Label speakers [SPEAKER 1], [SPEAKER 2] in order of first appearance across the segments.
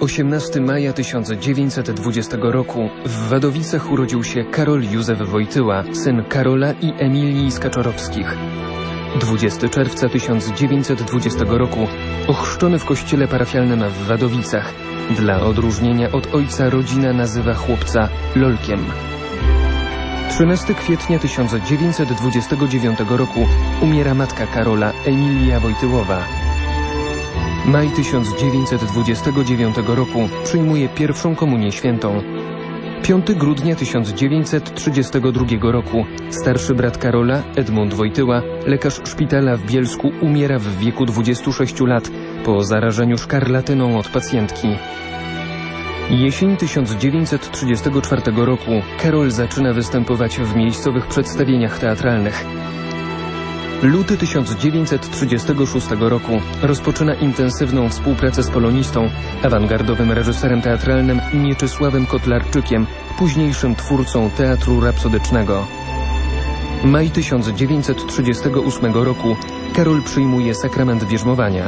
[SPEAKER 1] 18 maja 1920 roku w Wadowicach urodził się Karol Józef Wojtyła, syn Karola i Emilii z Kaczorowskich. 20 czerwca 1920 roku ochrzczony w kościele parafialnym w Wadowicach. Dla odróżnienia od ojca rodzina nazywa chłopca Lolkiem. 13 kwietnia 1929 roku umiera matka Karola, Emilia Wojtyłowa. Maj 1929 roku przyjmuje pierwszą komunię świętą. 5 grudnia 1932 roku starszy brat Karola, Edmund Wojtyła, lekarz szpitala w Bielsku, umiera w wieku 26 lat po zarażeniu szkarlatyną od pacjentki. Jesień 1934 roku Karol zaczyna występować w miejscowych przedstawieniach teatralnych. Luty 1936 roku rozpoczyna intensywną współpracę z polonistą, awangardowym reżyserem teatralnym Mieczysławem Kotlarczykiem, późniejszym twórcą teatru rapsodycznego. Maj 1938 roku Karol przyjmuje sakrament bierzmowania.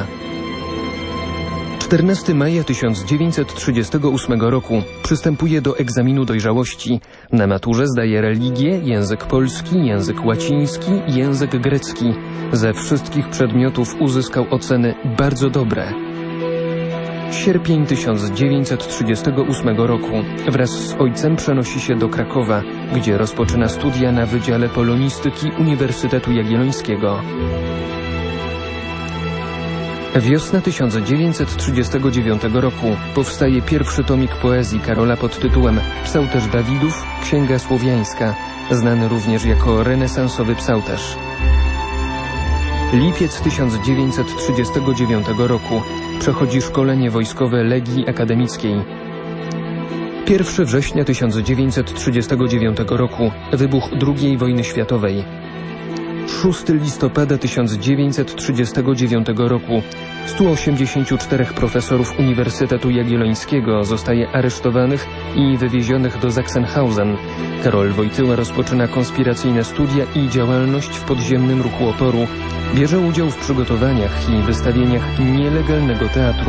[SPEAKER 1] 14 maja 1938 roku przystępuje do egzaminu dojrzałości. Na maturze zdaje religię, język polski, język łaciński i język grecki. Ze wszystkich przedmiotów uzyskał oceny bardzo dobre. Sierpień 1938 roku wraz z ojcem przenosi się do Krakowa, gdzie rozpoczyna studia na Wydziale Polonistyki Uniwersytetu Jagiellońskiego. Wiosna 1939 roku powstaje pierwszy tomik poezji Karola pod tytułem Psałterz Dawidów, Księga Słowiańska, znany również jako renesansowy psałterz. Lipiec 1939 roku przechodzi szkolenie wojskowe Legii Akademickiej. 1 września 1939 roku wybuch II wojny światowej. 6 listopada 1939 roku 184 profesorów Uniwersytetu Jagiellońskiego zostaje aresztowanych i wywiezionych do Sachsenhausen. Karol Wojtyła rozpoczyna konspiracyjne studia i działalność w podziemnym ruchu oporu. Bierze udział w przygotowaniach i wystawieniach nielegalnego teatru.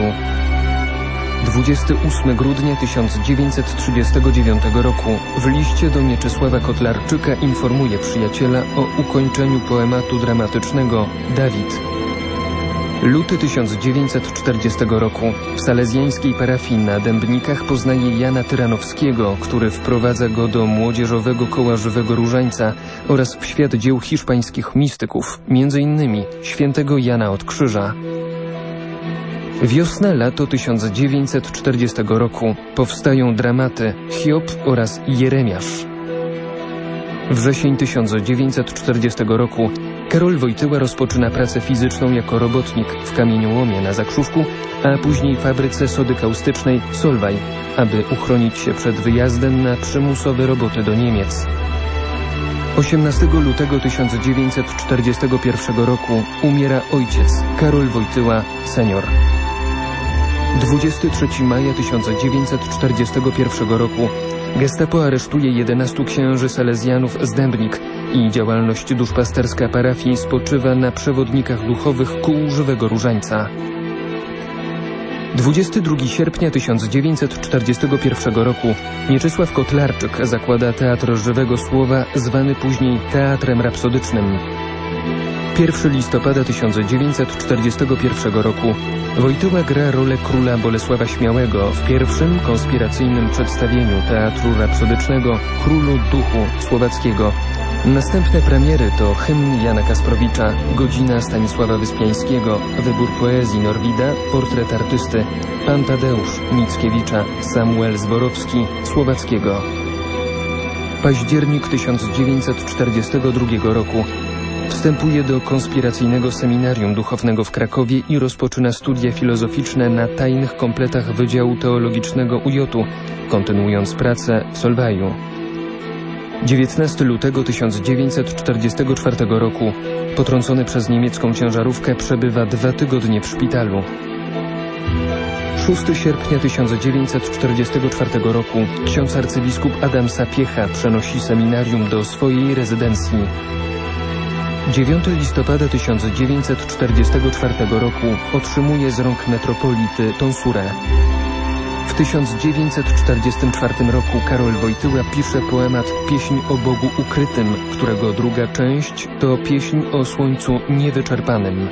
[SPEAKER 1] 28 grudnia 1939 roku w liście do Mieczysława Kotlarczyka informuje przyjaciela o ukończeniu poematu dramatycznego Dawid. Luty 1940 roku w salezjańskiej parafii na Dębnikach poznaje Jana Tyranowskiego, który wprowadza go do młodzieżowego koła Żywego Różańca oraz w świat dzieł hiszpańskich mistyków, m.in. świętego Jana od Krzyża. Wiosna-lato 1940 roku powstają dramaty Hiob oraz Jeremiasz. Wrzesień 1940 roku Karol Wojtyła rozpoczyna pracę fizyczną jako robotnik w kamieniołomie na Zakrzówku, a później fabryce sody kaustycznej Solvay, aby uchronić się przed wyjazdem na przymusowe roboty do Niemiec. 18 lutego 1941 roku umiera ojciec Karol Wojtyła senior. 23 maja 1941 roku Gestapo aresztuje 11 księży salezjanów z Dębnik i działalność duszpasterska parafii spoczywa na przewodnikach duchowych kół Żywego Różańca. 22 sierpnia 1941 roku Mieczysław Kotlarczyk zakłada Teatr Żywego Słowa, zwany później Teatrem Rapsodycznym. 1 listopada 1941 roku Wojtyła gra rolę króla Bolesława Śmiałego w pierwszym konspiracyjnym przedstawieniu Teatru Rapsodycznego Królu Duchu Słowackiego. Następne premiery to Hymn Jana Kasprowicza, Godzina Stanisława Wyspiańskiego, Wybór poezji Norwida, Portret artysty, Pan Tadeusz Mickiewicza, Samuel Zborowski, Słowackiego. Październik 1942 roku wstępuje do konspiracyjnego seminarium duchownego w Krakowie i rozpoczyna studia filozoficzne na tajnych kompletach Wydziału Teologicznego UJ-u, kontynuując pracę w Solwayu. 19 lutego 1944 roku potrącony przez niemiecką ciężarówkę przebywa 2 tygodnie w szpitalu. 6 sierpnia 1944 roku ksiądz arcybiskup Adam Sapiecha przenosi seminarium do swojej rezydencji. 9 listopada 1944 roku otrzymuje z rąk metropolity tonsurę. 1944 roku Karol Wojtyła pisze poemat Pieśń o Bogu ukrytym, którego druga część to pieśń o słońcu niewyczerpanym.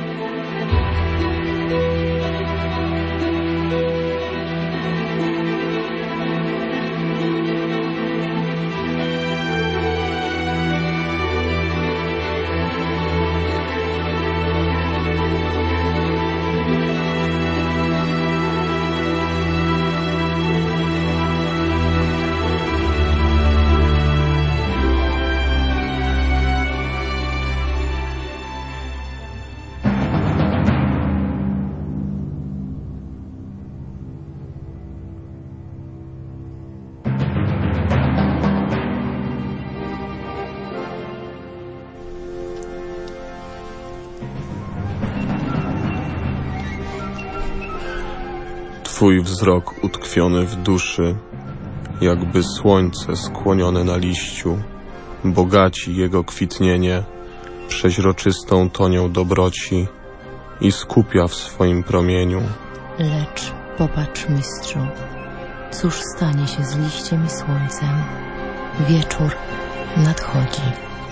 [SPEAKER 2] Twój wzrok utkwiony w duszy, jakby słońce skłonione na liściu, bogaci jego kwitnienie przeźroczystą tonią dobroci i skupia w swoim promieniu.
[SPEAKER 3] Lecz popatrz, mistrzu, cóż stanie się z liściem i słońcem? Wieczór nadchodzi.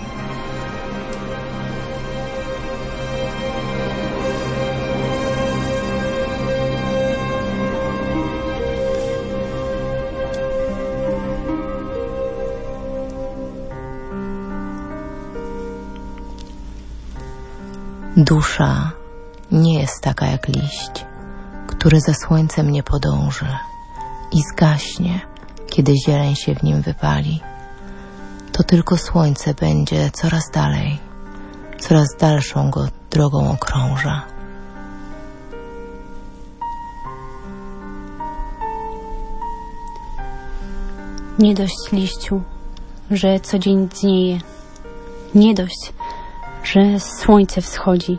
[SPEAKER 3] Dusza nie jest taka jak liść, który za słońcem nie podąży i zgaśnie, kiedy zieleń się w nim wypali. To tylko słońce będzie coraz dalej, coraz dalszą go drogą okrąża.
[SPEAKER 4] Nie dość, liściu, że co dzień dnieje. Nie dość, że słońce wschodzi.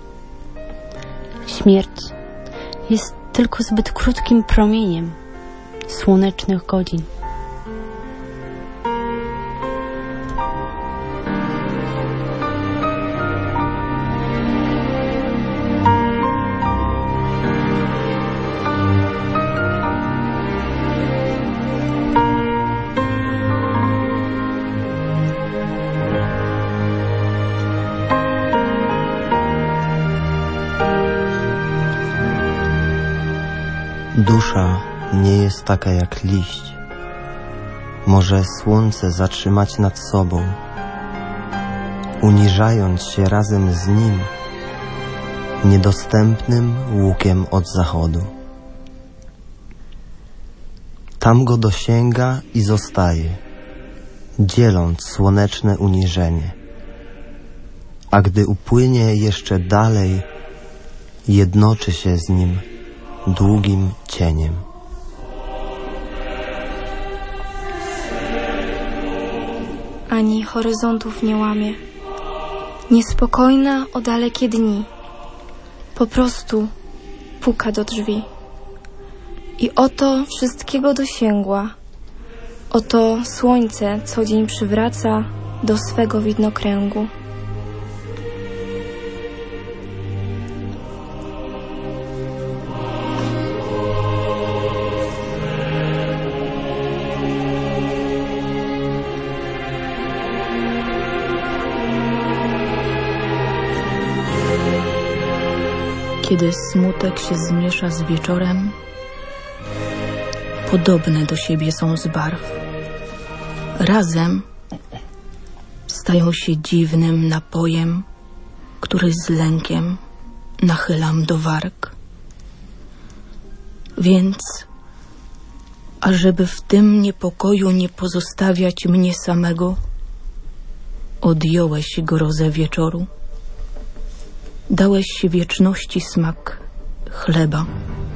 [SPEAKER 4] Śmierć jest tylko zbyt krótkim promieniem słonecznych godzin.
[SPEAKER 5] Dusza nie jest taka jak liść. Może słońce zatrzymać nad sobą, uniżając się razem z nim, niedostępnym łukiem od zachodu. Tam go dosięga i zostaje, dzieląc słoneczne uniżenie. A gdy upłynie jeszcze dalej, jednoczy się z nim długim cieniem.
[SPEAKER 6] Ani horyzontów nie łamie, niespokojna o dalekie dni, po prostu puka do drzwi. I oto wszystkiego dosięgła, oto słońce co dzień przywraca do swego widnokręgu.
[SPEAKER 3] Kiedy smutek się zmiesza z wieczorem, podobne do siebie są z barw. Razem stają się dziwnym napojem, który z lękiem nachylam do warg. Więc, ażeby w tym niepokoju nie pozostawiać mnie samego, odjąłeś grozę wieczoru. Dałeś wieczności smak chleba.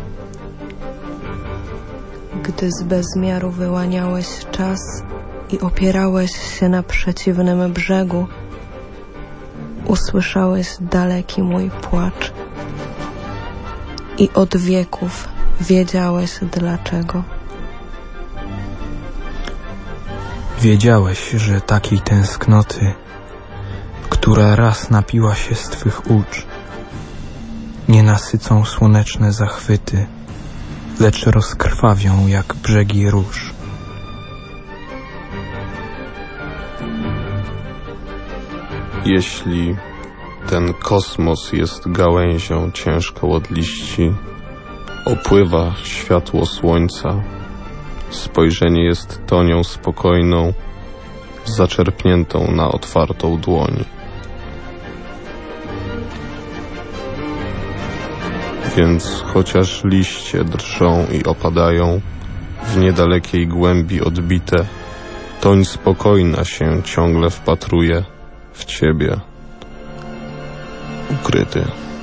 [SPEAKER 7] Gdy z bezmiaru wyłaniałeś czas i opierałeś się na przeciwnym brzegu, usłyszałeś daleki mój płacz i od wieków wiedziałeś dlaczego.
[SPEAKER 8] Wiedziałeś, że takiej tęsknoty, która raz napiła się z twych ucz, nie nasycą słoneczne zachwyty, lecz rozkrwawią jak brzegi róż.
[SPEAKER 2] Jeśli ten kosmos jest gałęzią ciężką od liści, opływa światło słońca, spojrzenie jest tonią spokojną, zaczerpniętą na otwartą dłoń. Więc chociaż liście drżą i opadają, w niedalekiej głębi odbite, toń spokojna się ciągle wpatruje w ciebie, ukryty.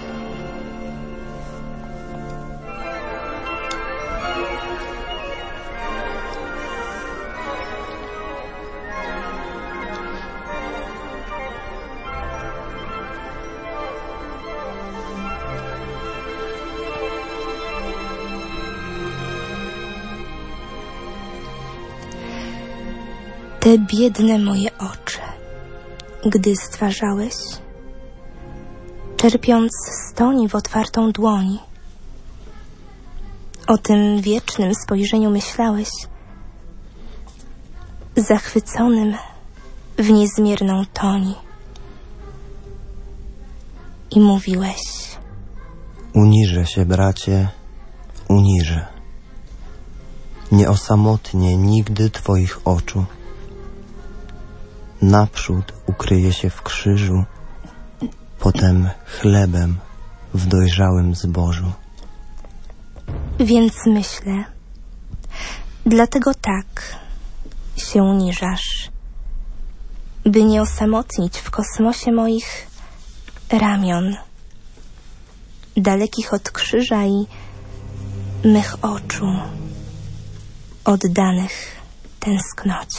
[SPEAKER 9] Te biedne moje oczy, gdy stwarzałeś, czerpiąc stoń w otwartą dłoń, o tym wiecznym spojrzeniu myślałeś, zachwyconym w niezmierną toń. I mówiłeś:
[SPEAKER 5] uniżę się, bracie, uniżę. Nie osamotnię nigdy twoich oczu. Naprzód ukryje się w krzyżu, potem chlebem w dojrzałym zbożu.
[SPEAKER 9] Więc myślę, dlatego tak się uniżasz, by nie osamotnić w kosmosie moich ramion, dalekich od krzyża i mych oczu, oddanych tęsknocie.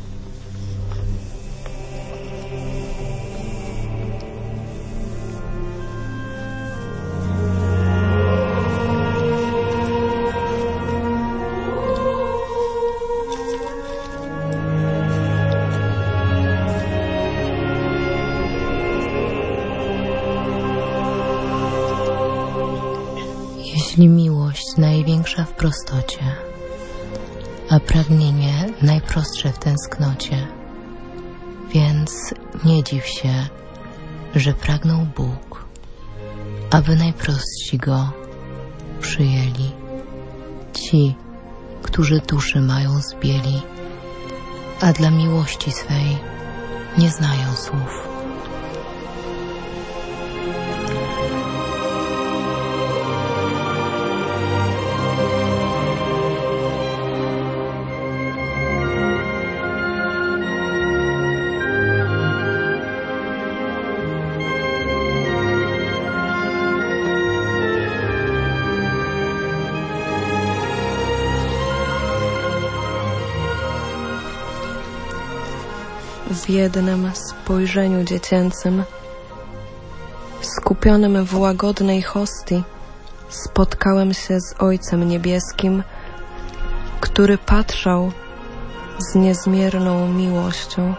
[SPEAKER 3] Jeśli miłość największa w prostocie, a pragnienie najprostsze w tęsknocie, więc nie dziw się, że pragnął Bóg, aby najprostsi Go przyjęli. Ci, którzy duszy mają z bieli, a dla miłości swej nie znają słów.
[SPEAKER 7] W jednym spojrzeniu dziecięcym, skupionym w łagodnej hostii, spotkałem się z Ojcem Niebieskim, który patrzał z niezmierną miłością.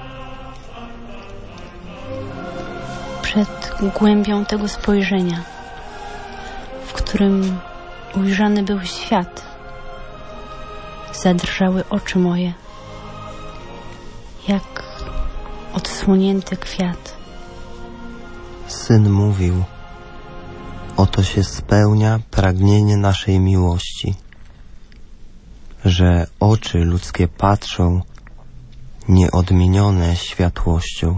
[SPEAKER 4] Przed głębią tego spojrzenia, w którym ujrzany był świat, zadrżały oczy moje, jak odsłonięty kwiat.
[SPEAKER 5] Syn mówił: oto się spełnia pragnienie naszej miłości, że oczy ludzkie patrzą nieodmienione światłością.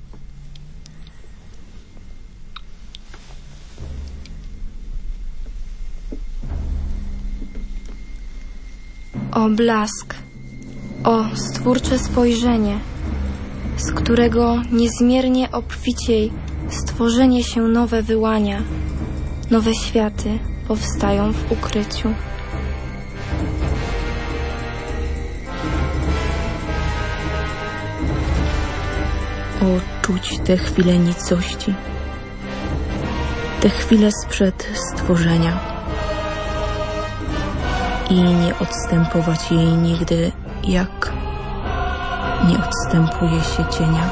[SPEAKER 6] O blask, o stwórcze spojrzenie, z którego niezmiernie obficiej stworzenie się nowe wyłania, nowe światy powstają w ukryciu.
[SPEAKER 10] O, czuć te chwile nicości, te chwile sprzed stworzenia i nie odstępować jej nigdy, jak nie odstępuje się cienia.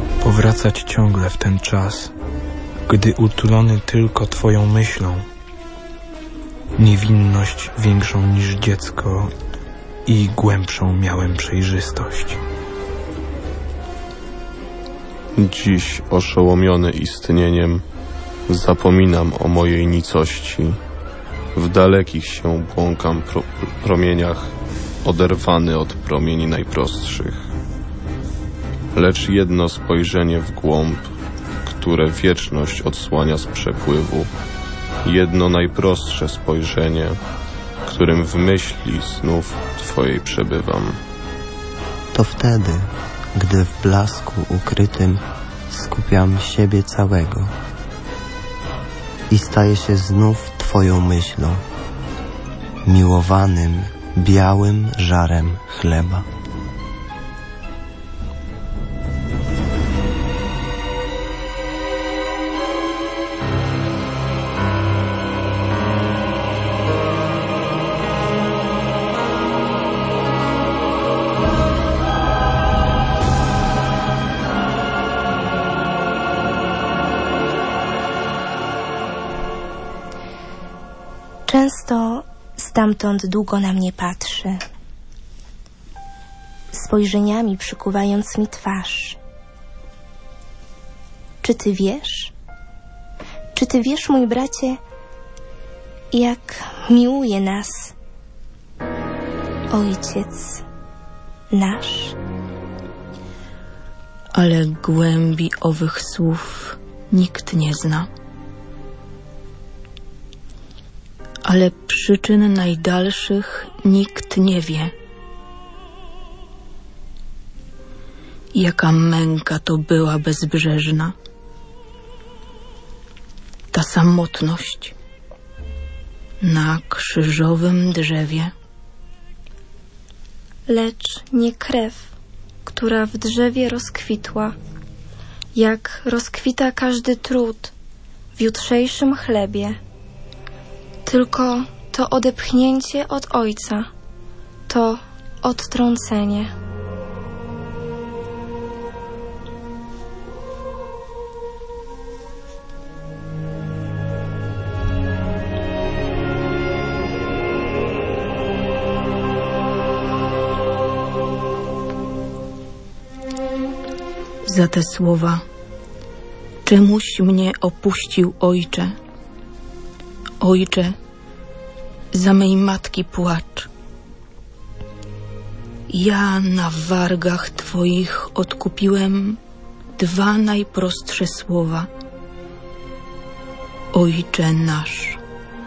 [SPEAKER 8] Powracać ciągle w ten czas, gdy utulony tylko Twoją myślą, niewinność większą niż dziecko i głębszą miałem przejrzystość.
[SPEAKER 2] Dziś oszołomiony istnieniem zapominam o mojej nicości. W dalekich się błąkam promieniach, oderwany od promieni najprostszych. Lecz jedno spojrzenie w głąb, które wieczność odsłania z przepływu, jedno najprostsze spojrzenie, którym w myśli znów Twojej przebywam.
[SPEAKER 5] To wtedy, gdy w blasku ukrytym skupiam siebie całego i staję się znów Twoją myślą, miłowanym, białym żarem chleba.
[SPEAKER 9] Często stamtąd długo na mnie patrzy, spojrzeniami przykuwając mi twarz. Czy ty wiesz? Czy ty wiesz, mój bracie, jak miłuje nas Ojciec nasz?
[SPEAKER 10] Ale głębi owych słów nikt nie zna. Ale przyczyn najdalszych nikt nie wie. Jaka męka to była bezbrzeżna. Ta samotność na krzyżowym drzewie.
[SPEAKER 6] Lecz nie krew, która w drzewie rozkwitła, jak rozkwita każdy trud w jutrzejszym chlebie, tylko to odepchnięcie od Ojca, to odtrącenie.
[SPEAKER 10] Za te słowa czemuś mnie opuścił Ojcze. Ojcze, za mej matki płacz. Ja na wargach Twoich odkupiłem dwa najprostsze słowa. Ojcze nasz.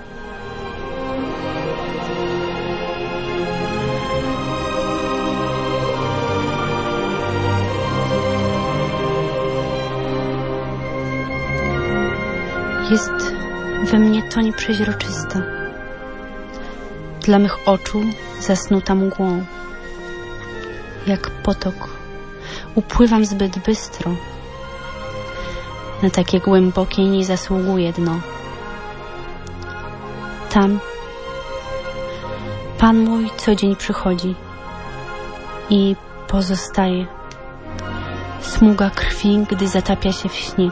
[SPEAKER 4] Jest we mnie toń przeźroczysta, dla mych oczu zasnuta mgłą. Jak potok upływam zbyt bystro, na takie głębokie nie zasługuje dno. Tam Pan mój co dzień przychodzi i pozostaje smuga krwi, gdy zatapia się w śnieg.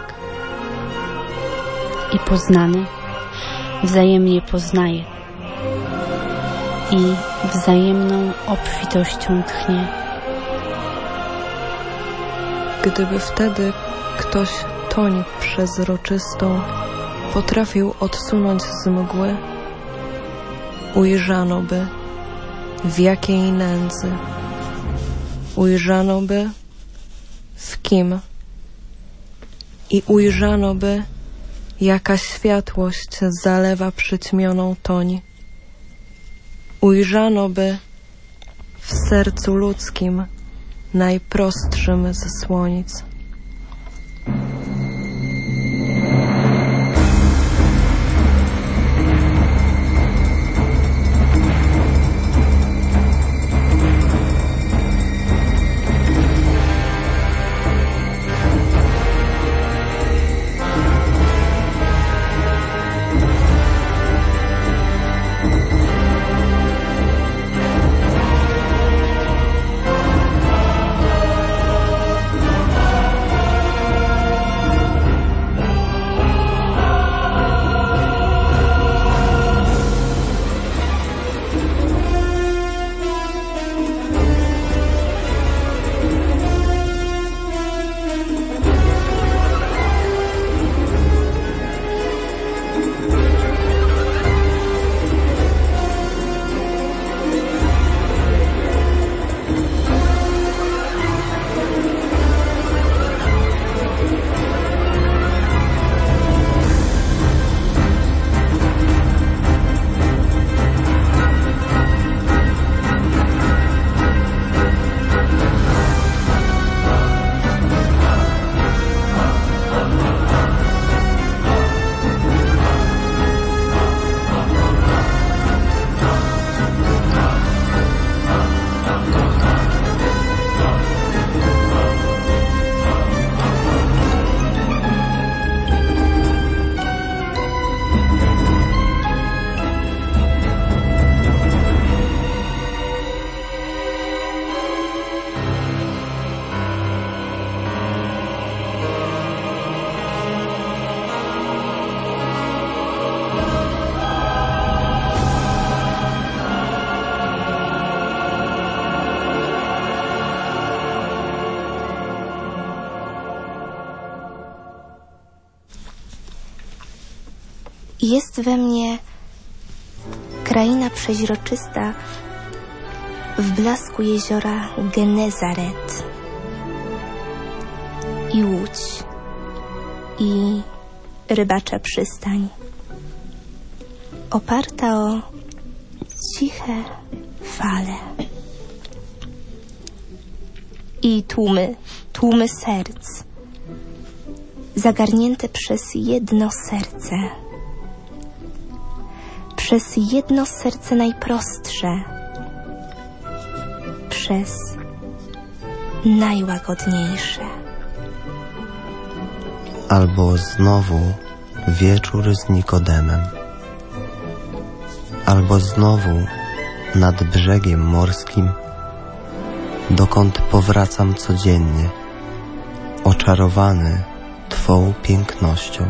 [SPEAKER 4] I poznany wzajemnie poznaje i wzajemną obfitością tchnie.
[SPEAKER 7] Gdyby wtedy ktoś toń przezroczystą potrafił odsunąć z mgły, ujrzano by, w jakiej nędzy, ujrzano by, w kim, i ujrzano by, jaka światłość zalewa przyćmioną toń. Ujrzano by w sercu ludzkim, najprostszym ze słonic.
[SPEAKER 9] Jest we mnie kraina przeźroczysta w blasku jeziora Genezaret i łódź i rybacza przystań, oparta o ciche fale i tłumy serc, zagarnięte przez jedno serce najprostsze, przez najłagodniejsze.
[SPEAKER 5] Albo znowu wieczór z Nikodemem, albo znowu nad brzegiem morskim, dokąd powracam codziennie, oczarowany Twą pięknością.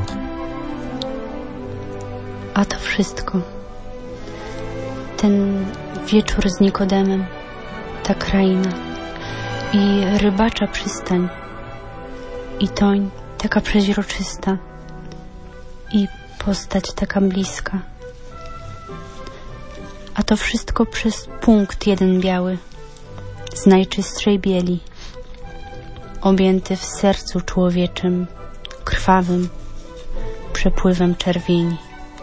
[SPEAKER 4] A to wszystko. Ten wieczór z Nikodemem, ta kraina i rybacza przystań i toń taka przeźroczysta i postać taka bliska. A to wszystko przez punkt jeden biały, z najczystszej bieli, objęty w sercu człowieczym, krwawym przepływem czerwieni.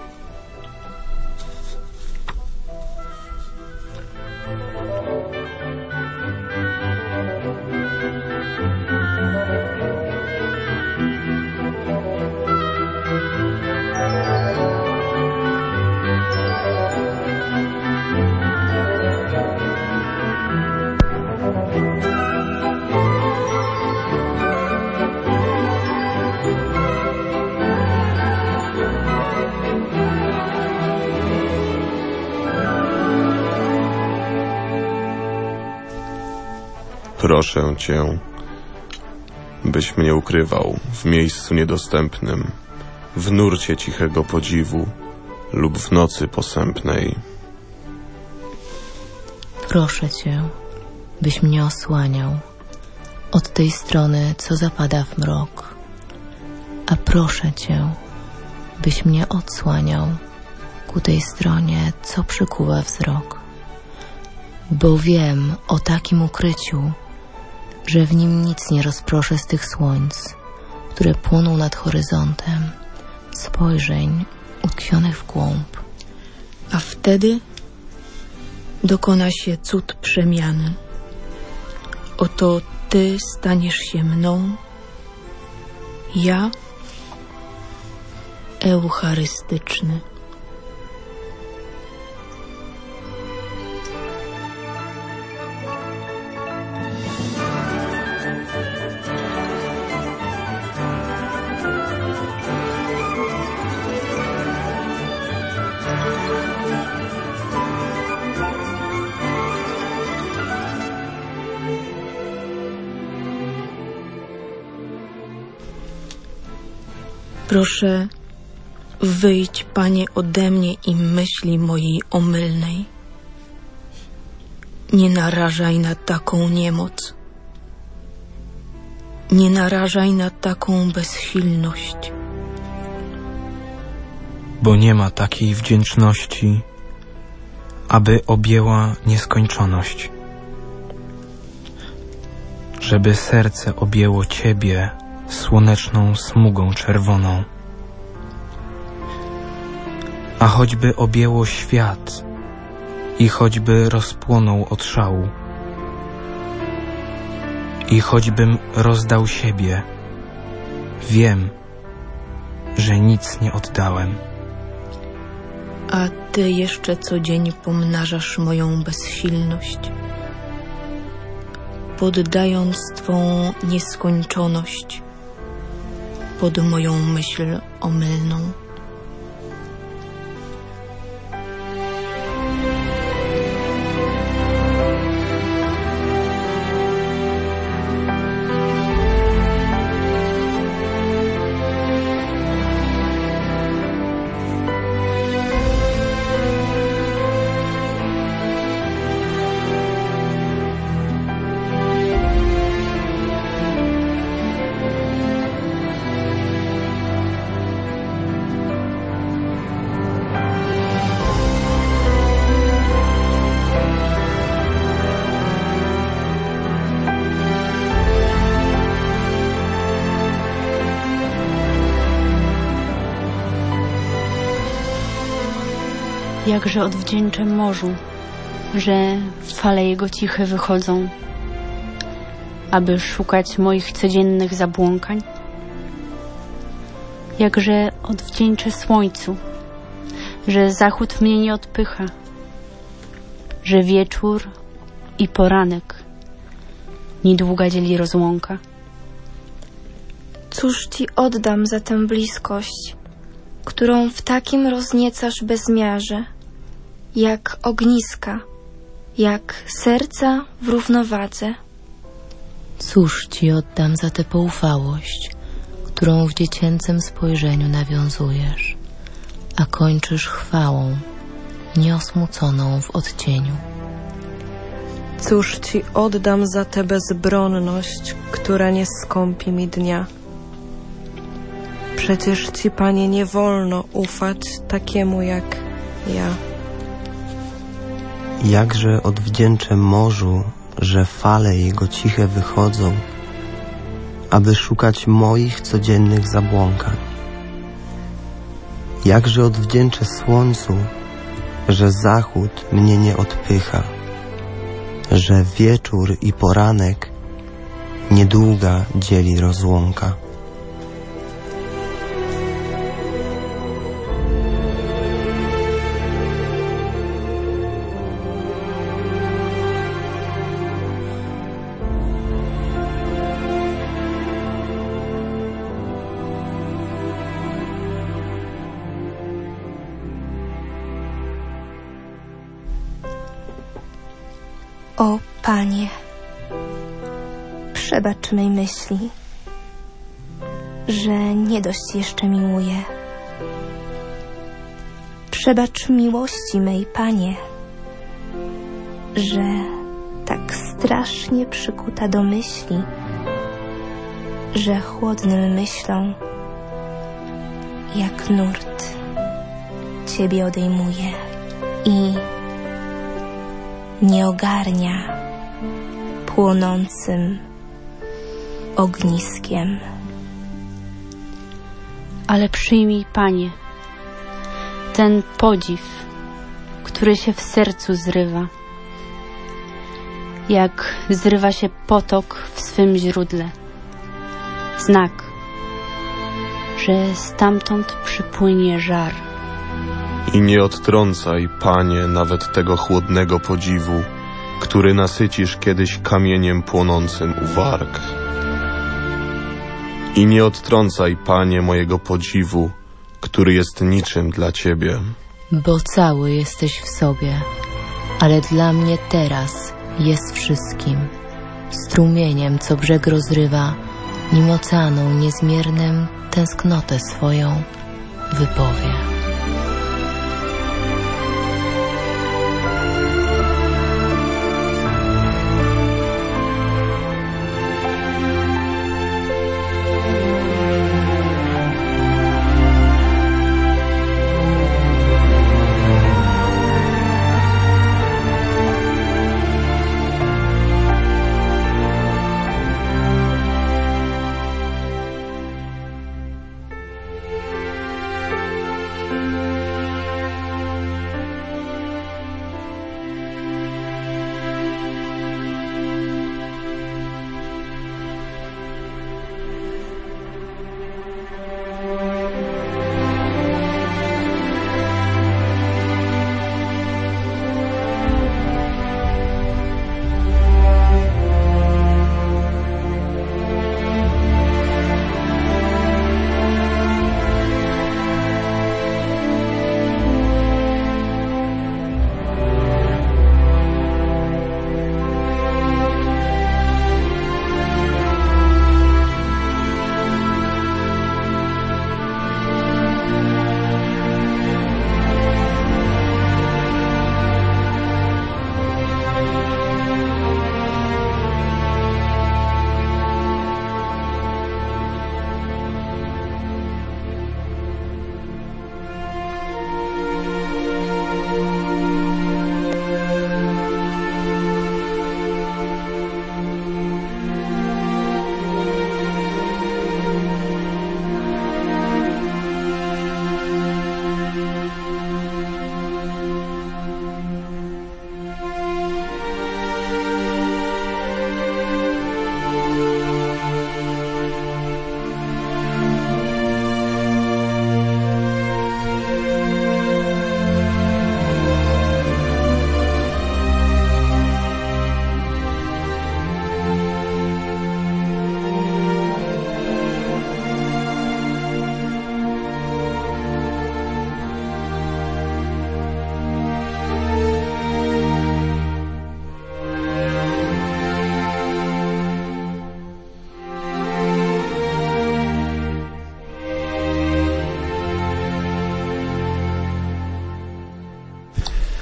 [SPEAKER 2] Proszę Cię, byś mnie ukrywał w miejscu niedostępnym, w nurcie cichego podziwu lub w nocy posępnej.
[SPEAKER 3] Proszę Cię, byś mnie osłaniał od tej strony, co zapada w mrok, a proszę Cię, byś mnie odsłaniał ku tej stronie, co przykuwa wzrok. Bo wiem o takim ukryciu, że w nim nic nie rozproszę z tych słońc, które płoną nad horyzontem, spojrzeń utkwionych w głąb.
[SPEAKER 10] A wtedy dokona się cud przemiany. Oto Ty staniesz się mną, ja eucharystyczny. Proszę, wyjdź, Panie, ode mnie i myśli mojej omylnej. Nie narażaj na taką niemoc. Nie narażaj na taką bezsilność.
[SPEAKER 8] Bo nie ma takiej wdzięczności, aby objęła nieskończoność. Żeby serce objęło Ciebie słoneczną smugą czerwoną. A choćby objęło świat i choćby rozpłonął od szału, i choćbym rozdał siebie, wiem, że nic nie oddałem.
[SPEAKER 10] A Ty jeszcze co dzień pomnażasz moją bezsilność, poddając Twą nieskończoność pod moją myśl omylną.
[SPEAKER 4] Jakże odwdzięczę morzu, że fale jego ciche wychodzą, aby szukać moich codziennych zabłąkań. Jakże odwdzięczę słońcu, że zachód mnie nie odpycha, że wieczór i poranek niedługa dzieli rozłąka.
[SPEAKER 6] Cóż ci oddam za tę bliskość, którą w takim rozniecasz bezmiarze, jak ogniska, jak serca w równowadze.
[SPEAKER 3] Cóż ci oddam za tę poufałość, którą w dziecięcym spojrzeniu nawiązujesz, a kończysz chwałą, nieosmuconą w odcieniu.
[SPEAKER 7] Cóż ci oddam za tę bezbronność, która nie skąpi mi dnia. Przecież ci, Panie, nie wolno ufać takiemu jak ja.
[SPEAKER 5] Jakże odwdzięczę morzu, że fale jego ciche wychodzą, aby szukać moich codziennych zabłąkań. Jakże odwdzięczę słońcu, że zachód mnie nie odpycha, że wieczór i poranek niedługa dzieli rozłąka.
[SPEAKER 9] O Panie, przebacz mej myśli, że nie dość jeszcze miłuję. Przebacz miłości mej, Panie, że tak strasznie przykuta do myśli, że chłodnym myślą jak nurt Ciebie odejmuje i nie ogarnia płonącym ogniskiem.
[SPEAKER 4] Ale przyjmij, Panie, ten podziw, który się w sercu zrywa, jak zrywa się potok w swym źródle. Znak, że stamtąd przypłynie żar.
[SPEAKER 2] I nie odtrącaj, Panie, nawet tego chłodnego podziwu, który nasycisz kiedyś kamieniem płonącym u warg. I nie odtrącaj, Panie, mojego podziwu, który jest niczym dla Ciebie.
[SPEAKER 3] Bo cały jesteś w sobie, ale dla mnie teraz jest wszystkim. Strumieniem, co brzeg rozrywa, nim oceaną niezmiernym tęsknotę swoją wypowie.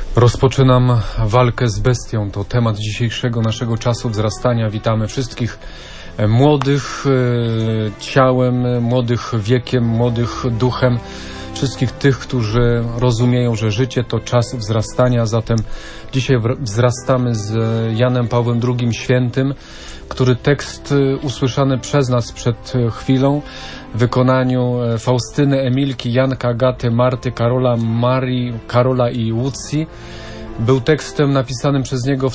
[SPEAKER 11] Rozpoczynam walkę z bestią. To temat dzisiejszego naszego czasu wzrastania. Witamy wszystkich młodych ciałem, młodych wiekiem, młodych duchem. Wszystkich tych, którzy rozumieją, że życie to czas wzrastania. Zatem dzisiaj wzrastamy z Janem Pawłem II Świętym, który tekst usłyszany przez nas przed chwilą w wykonaniu Faustyny, Emilki, Janka, Agaty, Marty, Karola, Marii, Karola i Łucji był tekstem napisanym przez niego w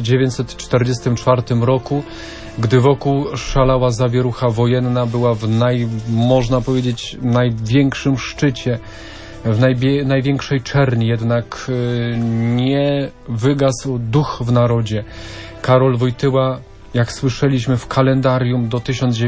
[SPEAKER 11] 1944 roku, gdy wokół szalała zawierucha wojenna, była w można powiedzieć, największym szczycie, w największej czerni, jednak nie wygasł duch w narodzie. Karol Wojtyła, jak słyszeliśmy w kalendarium, do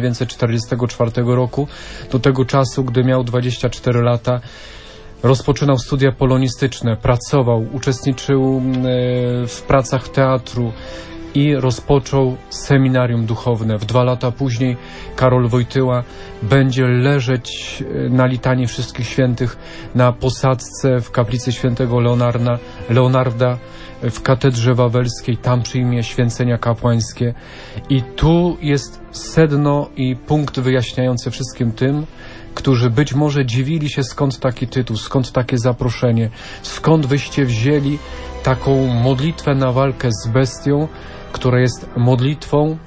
[SPEAKER 11] 1944 roku, do tego czasu, gdy miał 24 lata, rozpoczynał studia polonistyczne, pracował, uczestniczył w pracach teatru i rozpoczął seminarium duchowne. 2 lata później Karol Wojtyła będzie leżeć na litanii wszystkich świętych na posadzce w kaplicy świętego Leonarda w katedrze wawelskiej. Tam przyjmie święcenia kapłańskie i tu jest sedno i punkt wyjaśniający wszystkim tym, którzy być może dziwili się, skąd taki tytuł, skąd takie zaproszenie, skąd wyście wzięli taką modlitwę na walkę z bestią, która jest modlitwą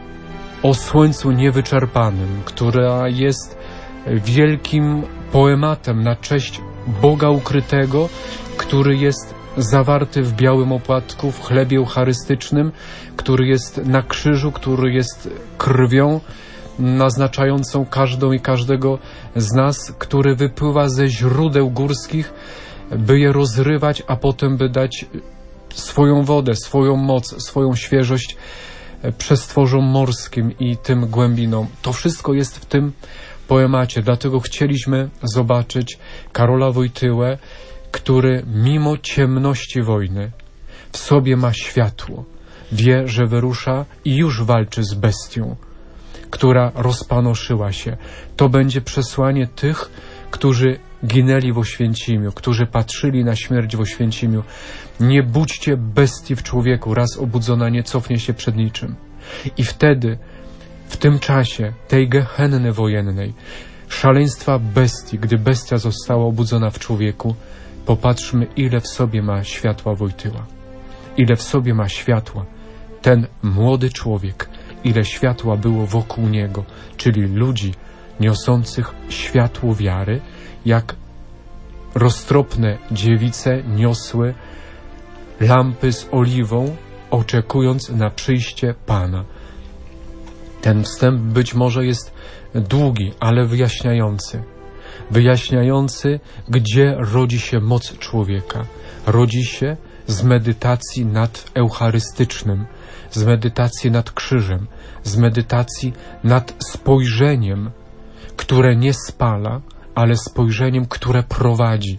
[SPEAKER 11] o słońcu niewyczerpanym, która jest wielkim poematem na cześć Boga ukrytego, który jest zawarty w białym opłatku, w chlebie eucharystycznym, który jest na krzyżu, który jest krwią naznaczającą każdą i każdego z nas, który wypływa ze źródeł górskich, by je rozrywać, a potem by dać swoją wodę, swoją moc, swoją świeżość przestworzom morskim i tym głębinom. To wszystko jest w tym poemacie, dlatego chcieliśmy zobaczyć Karola Wojtyłę, który mimo ciemności wojny w sobie ma światło, wie, że wyrusza i już walczy z bestią, która rozpanoszyła się. To będzie przesłanie tych, którzy ginęli w Oświęcimiu, którzy patrzyli na śmierć w Oświęcimiu. Nie budźcie bestii w człowieku, raz obudzona nie cofnie się przed niczym. I wtedy, w tym czasie tej gehenny wojennej, szaleństwa bestii, gdy bestia została obudzona w człowieku, popatrzmy, ile w sobie ma światła Wojtyła. Ile w sobie ma światła ten młody człowiek, ile światła było wokół niego, czyli ludzi niosących światło wiary, jak roztropne dziewice niosły lampy z oliwą, oczekując na przyjście Pana. Ten wstęp być może jest długi, ale wyjaśniający. Wyjaśniający, gdzie rodzi się moc człowieka. Rodzi się z medytacji nad eucharystycznym, z medytacji nad krzyżem, z medytacji nad spojrzeniem, które nie spala, ale spojrzeniem, które prowadzi.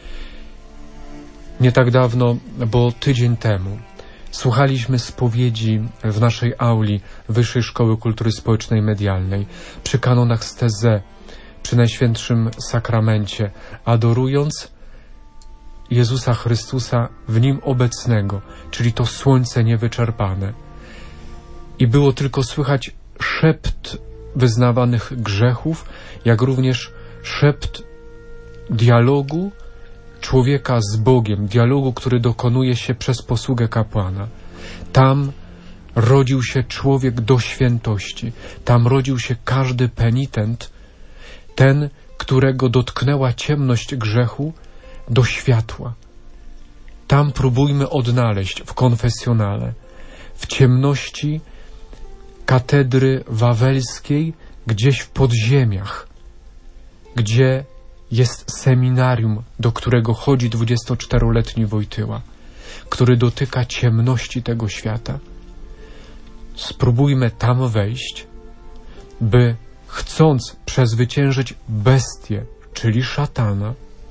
[SPEAKER 11] Nie tak dawno, bo tydzień temu, słuchaliśmy spowiedzi w naszej auli Wyższej Szkoły Kultury Społecznej i Medialnej przy kanonach z Teze, przy Najświętszym Sakramencie, adorując Jezusa Chrystusa w Nim obecnego, czyli to słońce niewyczerpane. I było tylko słychać szept wyznawanych grzechów, jak również szept dialogu człowieka z Bogiem, dialogu, który dokonuje się przez posługę kapłana. Tam rodził się człowiek do świętości. Tam rodził się każdy penitent, ten, którego dotknęła ciemność grzechu, do światła. Tam próbujmy odnaleźć w konfesjonale, w ciemności katedry wawelskiej, gdzieś w podziemiach, gdzie jest seminarium, do którego chodzi 24-letni Wojtyła, który dotyka ciemności tego świata. Spróbujmy tam wejść, by chcąc przezwyciężyć bestię, czyli szatana,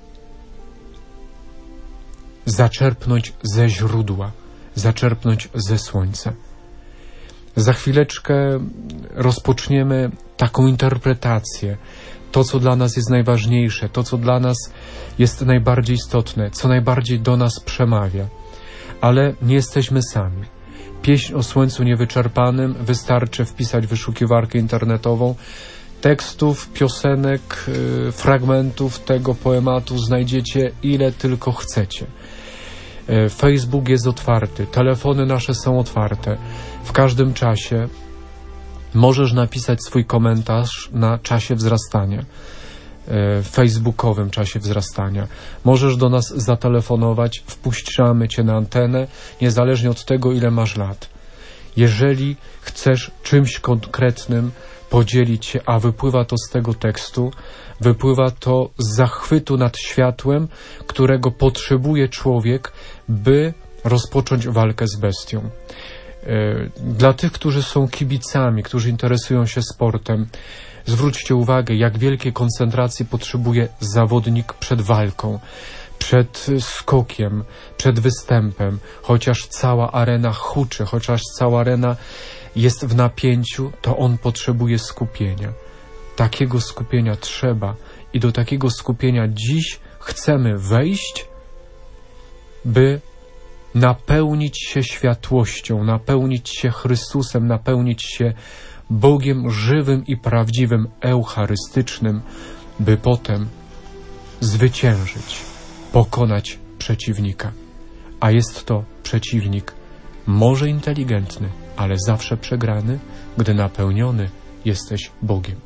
[SPEAKER 11] zaczerpnąć ze źródła, zaczerpnąć ze słońca. Za chwileczkę rozpoczniemy taką interpretację to, co dla nas jest najważniejsze, to, co dla nas jest najbardziej istotne, co najbardziej do nas przemawia. Ale nie jesteśmy sami. Pieśń o słońcu niewyczerpanym wystarczy wpisać w wyszukiwarkę internetową. Tekstów, piosenek, fragmentów tego poematu znajdziecie ile tylko chcecie. Facebook jest otwarty, telefony nasze są otwarte. W każdym czasie możesz napisać swój komentarz na czasie wzrastania, facebookowym czasie wzrastania. Możesz do nas zatelefonować, wpuszczamy Cię na antenę, niezależnie od tego, ile masz lat. Jeżeli chcesz czymś konkretnym podzielić się, a wypływa to z tego tekstu, wypływa to z zachwytu nad światłem, którego potrzebuje człowiek, by rozpocząć walkę z bestią. Dla tych, którzy są kibicami, którzy interesują się sportem, zwróćcie uwagę, jak wielkiej koncentracji potrzebuje zawodnik przed walką, przed skokiem, przed występem, chociaż cała arena huczy, chociaż cała arena jest w napięciu, to on potrzebuje skupienia. Takiego skupienia trzeba i do takiego skupienia dziś chcemy wejść, by napełnić się światłością, napełnić się Chrystusem, napełnić się Bogiem żywym i prawdziwym, eucharystycznym, by potem zwyciężyć, pokonać przeciwnika. A jest to przeciwnik może inteligentny, ale zawsze przegrany, gdy napełniony jesteś Bogiem.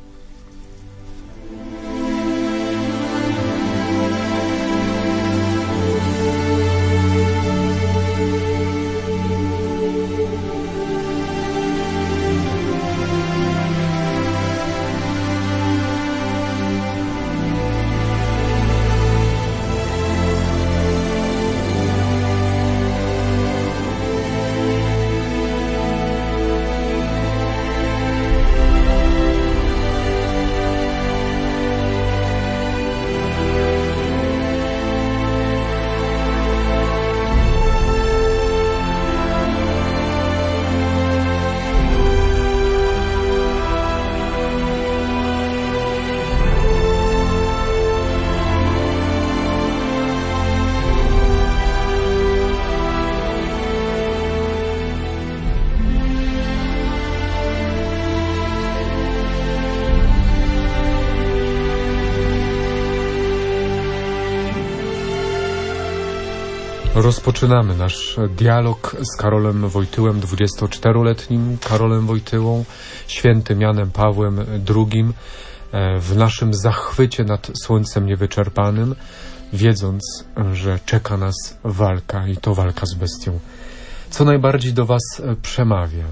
[SPEAKER 11] Rozpoczynamy nasz dialog z Karolem Wojtyłem, 24-letnim Karolem Wojtyłą, świętym Janem Pawłem II, w naszym zachwycie nad słońcem niewyczerpanym, wiedząc, że czeka nas walka i to walka z bestią. Co najbardziej do Was przemawia?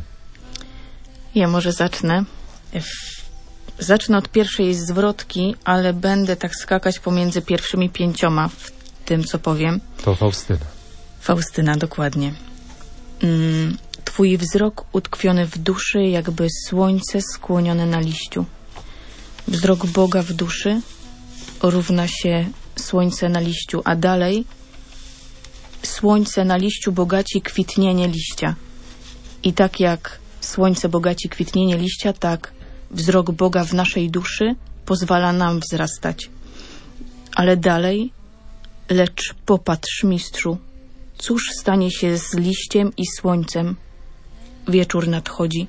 [SPEAKER 10] Ja może zacznę. Zacznę od pierwszej zwrotki, ale będę tak skakać pomiędzy pierwszymi 5 w tym, co powiem.
[SPEAKER 11] To Faustyna.
[SPEAKER 10] Faustyna, dokładnie. Twój wzrok utkwiony w duszy, jakby słońce skłonione na liściu. Wzrok Boga w duszy równa się słońce na liściu, a dalej słońce na liściu bogaci kwitnienie liścia. I tak jak słońce bogaci kwitnienie liścia, tak wzrok Boga w naszej duszy pozwala nam wzrastać. Ale dalej, lecz popatrz, mistrzu, cóż stanie się z liściem i słońcem? Wieczór nadchodzi.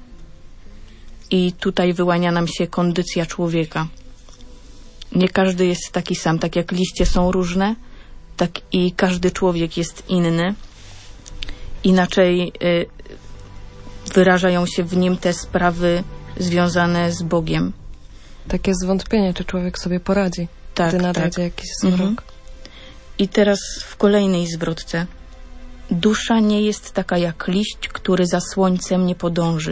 [SPEAKER 10] I tutaj wyłania nam się kondycja człowieka. Nie każdy jest taki sam. Tak jak liście są różne, tak i każdy człowiek jest inny. Inaczej wyrażają się w nim te sprawy związane z Bogiem.
[SPEAKER 7] Takie zwątpienie, czy człowiek sobie poradzi,
[SPEAKER 10] tak,
[SPEAKER 7] gdy nadejdzie
[SPEAKER 10] tak.
[SPEAKER 7] jakiś zmrok.
[SPEAKER 10] I teraz w kolejnej zwrotce. Dusza nie jest taka jak liść, który za słońcem nie podąży.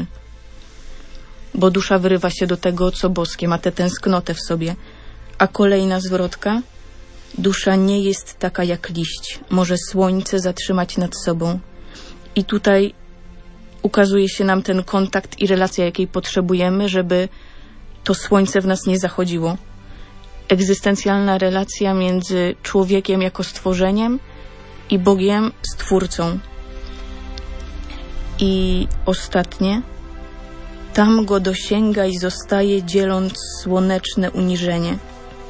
[SPEAKER 10] Bo dusza wyrywa się do tego, co boskie, ma tę tęsknotę w sobie. A kolejna zwrotka. Dusza nie jest taka jak liść. Może słońce zatrzymać nad sobą. I tutaj ukazuje się nam ten kontakt i relacja, jakiej potrzebujemy, żeby to słońce w nas nie zachodziło. Egzystencjalna relacja między człowiekiem jako stworzeniem i Bogiem Stwórcą. I ostatnie, Tam go dosięga i zostaje, dzieląc słoneczne uniżenie.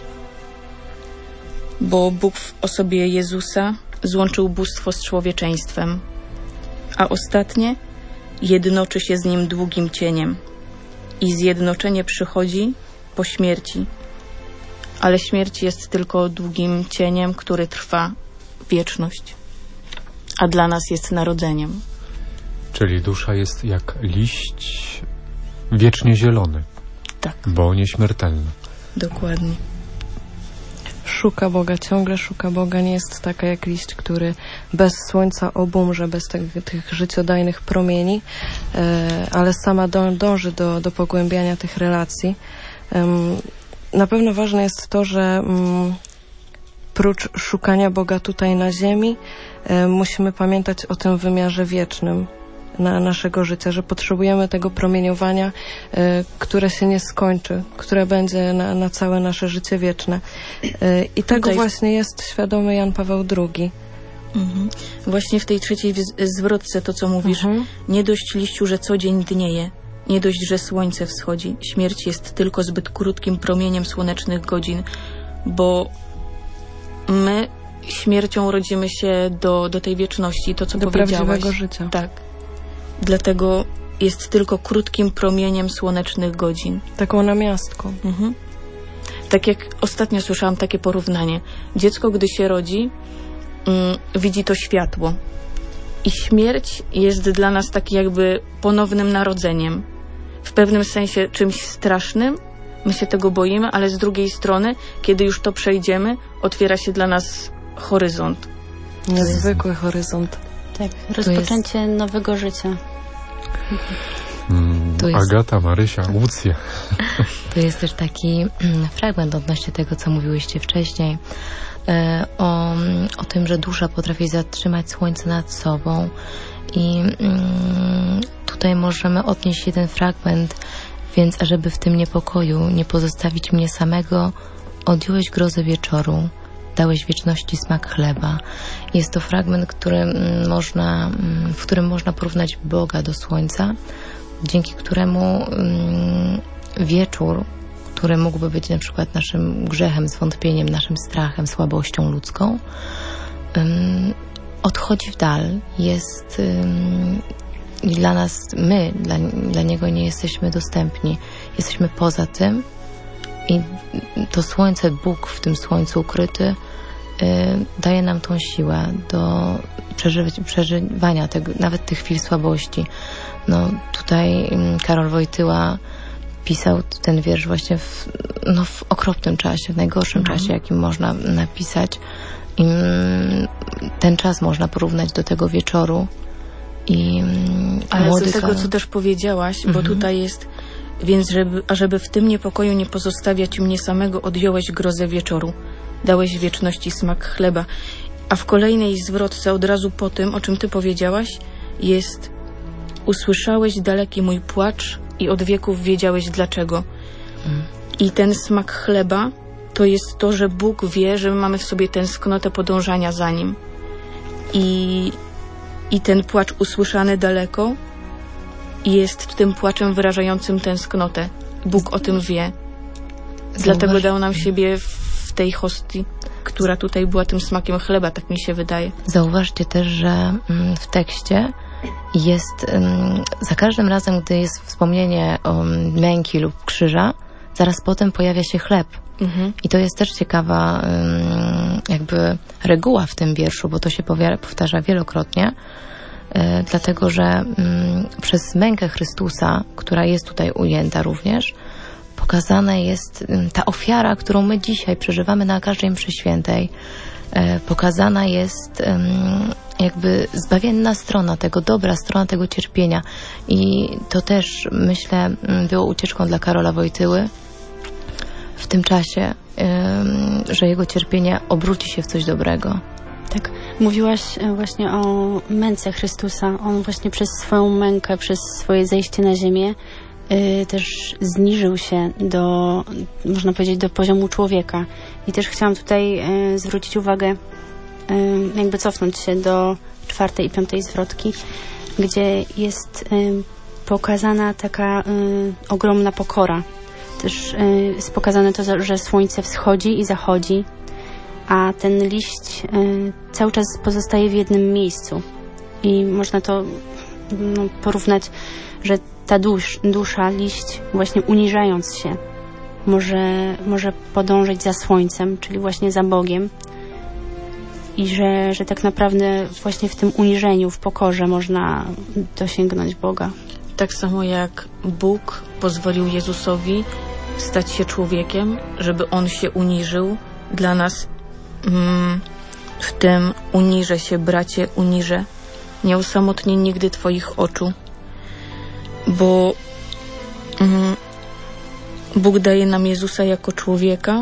[SPEAKER 10] Bo Bóg w osobie Jezusa złączył bóstwo z człowieczeństwem, a ostatnie jednoczy się z nim długim cieniem i zjednoczenie przychodzi po śmierci, ale śmierć jest tylko długim cieniem, który trwa wieczność, a dla nas jest narodzeniem.
[SPEAKER 11] Czyli dusza jest jak liść wiecznie zielony.
[SPEAKER 10] Tak.
[SPEAKER 11] Bo nieśmiertelny.
[SPEAKER 10] Dokładnie.
[SPEAKER 7] Szuka Boga, ciągle szuka Boga. Nie jest taka jak liść, który bez słońca obumrze, bez tych życiodajnych promieni, ale sama dąży do pogłębiania tych relacji. Na pewno ważne jest to, że prócz szukania Boga tutaj na ziemi, musimy pamiętać o tym wymiarze wiecznym naszego życia, że potrzebujemy tego promieniowania, które się nie skończy, które będzie na całe nasze życie wieczne. I tego właśnie jest świadomy Jan Paweł II.
[SPEAKER 10] Mhm. Właśnie w tej trzeciej zwrotce to, co mówisz, nie dość liściu, że co dzień dnieje, nie dość, że słońce wschodzi. Śmierć jest tylko zbyt krótkim promieniem słonecznych godzin, bo my śmiercią rodzimy się do tej wieczności, to co powiedziałaś.
[SPEAKER 7] Do prawdziwego życia.
[SPEAKER 10] Tak. Dlatego jest tylko krótkim promieniem słonecznych godzin.
[SPEAKER 7] Taką namiastką.
[SPEAKER 10] Mhm. Tak jak ostatnio słyszałam takie porównanie. Dziecko, gdy się rodzi, widzi to światło. I śmierć jest dla nas tak jakby ponownym narodzeniem. W pewnym sensie czymś strasznym. My się tego boimy, ale z drugiej strony, kiedy już to przejdziemy, otwiera się dla nas horyzont.
[SPEAKER 7] Niezwykły horyzont.
[SPEAKER 4] Tak, rozpoczęcie nowego życia.
[SPEAKER 11] Agata, Marysia, Łucja.
[SPEAKER 3] To jest też taki fragment odnośnie tego, co mówiłyście wcześniej, o tym, że dusza potrafi zatrzymać słońce nad sobą i tutaj możemy odnieść jeden fragment, więc ażeby w tym niepokoju nie pozostawić mnie samego, odjąłeś grozę wieczoru, dałeś wieczności smak chleba. Jest to fragment, w którym można porównać Boga do słońca, dzięki któremu wieczór, który mógłby być na przykład naszym grzechem, zwątpieniem, naszym strachem, słabością ludzką, odchodzi w dal. Jest i dla nas, dla niego nie jesteśmy dostępni. Jesteśmy poza tym i to słońce, Bóg w tym słońcu ukryty, daje nam tą siłę do przeżywania nawet tych chwil słabości. No, tutaj Karol Wojtyła pisał ten wiersz właśnie w okropnym czasie, w najgorszym czasie, jakim można napisać. I ten czas można porównać do tego wieczoru.
[SPEAKER 10] Ale do tego, co też powiedziałaś, bo tutaj jest, więc ażeby w tym niepokoju nie pozostawiać mnie samego, odjąłeś grozę wieczoru, dałeś wieczności smak chleba. A w kolejnej zwrotce, od razu po tym, o czym ty powiedziałaś, jest: usłyszałeś daleki mój płacz i od wieków wiedziałeś dlaczego. I ten smak chleba to jest to, że Bóg wie, że my mamy w sobie tęsknotę podążania za Nim. I ten płacz usłyszany daleko jest tym płaczem wyrażającym tęsknotę. Bóg o tym wie. Dlatego dał nam siebie w tej hostii, która tutaj była tym smakiem chleba, tak mi się wydaje.
[SPEAKER 3] Zauważcie też, że w tekście jest za każdym razem, gdy jest wspomnienie o męki lub krzyża, zaraz potem pojawia się chleb. I to jest też ciekawa jakby reguła w tym wierszu, bo to się powtarza wielokrotnie, dlatego że przez mękę Chrystusa, która jest tutaj ujęta również, pokazana jest ta ofiara, którą my dzisiaj przeżywamy na każdej mszy świętej. Pokazana jest jakby zbawienna strona tego, dobra strona tego cierpienia. I to też, myślę, było ucieczką dla Karola Wojtyły w tym czasie, że jego cierpienie obróci się w coś dobrego.
[SPEAKER 4] Tak, mówiłaś właśnie o męce Chrystusa. On właśnie przez swoją mękę, przez swoje zejście na ziemię też zniżył się można powiedzieć, do poziomu człowieka. I też chciałam tutaj zwrócić uwagę, jakby cofnąć się do 4. i 5. zwrotki, gdzie jest pokazana taka ogromna pokora. Też jest pokazane to, że słońce wschodzi i zachodzi, a ten liść cały czas pozostaje w jednym miejscu. I można to porównać, że ta dusza, liść, właśnie uniżając się, może podążać za słońcem, czyli właśnie za Bogiem. I że tak naprawdę właśnie w tym uniżeniu, w pokorze można dosięgnąć Boga.
[SPEAKER 10] Tak samo jak Bóg pozwolił Jezusowi stać się człowiekiem, żeby On się uniżył dla nas. W tym uniżę się, bracie, uniżę. Nie osamotnię nigdy Twoich oczu. Bo Bóg daje nam Jezusa jako człowieka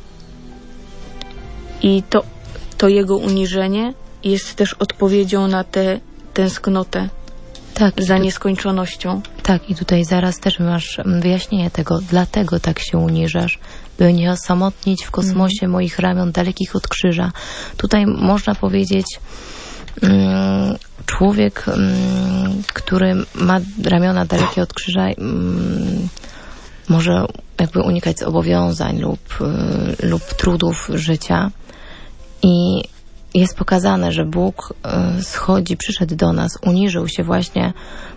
[SPEAKER 10] i to Jego uniżenie jest też odpowiedzią na tę tęsknotę za nieskończonością.
[SPEAKER 3] Tak, i tutaj zaraz też masz wyjaśnienie tego, dlatego tak się uniżasz, by nie osamotnić w kosmosie moich ramion dalekich od krzyża. Tutaj można powiedzieć, człowiek, który ma ramiona dalekie od krzyża, może jakby unikać zobowiązań lub trudów życia. I jest pokazane, że Bóg przyszedł do nas, uniżył się właśnie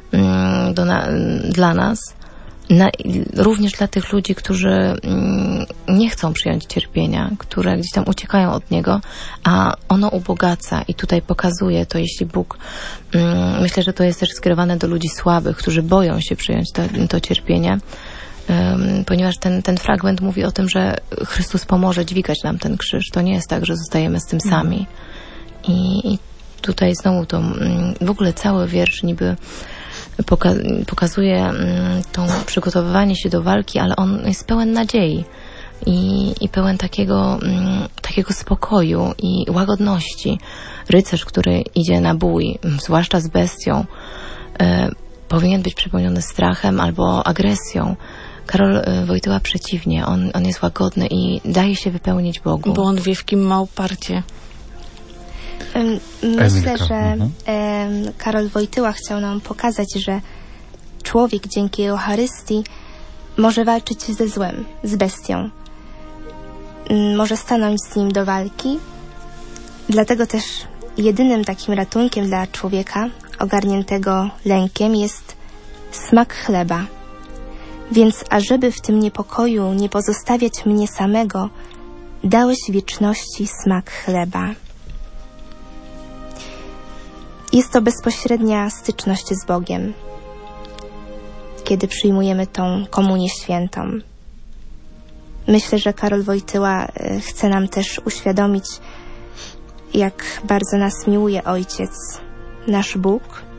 [SPEAKER 3] dla nas, również dla tych ludzi, którzy nie chcą przyjąć cierpienia, które gdzieś tam uciekają od Niego, a ono ubogaca i tutaj pokazuje to, jeśli Bóg, myślę, że to jest też skierowane do ludzi słabych, którzy boją się przyjąć to cierpienie, ponieważ ten fragment mówi o tym, że Chrystus pomoże dźwigać nam ten krzyż. To nie jest tak, że zostajemy z tym sami. I tutaj znowu to, w ogóle cały wiersz niby pokazuje to przygotowywanie się do walki, ale on jest pełen nadziei i pełen takiego spokoju i łagodności. Rycerz, który idzie na bój, zwłaszcza z bestią, powinien być przepełniony strachem albo agresją. Karol Wojtyła przeciwnie, on jest łagodny i daje się wypełnić Bogu.
[SPEAKER 10] Bo on wie, w kim ma oparcie.
[SPEAKER 9] Myślę, że Karol Wojtyła chciał nam pokazać, że człowiek dzięki Eucharystii może walczyć ze złem, z bestią. Może stanąć z nim do walki. Dlatego też jedynym takim ratunkiem dla człowieka ogarniętego lękiem jest smak chleba. Więc ażeby w tym niepokoju nie pozostawiać mnie samego, dałeś wieczności smak chleba. Jest to bezpośrednia styczność z Bogiem, kiedy przyjmujemy tą komunię świętą. Myślę, że Karol Wojtyła chce nam też uświadomić, jak bardzo nas miłuje Ojciec, nasz Bóg.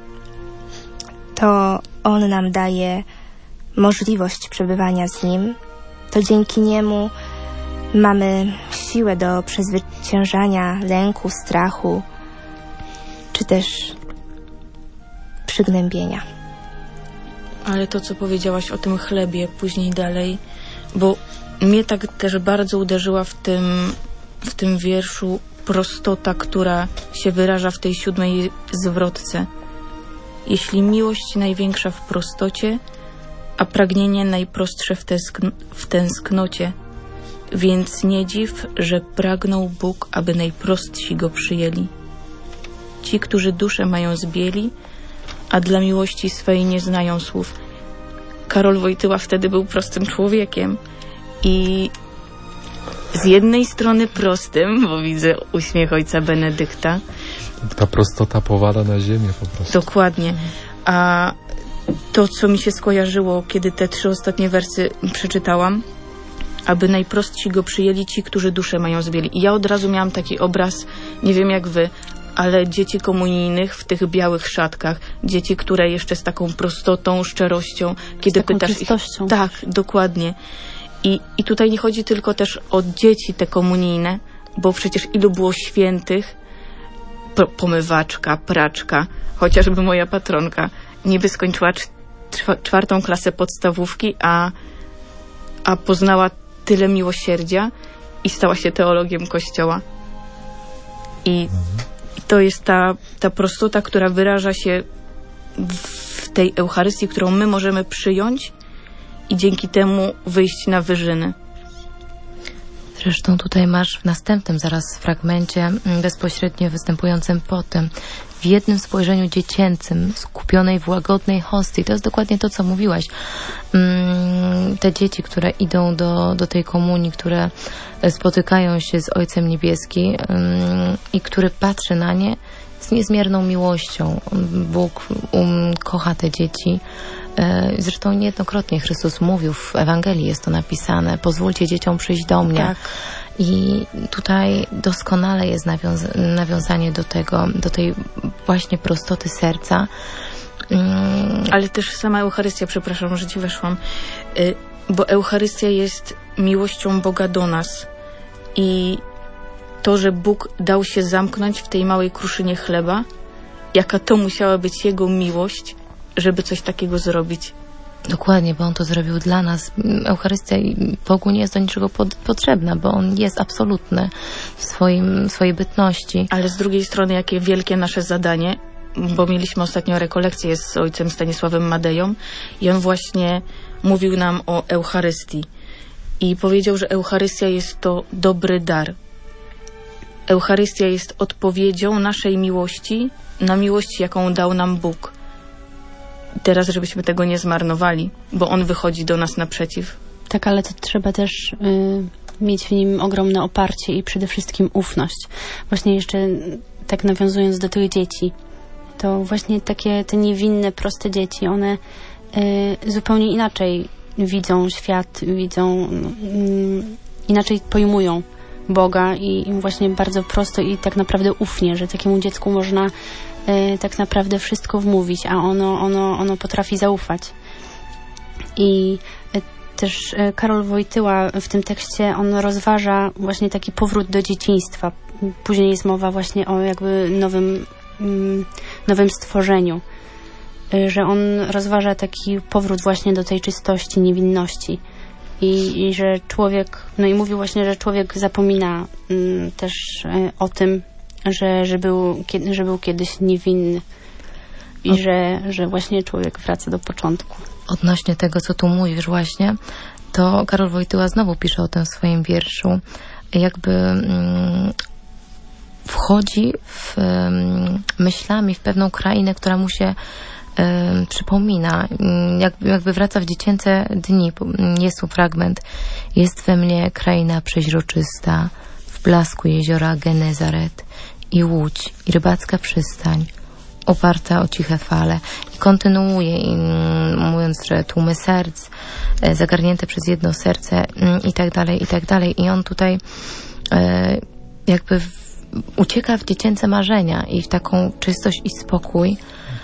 [SPEAKER 9] To On nam daje możliwość przebywania z Nim. To dzięki Niemu mamy siłę do przezwyciężania lęku, strachu, czy też przygnębienia.
[SPEAKER 10] Ale to, co powiedziałaś o tym chlebie, później dalej, bo mnie tak też bardzo uderzyła w tym wierszu prostota, która się wyraża w tej 7. zwrotce. Jeśli miłość największa w prostocie, a pragnienie najprostsze w tęsknocie, więc nie dziw, że pragnął Bóg, aby najprostsi Go przyjęli. Ci, którzy duszę mają zbieli, a dla miłości swej nie znają słów. Karol Wojtyła wtedy był prostym człowiekiem i z jednej strony prostym, bo widzę uśmiech ojca Benedykta.
[SPEAKER 11] Ta prostota powala na ziemię po prostu.
[SPEAKER 10] Dokładnie. A to, co mi się skojarzyło, kiedy te 3 ostatnie wersy przeczytałam, aby najprostsi Go przyjęli ci, którzy duszę mają zbieli. I ja od razu miałam taki obraz, nie wiem jak wy, ale dzieci komunijnych w tych białych szatkach, dzieci, które jeszcze z taką prostotą, szczerością, kiedy pytasz ich... Tak, dokładnie. I tutaj nie chodzi tylko też o dzieci te komunijne, bo przecież ilu było świętych, pomywaczka, praczka, chociażby moja patronka niby skończyła 4. klasę podstawówki, a poznała tyle miłosierdzia i stała się teologiem Kościoła. I to jest ta prostota, która wyraża się w tej Eucharystii, którą my możemy przyjąć i dzięki temu wyjść na wyżyny.
[SPEAKER 3] Zresztą tutaj masz w następnym zaraz fragmencie, bezpośrednio występującym po tym, w jednym spojrzeniu dziecięcym, skupionej w łagodnej hostii. To jest dokładnie to, co mówiłaś. Te dzieci, które idą do tej komunii, które spotykają się z Ojcem Niebieskim i który patrzy na nie z niezmierną miłością. Bóg kocha te dzieci. Zresztą niejednokrotnie Chrystus mówił, w Ewangelii jest to napisane, pozwólcie dzieciom przyjść do mnie.
[SPEAKER 10] Tak.
[SPEAKER 3] I tutaj doskonale jest nawiązanie do tej właśnie prostoty serca.
[SPEAKER 10] Ale też sama Eucharystia, przepraszam, że ci weszłam, bo Eucharystia jest miłością Boga do nas i to, że Bóg dał się zamknąć w tej małej kruszynie chleba, jaka to musiała być Jego miłość, żeby coś takiego zrobić.
[SPEAKER 3] Dokładnie, bo On to zrobił dla nas. Eucharystia Bogu nie jest do niczego potrzebna, bo On jest absolutny w swojej bytności.
[SPEAKER 10] Ale z drugiej strony, jakie wielkie nasze zadanie, bo mieliśmy ostatnio rekolekcję z ojcem Stanisławem Madeją i on właśnie mówił nam o Eucharystii i powiedział, że Eucharystia jest to dobry dar. Eucharystia jest odpowiedzią naszej miłości na miłość, jaką dał nam Bóg. Teraz, żebyśmy tego nie zmarnowali, bo On wychodzi do nas naprzeciw.
[SPEAKER 4] Tak, ale to trzeba też mieć w nim ogromne oparcie i przede wszystkim ufność. Właśnie jeszcze tak nawiązując do tych dzieci, to właśnie takie te niewinne, proste dzieci, one zupełnie inaczej widzą świat, inaczej pojmują Boga i właśnie bardzo prosto i tak naprawdę ufnie, że takiemu dziecku można tak naprawdę wszystko wmówić, a ono potrafi zaufać. I też Karol Wojtyła w tym tekście, on rozważa właśnie taki powrót do dzieciństwa. Później jest mowa właśnie o jakby nowym stworzeniu. Że on rozważa taki powrót właśnie do tej czystości, niewinności. I że człowiek, no i mówił właśnie, że człowiek zapomina też o tym, że był kiedyś niewinny i że właśnie człowiek wraca do początku.
[SPEAKER 3] Odnośnie tego, co tu mówisz właśnie, to Karol Wojtyła znowu pisze o tym w swoim wierszu. Jakby wchodzi myślami w pewną krainę, która mu się przypomina, jakby wraca w dziecięce dni. Jest tu fragment. Jest we mnie kraina przeźroczysta, w blasku jeziora Genezaret i łódź, i rybacka przystań, oparta o ciche fale. I kontynuuje, mówiąc, że tłumy serc, zagarnięte przez jedno serce i tak dalej, i tak dalej. I on tutaj jakby ucieka w dziecięce marzenia i w taką czystość i spokój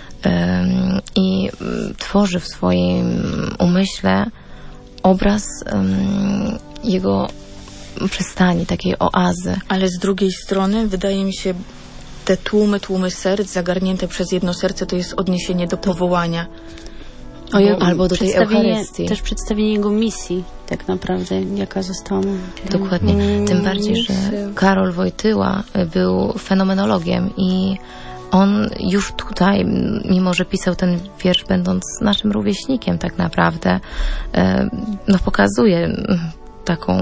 [SPEAKER 3] i tworzy w swoim umyśle obraz jego przystani, takiej oazy.
[SPEAKER 10] Ale z drugiej strony wydaje mi się, te tłumy serc zagarnięte przez jedno serce to jest odniesienie do powołania.
[SPEAKER 3] Albo do tej Eucharystii.
[SPEAKER 4] Też przedstawienie jego misji tak naprawdę, jaka została mu.
[SPEAKER 3] Dokładnie. Tym bardziej, że Karol Wojtyła był fenomenologiem i on już tutaj, mimo że pisał ten wiersz będąc naszym rówieśnikiem tak naprawdę, no pokazuje taką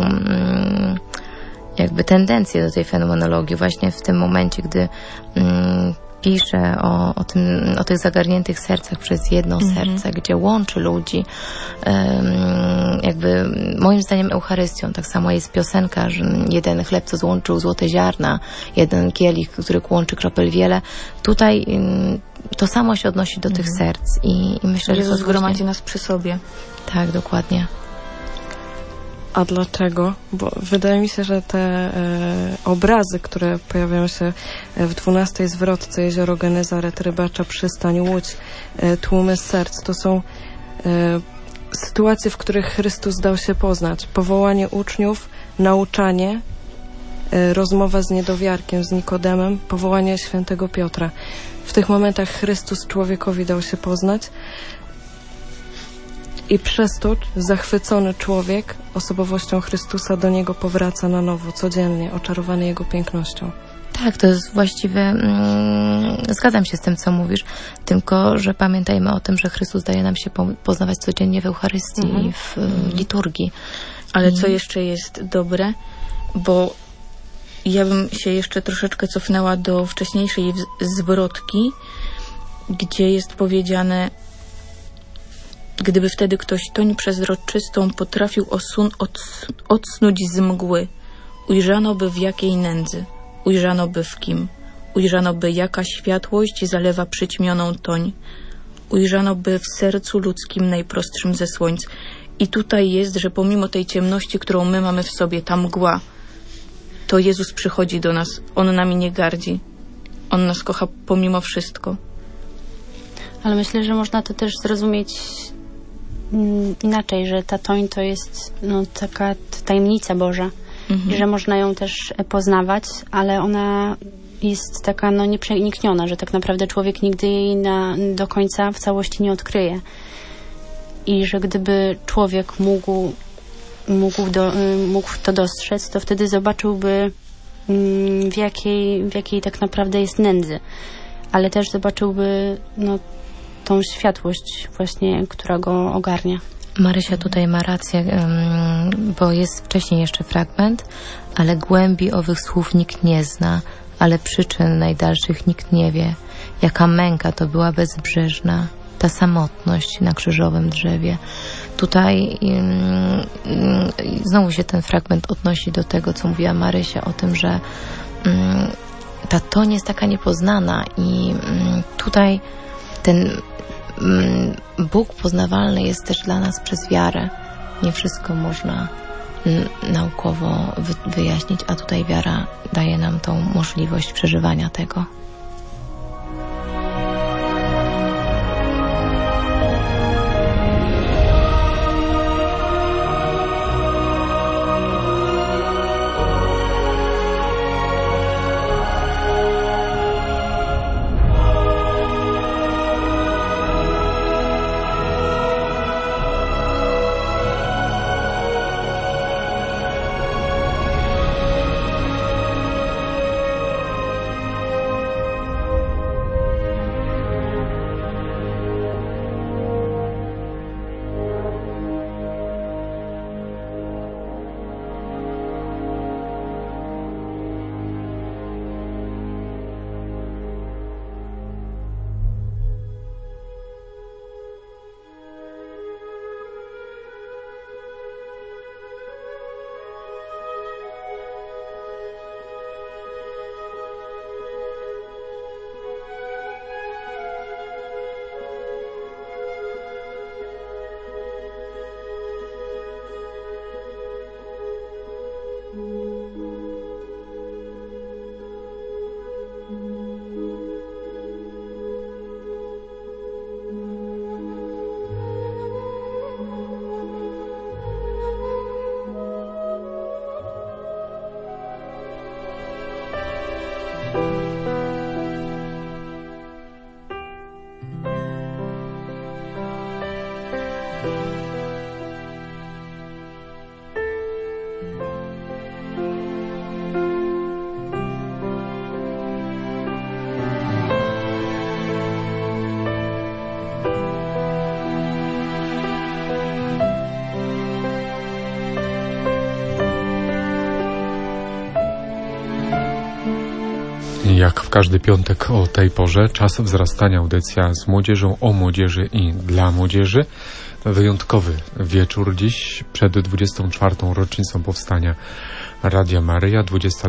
[SPEAKER 3] jakby tendencję do tej fenomenologii właśnie w tym momencie, gdy pisze o tych zagarniętych sercach przez jedno serce, gdzie łączy ludzi jakby moim zdaniem Eucharystią. Tak samo jest piosenka, że jeden chleb, co złączył złote ziarna, jeden kielich, który łączy kropel wiele. Tutaj to samo się odnosi do tych serc i myślę, że
[SPEAKER 10] Jezus zgromadzi nas przy sobie.
[SPEAKER 3] Tak, dokładnie.
[SPEAKER 7] A dlaczego? Bo wydaje mi się, że te obrazy, które pojawiają się w 12 zwrotce, jezioro Genezaret, rybacza przystań, łódź, tłumy serc, to są sytuacje, w których Chrystus dał się poznać. Powołanie uczniów, nauczanie, rozmowa z niedowiarkiem, z Nikodemem, powołanie świętego Piotra. W tych momentach Chrystus człowiekowi dał się poznać. I przez to zachwycony człowiek osobowością Chrystusa do niego powraca na nowo, codziennie, oczarowany jego pięknością.
[SPEAKER 3] Tak, to jest właściwie, zgadzam się z tym, co mówisz, tylko że pamiętajmy o tym, że Chrystus daje nam się poznawać codziennie w Eucharystii i w liturgii.
[SPEAKER 10] Ale co jeszcze jest dobre, bo ja bym się jeszcze troszeczkę cofnęła do wcześniejszej zwrotki, gdzie jest powiedziane: gdyby wtedy ktoś toń przezroczystą potrafił odsnuć z mgły, ujrzano by w jakiej nędzy, ujrzano by w kim, ujrzano by jaka światłość zalewa przyćmioną toń, ujrzano by w sercu ludzkim najprostszym ze słońc. I tutaj jest, że pomimo tej ciemności, którą my mamy w sobie, ta mgła, to Jezus przychodzi do nas. On nami nie gardzi. On nas kocha pomimo wszystko.
[SPEAKER 4] Ale myślę, że można to też zrozumieć inaczej, że ta toń to jest taka tajemnica Boża. I że można ją też poznawać, ale ona jest taka nieprzenikniona, że tak naprawdę człowiek nigdy jej do końca w całości nie odkryje. I że gdyby człowiek mógł to dostrzec, to wtedy zobaczyłby w jakiej tak naprawdę jest nędzy. Ale też zobaczyłby tą światłość właśnie, która go ogarnia.
[SPEAKER 3] Marysia tutaj ma rację, bo jest wcześniej jeszcze fragment, ale głębi owych słów nikt nie zna, ale przyczyn najdalszych nikt nie wie. Jaka męka to była bezbrzeżna, ta samotność na krzyżowym drzewie. Tutaj znowu się ten fragment odnosi do tego, co mówiła Marysia o tym, że ta toń jest taka niepoznana i tutaj ten Bóg poznawalny jest też dla nas przez wiarę. Nie wszystko można naukowo wyjaśnić, a tutaj wiara daje nam tą możliwość przeżywania tego.
[SPEAKER 11] Jak w każdy piątek o tej porze, czas wzrastania, audycja z młodzieżą, o młodzieży i dla młodzieży. Wyjątkowy wieczór dziś, przed 24. rocznicą powstania Radia Maryja,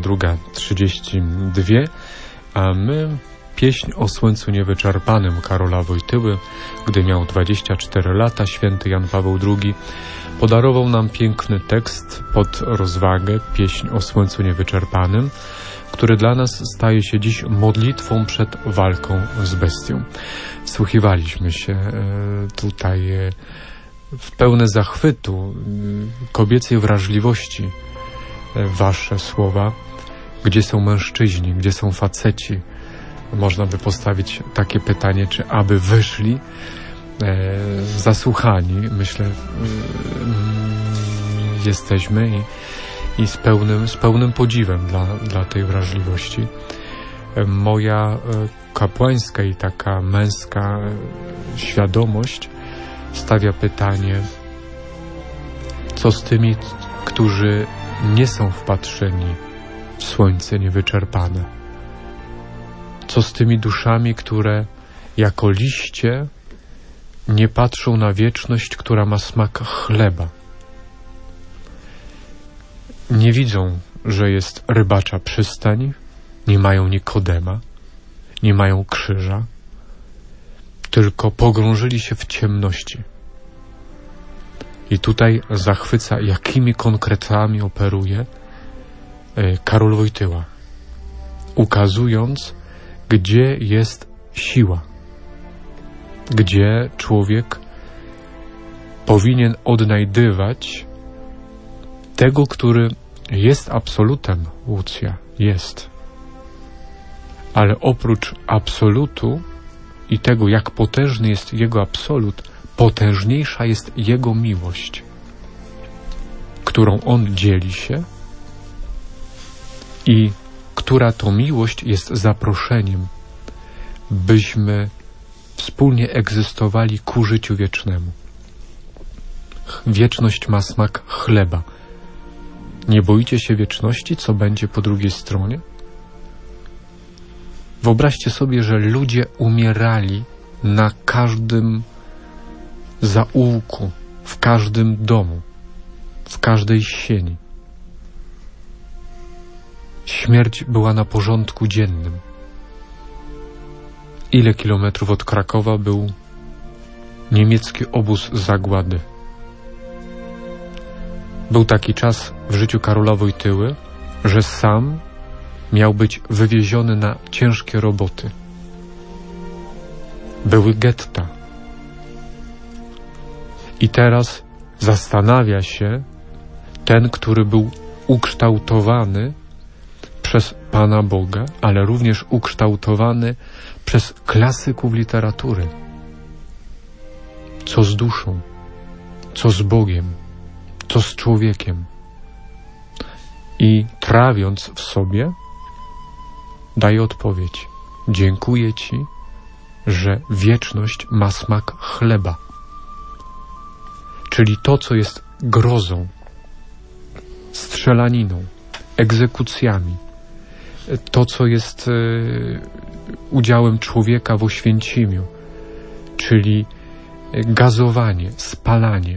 [SPEAKER 11] 22:32, a my pieśń o słońcu niewyczerpanym Karola Wojtyły, gdy miał 24 lata, święty Jan Paweł II podarował nam piękny tekst pod rozwagę, pieśń o słońcu niewyczerpanym, który dla nas staje się dziś modlitwą przed walką z bestią. Wsłuchiwaliśmy się tutaj w pełne zachwytu, kobiecej wrażliwości wasze słowa. Gdzie są mężczyźni, gdzie są faceci? Można by postawić takie pytanie, czy aby wyszli zasłuchani, myślę, jesteśmy i z pełnym podziwem dla tej wrażliwości. Moja kapłańska i taka męska świadomość stawia pytanie, co z tymi, którzy nie są wpatrzeni w słońce niewyczerpane? Co z tymi duszami, które jako liście nie patrzą na wieczność, która ma smak chleba? Nie widzą, że jest rybacza przystań, nie mają Nikodema, nie mają krzyża, tylko pogrążyli się w ciemności. I tutaj zachwyca, jakimi konkretami operuje Karol Wojtyła, ukazując, gdzie jest siła, gdzie człowiek powinien odnajdywać tego, który jest absolutem. Łucja jest. Ale oprócz absolutu i tego, jak potężny jest jego absolut, potężniejsza jest jego miłość, którą on dzieli się i która to miłość jest zaproszeniem, byśmy wspólnie egzystowali ku życiu wiecznemu. Wieczność ma smak chleba. Nie boicie się wieczności, co będzie po drugiej stronie? Wyobraźcie sobie, że ludzie umierali na każdym zaułku, w każdym domu, w każdej sieni. Śmierć była na porządku dziennym. Ile kilometrów od Krakowa był niemiecki obóz zagłady? Był taki czas w życiu Karola Wojtyły, że sam miał być wywieziony na ciężkie roboty. Były getta. I teraz zastanawia się ten, który był ukształtowany przez Pana Boga, ale również ukształtowany przez klasyków literatury. Co z duszą? Co z Bogiem? Co z człowiekiem? I trawiąc w sobie, daje odpowiedź. Dziękuję Ci, że wieczność ma smak chleba. Czyli to, co jest grozą, strzelaniną, egzekucjami, to, co jest udziałem człowieka w Oświęcimiu, czyli gazowanie, spalanie.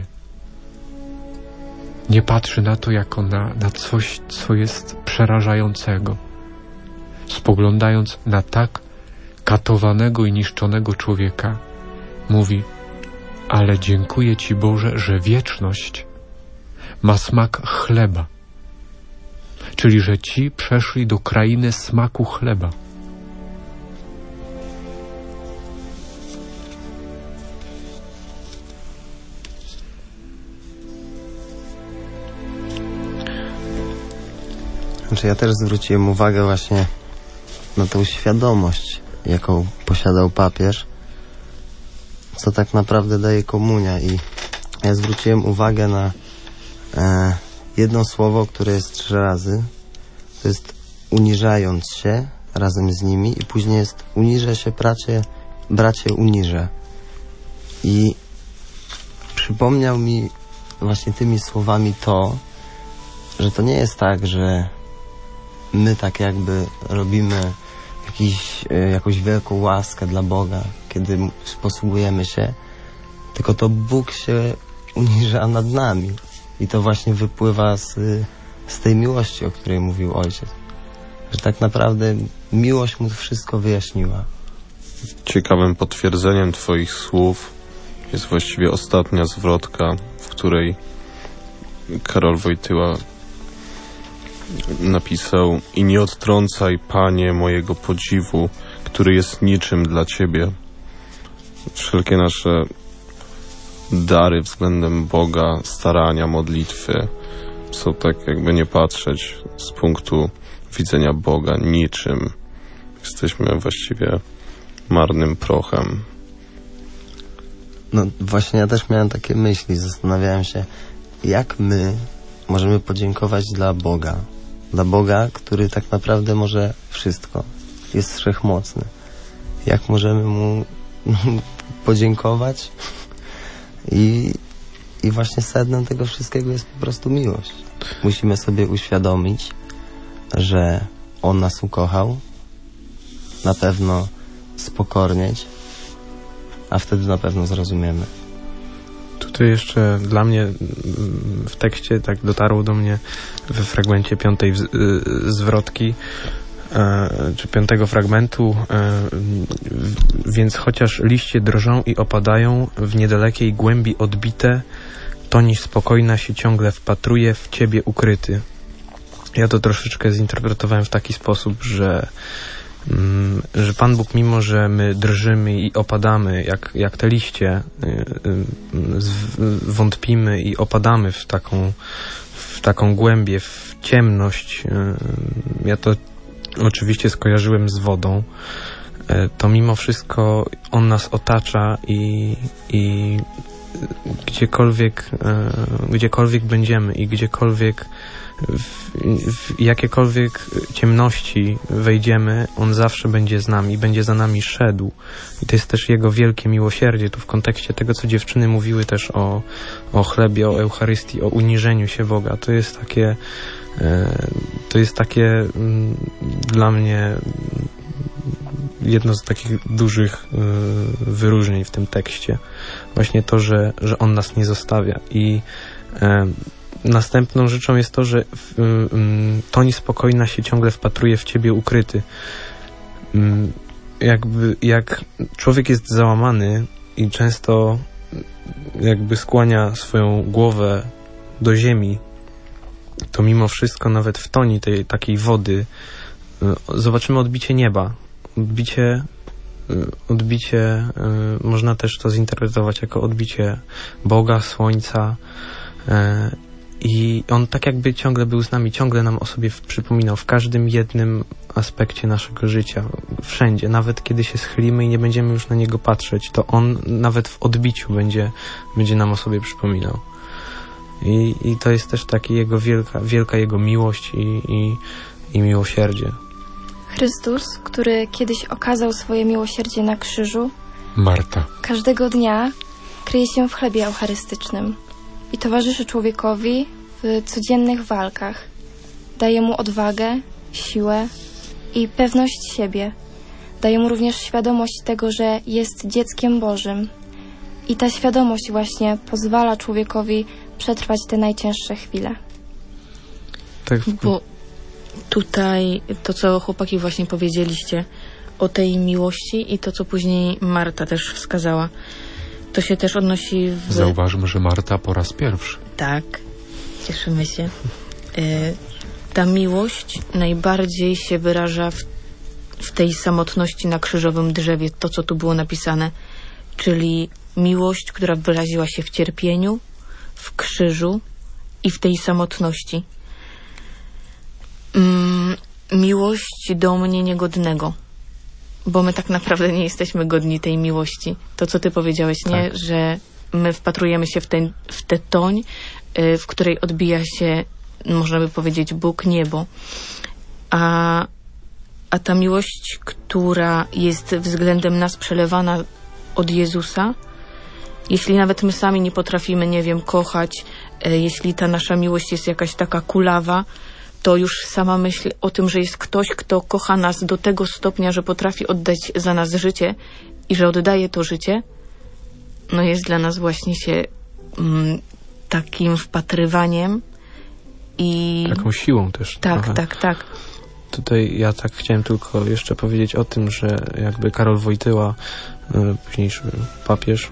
[SPEAKER 11] Nie patrzy na to jako na coś, co jest przerażającego. Spoglądając na tak katowanego i niszczonego człowieka, mówi: ale dziękuję Ci, Boże, że wieczność ma smak chleba. Czyli, że ci przeszli do krainy smaku chleba.
[SPEAKER 5] Znaczy ja też zwróciłem uwagę właśnie na tą świadomość, jaką posiadał papież, co tak naprawdę daje komunia. I ja zwróciłem uwagę na jedno słowo, które jest 3 razy. To jest uniżając się razem z nimi i później jest uniżę się, bracie uniżę. I przypomniał mi właśnie tymi słowami to, że to nie jest tak, że my tak jakby robimy jakąś wielką łaskę dla Boga, kiedy posługujemy się, tylko to Bóg się uniża nad nami. I to właśnie wypływa z tej miłości, o której mówił Ojciec. Że tak naprawdę miłość mu wszystko wyjaśniła.
[SPEAKER 2] Ciekawym potwierdzeniem Twoich słów jest właściwie ostatnia zwrotka, w której Karol Wojtyła napisał: i nie odtrącaj, Panie, mojego podziwu, który jest niczym dla Ciebie. Wszelkie nasze dary względem Boga, starania, modlitwy są, tak jakby nie patrzeć, z punktu widzenia Boga niczym. Jesteśmy właściwie marnym prochem.
[SPEAKER 5] No właśnie ja też miałem takie myśli, zastanawiałem się, jak my możemy podziękować dla Boga, który tak naprawdę może wszystko, jest wszechmocny. Jak możemy Mu podziękować? I właśnie sednem tego wszystkiego jest po prostu miłość. Musimy sobie uświadomić, że On nas ukochał, na pewno spokornieć, a wtedy na pewno zrozumiemy.
[SPEAKER 8] Tutaj jeszcze dla mnie w tekście tak dotarło do mnie we fragmencie 5. zwrotki, czy 5. fragmentu, więc chociaż liście drżą i opadają, w niedalekiej głębi odbite, toń spokojna się ciągle wpatruje, w Ciebie ukryty. Ja to troszeczkę zinterpretowałem w taki sposób, że Pan Bóg, mimo że my drżymy i opadamy, jak te liście, wątpimy i opadamy w taką głębię, w ciemność, ja to oczywiście skojarzyłem z wodą, to mimo wszystko On nas otacza i gdziekolwiek będziemy i gdziekolwiek w jakiekolwiek ciemności wejdziemy, On zawsze będzie z nami, będzie za nami szedł. I to jest też Jego wielkie miłosierdzie, tu w kontekście tego, co dziewczyny mówiły też o chlebie, o Eucharystii, o uniżeniu się Boga. To jest takie dla mnie jedno z takich dużych wyróżnień w tym tekście. Właśnie to, że On nas nie zostawia. I następną rzeczą jest to, że toń spokojna się ciągle wpatruje w Ciebie ukryty. Jak człowiek jest załamany i często jakby skłania swoją głowę do ziemi, to mimo wszystko nawet w toni tej takiej wody zobaczymy odbicie nieba. Odbicie można też to zinterpretować jako odbicie Boga, Słońca, i On tak jakby ciągle był z nami, ciągle nam o sobie przypominał w każdym jednym aspekcie naszego życia, wszędzie, nawet kiedy się schylimy i nie będziemy już na Niego patrzeć, to On nawet w odbiciu będzie nam o sobie przypominał. I to jest też taki Jego wielka Jego miłość i miłosierdzie.
[SPEAKER 6] Chrystus, który kiedyś okazał swoje miłosierdzie na krzyżu,
[SPEAKER 11] Marta,
[SPEAKER 6] każdego dnia kryje się w chlebie eucharystycznym i towarzyszy człowiekowi w codziennych walkach. Daje mu odwagę, siłę i pewność siebie. Daje mu również świadomość tego, że jest dzieckiem Bożym. I ta świadomość właśnie pozwala człowiekowi przetrwać te najcięższe chwile.
[SPEAKER 10] Tak. Bo tutaj to, co chłopaki właśnie powiedzieliście o tej miłości i to, co później Marta też wskazała, to się też odnosi
[SPEAKER 11] Zauważmy, że Marta po raz pierwszy.
[SPEAKER 10] Tak, cieszymy się. Ta miłość najbardziej się wyraża w tej samotności na krzyżowym drzewie, to, co tu było napisane, czyli miłość, która wyraziła się w cierpieniu, w krzyżu i w tej samotności. Miłość do mnie niegodnego, bo my tak naprawdę nie jesteśmy godni tej miłości. To, co ty powiedziałeś, nie?
[SPEAKER 11] Tak.
[SPEAKER 10] Że my wpatrujemy się w tę toń, w której odbija się, można by powiedzieć, Bóg, niebo. A ta miłość, która jest względem nas przelewana od Jezusa, jeśli nawet my sami nie potrafimy, nie wiem, kochać, jeśli ta nasza miłość jest jakaś taka kulawa, to już sama myśl o tym, że jest ktoś, kto kocha nas do tego stopnia, że potrafi oddać za nas życie i że oddaje to życie, no jest dla nas właśnie się takim wpatrywaniem i...
[SPEAKER 8] Taką siłą też.
[SPEAKER 10] Tak.
[SPEAKER 8] Tutaj ja tak chciałem tylko jeszcze powiedzieć o tym, że jakby Karol Wojtyła, późniejszy papież,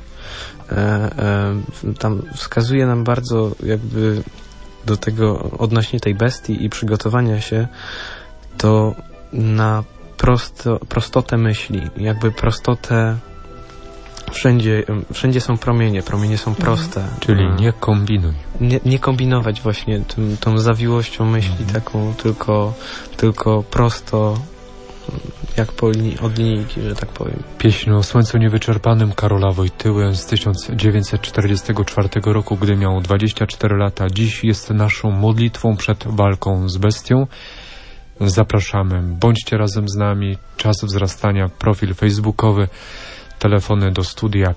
[SPEAKER 8] tam wskazuje nam bardzo jakby do tego, odnośnie tej bestii i przygotowania się, to na prostotę myśli, jakby prostotę, wszędzie są promienie są proste.
[SPEAKER 11] Czyli nie kombinuj.
[SPEAKER 8] Nie kombinować właśnie tą zawiłością myśli taką, tylko prosto jak od linijki, że tak powiem.
[SPEAKER 11] Pieśń o Słońcu Niewyczerpanym Karola Wojtyły z 1944 roku, gdy miał 24 lata. Dziś jest naszą modlitwą przed walką z bestią. Zapraszamy, bądźcie razem z nami. Czas wzrastania, profil facebookowy, telefony do studia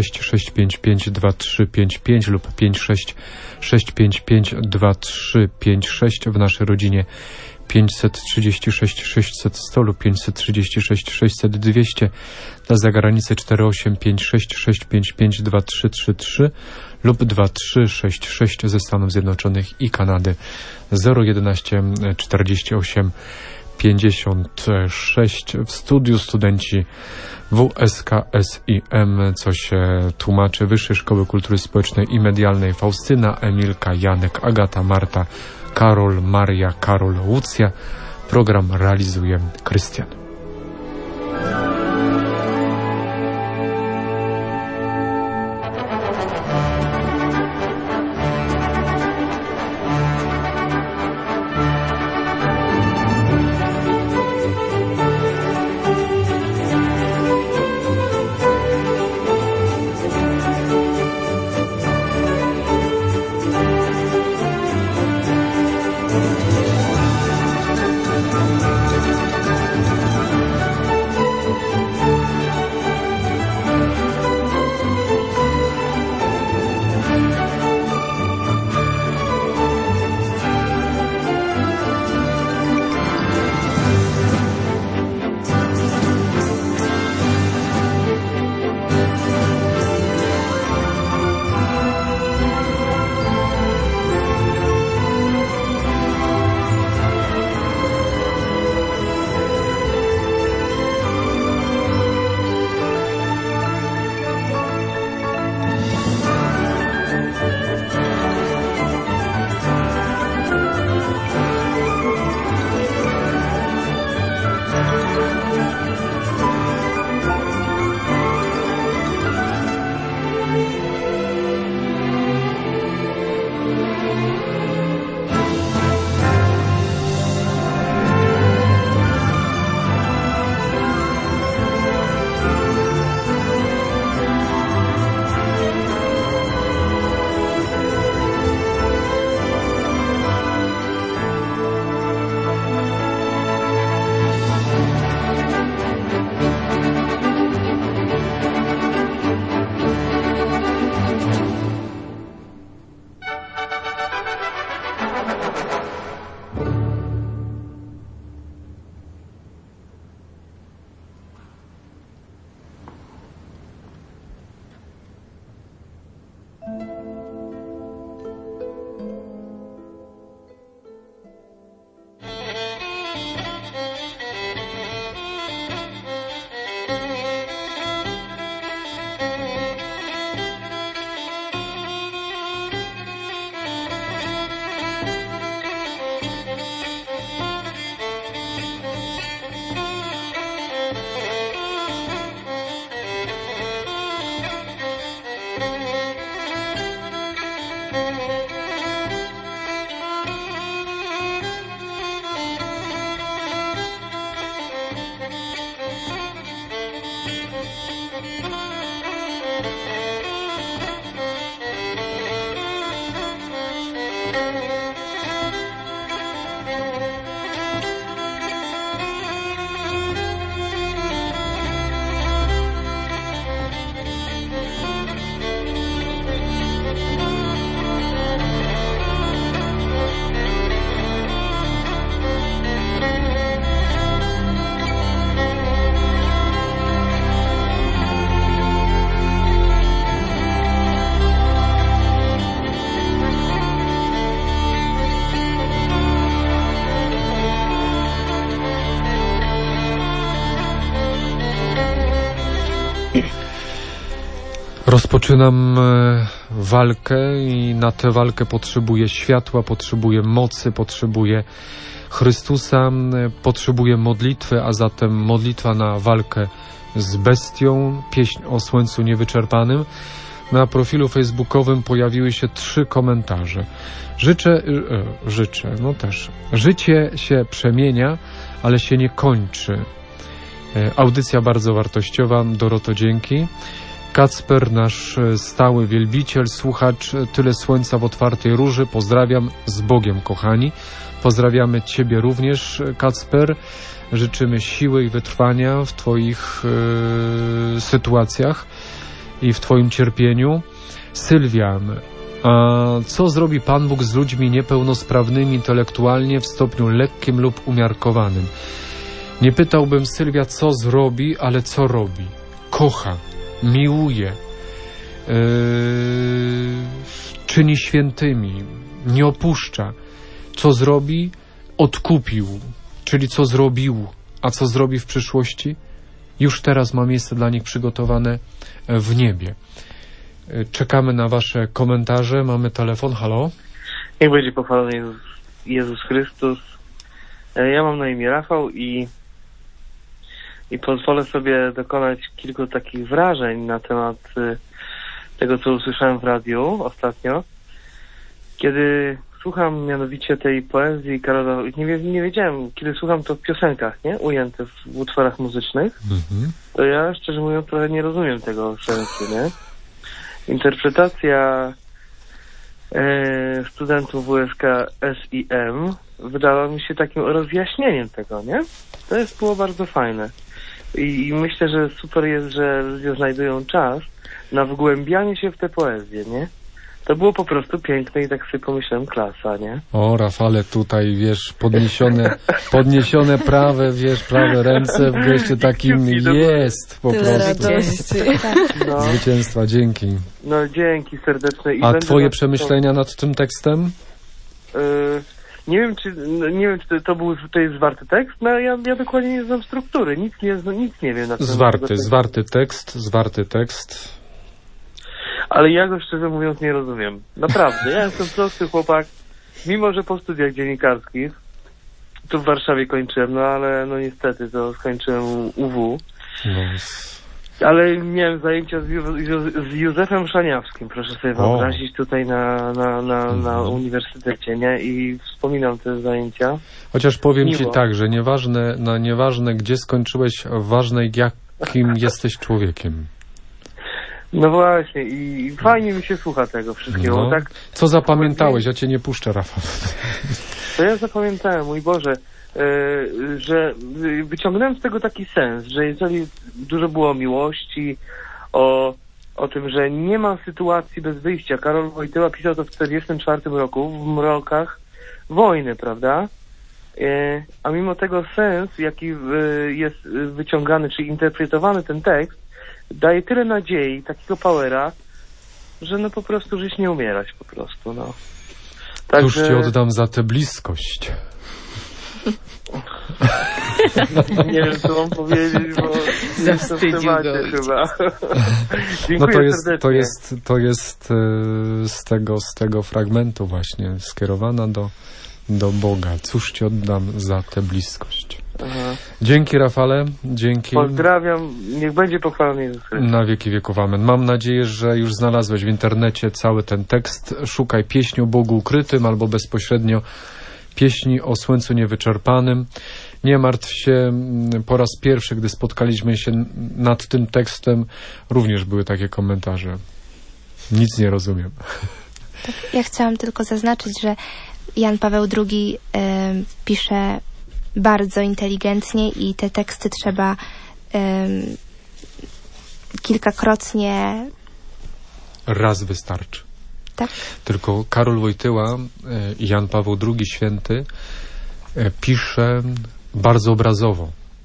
[SPEAKER 11] 566552355 lub 566552356 w naszej rodzinie 536 600 100 lub 536 600 200, dla zagranicy 4856 655 2333 lub 2366 ze Stanów Zjednoczonych i Kanady 011 48 56. W studiu studenci WSKSIM, co się tłumaczy, Wyższej Szkoły Kultury Społecznej i Medialnej, Faustyna, Emilka, Janek, Agata, Marta, Karol, Maria, Karol, Łucja. Program realizuje Krystian. Rozpoczynam walkę i na tę walkę potrzebuję światła, potrzebuję mocy, potrzebuję Chrystusa, potrzebuję modlitwy, a zatem modlitwa na walkę z bestią, pieśń o Słońcu Niewyczerpanym. Na profilu facebookowym pojawiły się 3 komentarze. Życie się przemienia, ale się nie kończy. Audycja bardzo wartościowa. Doroto, dzięki. Kacper, nasz stały wielbiciel, słuchacz Tyle Słońca w Otwartej Róży. Pozdrawiam, z Bogiem, kochani. Pozdrawiamy Ciebie również, Kacper. Życzymy siły i wytrwania w Twoich sytuacjach i w Twoim cierpieniu. Sylwian, a co zrobi Pan Bóg z ludźmi niepełnosprawnymi intelektualnie w stopniu lekkim lub umiarkowanym? Nie pytałbym, Sylwia, co zrobi, ale co robi. Kocha, miłuje, czyni świętymi, nie opuszcza. Co zrobi? Odkupił, czyli co zrobił, a co zrobi w przyszłości? Już teraz ma miejsce dla nich przygotowane w niebie. Czekamy na Wasze komentarze. Mamy telefon. Halo?
[SPEAKER 12] Niech będzie pochwalony Jezus Chrystus. Ja mam na imię Rafał i pozwolę sobie dokonać kilku takich wrażeń na temat tego, co usłyszałem w radiu ostatnio. Kiedy słucham mianowicie tej poezji Karola, nie wiedziałem, kiedy słucham to w piosenkach, nie? Ujęte w utworach muzycznych, to ja szczerze mówiąc trochę nie rozumiem tego sensu, nie? Interpretacja studentów WSK SIM wydała mi się takim rozjaśnieniem tego, nie? To było bardzo fajne. I myślę, że super jest, że ludzie znajdują czas na wgłębianie się w tę poezję, nie? To było po prostu piękne i tak sobie pomyślałem, klasa, nie?
[SPEAKER 11] O, Rafale, tutaj, wiesz, podniesione prawe ręce w geście takim jest po prostu.
[SPEAKER 12] No.
[SPEAKER 11] Zwycięstwa, dzięki.
[SPEAKER 12] No, dzięki serdeczne.
[SPEAKER 11] A twoje przemyślenia nad tym tekstem?
[SPEAKER 12] Nie wiem, czy to jest zwarty tekst. No, ja dokładnie nie znam struktury. Nic nie wiem na ten
[SPEAKER 11] Zwarty tekst.
[SPEAKER 12] Ale ja go szczerze mówiąc nie rozumiem. Naprawdę. Ja jestem prosty chłopak. Mimo, że po studiach dziennikarskich tu w Warszawie kończyłem, no ale no niestety to skończyłem UW. Ale miałem zajęcia z Józefem Szaniawskim, proszę sobie wyobrazić, tutaj na uniwersytecie, nie? I wspominam te zajęcia.
[SPEAKER 11] Chociaż powiem Ci tak, że nieważne gdzie skończyłeś, ważne jakim jesteś człowiekiem.
[SPEAKER 12] No właśnie i fajnie mi się słucha tego wszystkiego.
[SPEAKER 11] No.
[SPEAKER 12] Tak,
[SPEAKER 11] co zapamiętałeś? Ja Cię nie puszczę, Rafał.
[SPEAKER 12] To ja zapamiętałem, mój Boże, że wyciągnąłem z tego taki sens, że jeżeli dużo było o miłości, o tym, że nie ma sytuacji bez wyjścia. Karol Wojtyła pisał to w 1944 roku, w mrokach wojny, prawda? A mimo tego sens, jaki jest wyciągany, czy interpretowany ten tekst, daje tyle nadziei, takiego powera, że no po prostu żyć, nie umierać po prostu, no.
[SPEAKER 11] Cóż Ci oddam za tę bliskość.
[SPEAKER 12] Nie wiem, co mam powiedzieć, bo jestem w temacie chyba. Dziękuję serdecznie.
[SPEAKER 11] To jest z tego fragmentu właśnie skierowana do Boga. Cóż Ci oddam za tę bliskość. Aha. Dzięki, Rafale, dzięki.
[SPEAKER 12] Pozdrawiam, niech będzie pochwalony Jezus Chrystus.
[SPEAKER 11] Na wieki wieków, amen. Mam nadzieję, że już znalazłeś w internecie cały ten tekst. Szukaj Pieśni o Bogu ukrytym albo bezpośrednio Pieśni o Słońcu niewyczerpanym. Nie martw się, po raz pierwszy, gdy spotkaliśmy się nad tym tekstem, również były takie komentarze. Nic nie rozumiem.
[SPEAKER 9] Tak, ja chciałam tylko zaznaczyć, że Jan Paweł II pisze bardzo inteligentnie i te teksty trzeba kilkakrotnie...
[SPEAKER 11] Raz wystarczy.
[SPEAKER 9] Tak?
[SPEAKER 11] Tylko Karol Wojtyła i Jan Paweł II święty pisze bardzo obrazowo.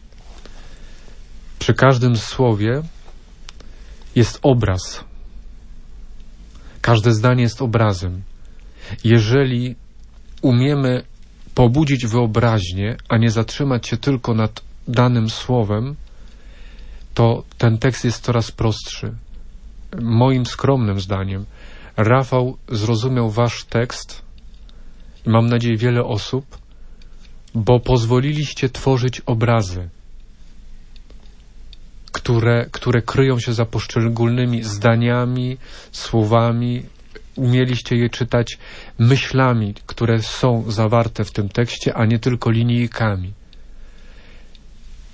[SPEAKER 11] Przy każdym słowie jest obraz. Każde zdanie jest obrazem. Jeżeli umiemy pobudzić wyobraźnię, a nie zatrzymać się tylko nad danym słowem, to ten tekst jest coraz prostszy. Moim skromnym zdaniem Rafał zrozumiał wasz tekst i mam nadzieję wiele osób, bo pozwoliliście tworzyć obrazy, które kryją się za poszczególnymi zdaniami, słowami. Umieliście je czytać myślami, które są zawarte w tym tekście, a nie tylko linijkami.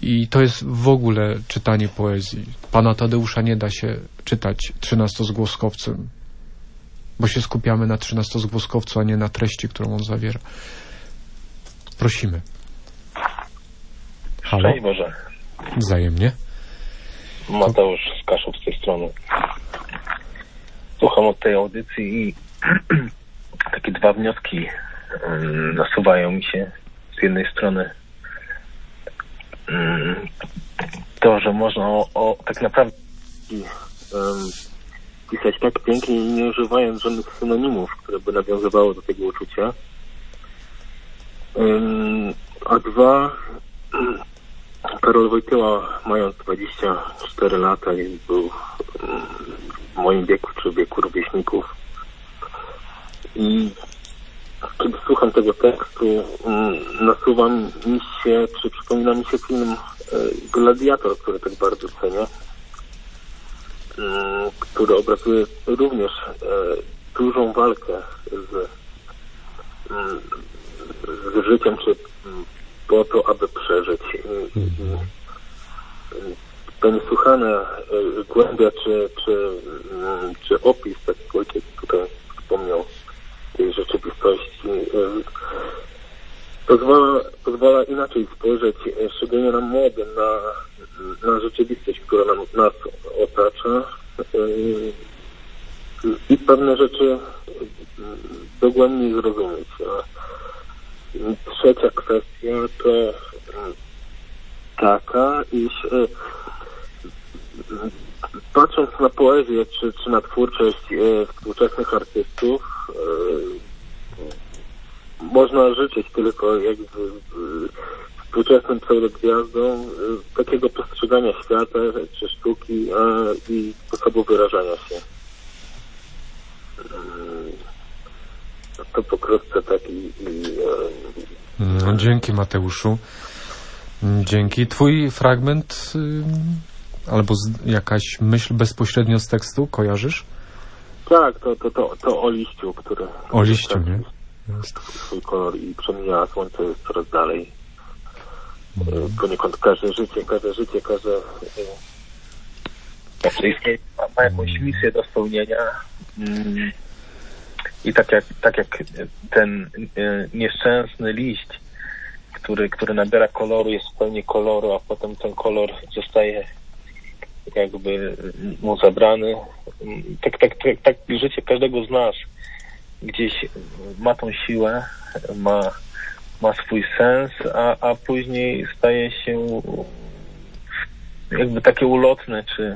[SPEAKER 11] I to jest w ogóle czytanie poezji. Pana Tadeusza nie da się czytać 13-zgłoskowcem, bo się skupiamy na 13-zgłoskowcu, a nie na treści, którą on zawiera. Prosimy. Halo?
[SPEAKER 13] Szczęść Boże.
[SPEAKER 11] Wzajemnie.
[SPEAKER 13] Mateusz z Kaszub z tej strony. Słucham od tej audycji i takie dwa wnioski nasuwają mi się. Z jednej strony to, że można tak naprawdę pisać tak pięknie i nie używając żadnych synonimów, które by nawiązywały do tego uczucia. A dwa, Karol Wojtyła, mając 24 lata i był w moim wieku czy wieku rówieśników, i kiedy słucham tego tekstu, nasuwa mi się, czy przypomina mi się film Gladiator, który tak bardzo cenię, który obrazuje również dużą walkę z życiem, czy po to, aby przeżyć. To niesłychane głębia, czy opis, tak jak ojciec tutaj wspomniał, tej rzeczywistości, pozwala inaczej spojrzeć, szczególnie nam młodym, na rzeczywistość, która nas otacza, i pewne rzeczy dogłębniej zrozumieć. A trzecia kwestia to taka, iż patrząc na poezję, czy na twórczość współczesnych artystów, można życzyć tylko jakby współczesnym pseudogwiazdom takiego postrzegania świata, czy sztuki i sposobu wyrażania się. To pokrótce tak
[SPEAKER 11] No, dzięki, Mateuszu. Dzięki. Twój fragment albo jakaś myśl bezpośrednio z tekstu kojarzysz?
[SPEAKER 13] Tak, to o liściu, który
[SPEAKER 11] o liściu, nie?
[SPEAKER 13] Swój kolor i przemija słońce jest coraz dalej. Poniekąd każde życie, ma jakąś misję do spełnienia. I tak jak ten nieszczęsny liść, który nabiera koloru, jest w pełni koloru, a potem ten kolor zostaje jakby mu zabrany. Tak życie każdego z nas gdzieś ma tą siłę, ma swój sens, a później staje się jakby takie ulotne, czy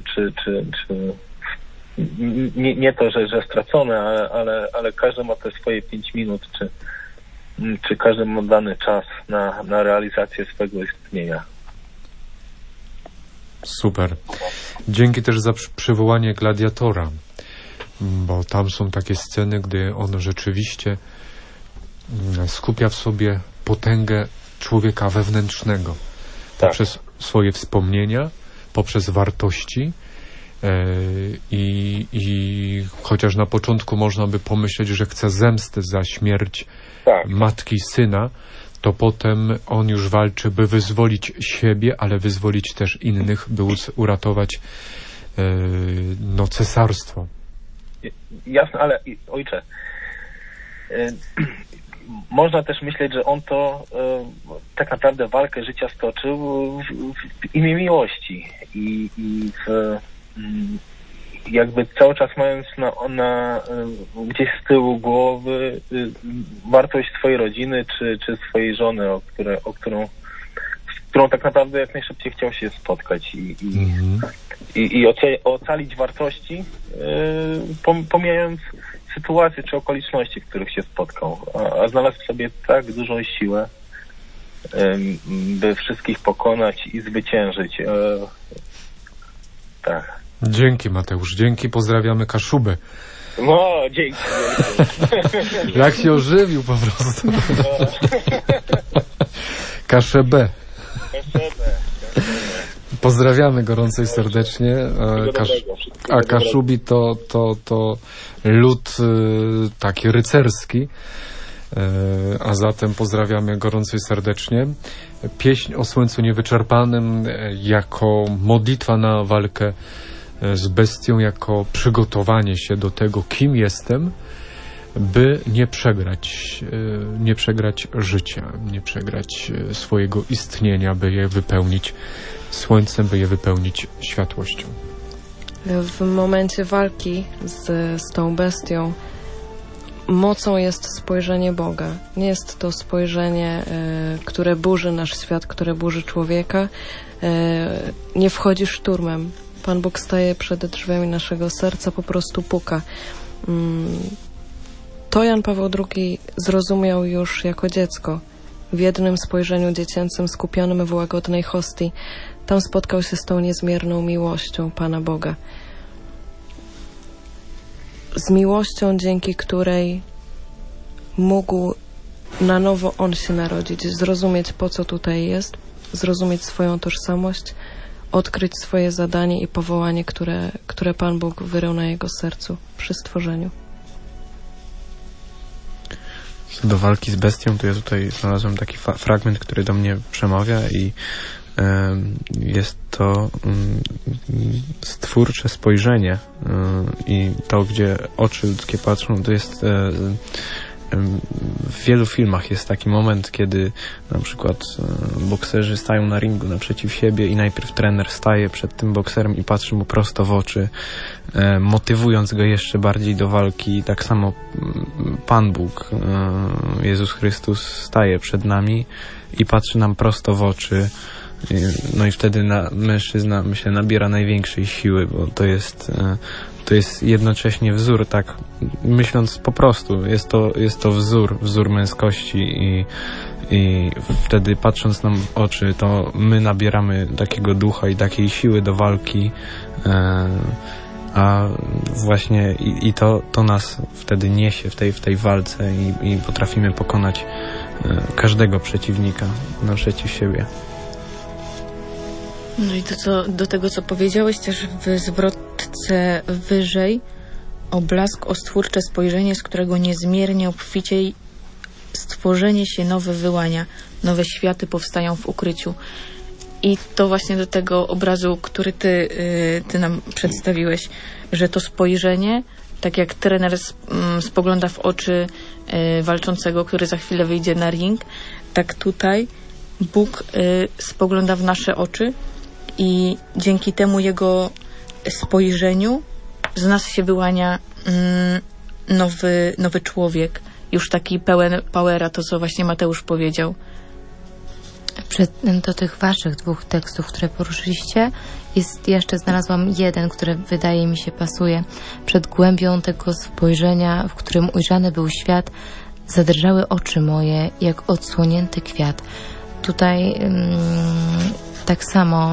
[SPEAKER 13] nie to, że stracone, ale każdy ma te swoje 5 minut, czy każdy ma dany czas na realizację swojego istnienia.
[SPEAKER 11] Super. Dzięki też za przywołanie Gladiatora, bo tam są takie sceny, gdy on rzeczywiście skupia w sobie potęgę człowieka wewnętrznego. Poprzez swoje wspomnienia, poprzez wartości, i chociaż na początku można by pomyśleć, że chce zemsty za śmierć matki i syna, to potem on już walczy, by wyzwolić siebie, ale wyzwolić też innych, by uratować cesarstwo.
[SPEAKER 13] Jasne, ale ojcze, można też myśleć, że on to tak naprawdę walkę życia stoczył w imię miłości i jakby cały czas mając gdzieś z tyłu głowy wartość swojej rodziny czy swojej żony, z którą tak naprawdę jak najszybciej chciał się spotkać i ocalić wartości, pomijając sytuacje czy okoliczności, w których się spotkał, a znalazł w sobie tak dużą siłę, by wszystkich pokonać i zwyciężyć. Tak.
[SPEAKER 11] Dzięki, Mateusz, dzięki, pozdrawiamy Kaszubę.
[SPEAKER 13] No, dzięki.
[SPEAKER 11] Jak się ożywił po prostu. Kaszebę. Pozdrawiamy gorąco i serdecznie. A Kaszubi to lud taki rycerski. A zatem pozdrawiamy gorąco i serdecznie. Pieśń o słońcu niewyczerpanym jako modlitwa na walkę z bestią, jako przygotowanie się do tego, kim jestem, by nie przegrać życia, nie przegrać swojego istnienia, by je wypełnić słońcem, by je wypełnić światłością.
[SPEAKER 7] W momencie walki z tą bestią mocą jest spojrzenie Boga. Nie jest to spojrzenie, które burzy nasz świat, które burzy człowieka. Nie wchodzi szturmem. Pan Bóg staje przed drzwiami naszego serca, po prostu puka. To Jan Paweł II zrozumiał już jako dziecko. W jednym spojrzeniu dziecięcym skupionym w łagodnej hostii. Tam spotkał się z tą niezmierną miłością Pana Boga. Z miłością, dzięki której mógł na nowo on się narodzić, zrozumieć, po co tutaj jest, zrozumieć swoją tożsamość, odkryć swoje zadanie i powołanie, które Pan Bóg wyrył na jego sercu przy stworzeniu.
[SPEAKER 8] Co do walki z bestią, to ja tutaj znalazłem taki fragment, który do mnie przemawia i jest to stwórcze spojrzenie i to, gdzie oczy ludzkie patrzą, to jest w wielu filmach jest taki moment, kiedy na przykład bokserzy stają na ringu naprzeciw siebie i najpierw trener staje przed tym bokserem i patrzy mu prosto w oczy, motywując go jeszcze bardziej do walki. Tak samo Pan Bóg, Jezus Chrystus, staje przed nami i patrzy nam prosto w oczy. No i wtedy mężczyzna, myślę, nabiera największej siły, bo to jest jednocześnie wzór, tak myśląc po prostu, jest to wzór męskości i wtedy patrząc nam w oczy, to my nabieramy takiego ducha i takiej siły do walki, a właśnie i to nas wtedy niesie w tej walce i potrafimy pokonać każdego przeciwnika naprzeciw siebie.
[SPEAKER 10] No i do tego, co powiedziałeś też w zwrotce wyżej, o blask, o stwórcze spojrzenie, z którego niezmiernie obficiej stworzenie się nowe wyłania, nowe światy powstają w ukryciu. I to właśnie do tego obrazu, który ty nam przedstawiłeś, że to spojrzenie, tak jak trener spogląda w oczy walczącego, który za chwilę wyjdzie na ring, tak tutaj Bóg spogląda w nasze oczy i dzięki temu Jego spojrzeniu z nas się wyłania nowy człowiek, już taki pełen powera, to co właśnie Mateusz powiedział.
[SPEAKER 3] Do tych waszych dwóch tekstów, które poruszyliście, jeszcze znalazłam jeden, który wydaje mi się pasuje. Przed głębią tego spojrzenia, w którym ujrzany był świat, zadrżały oczy moje, jak odsłonięty kwiat. Tutaj tak samo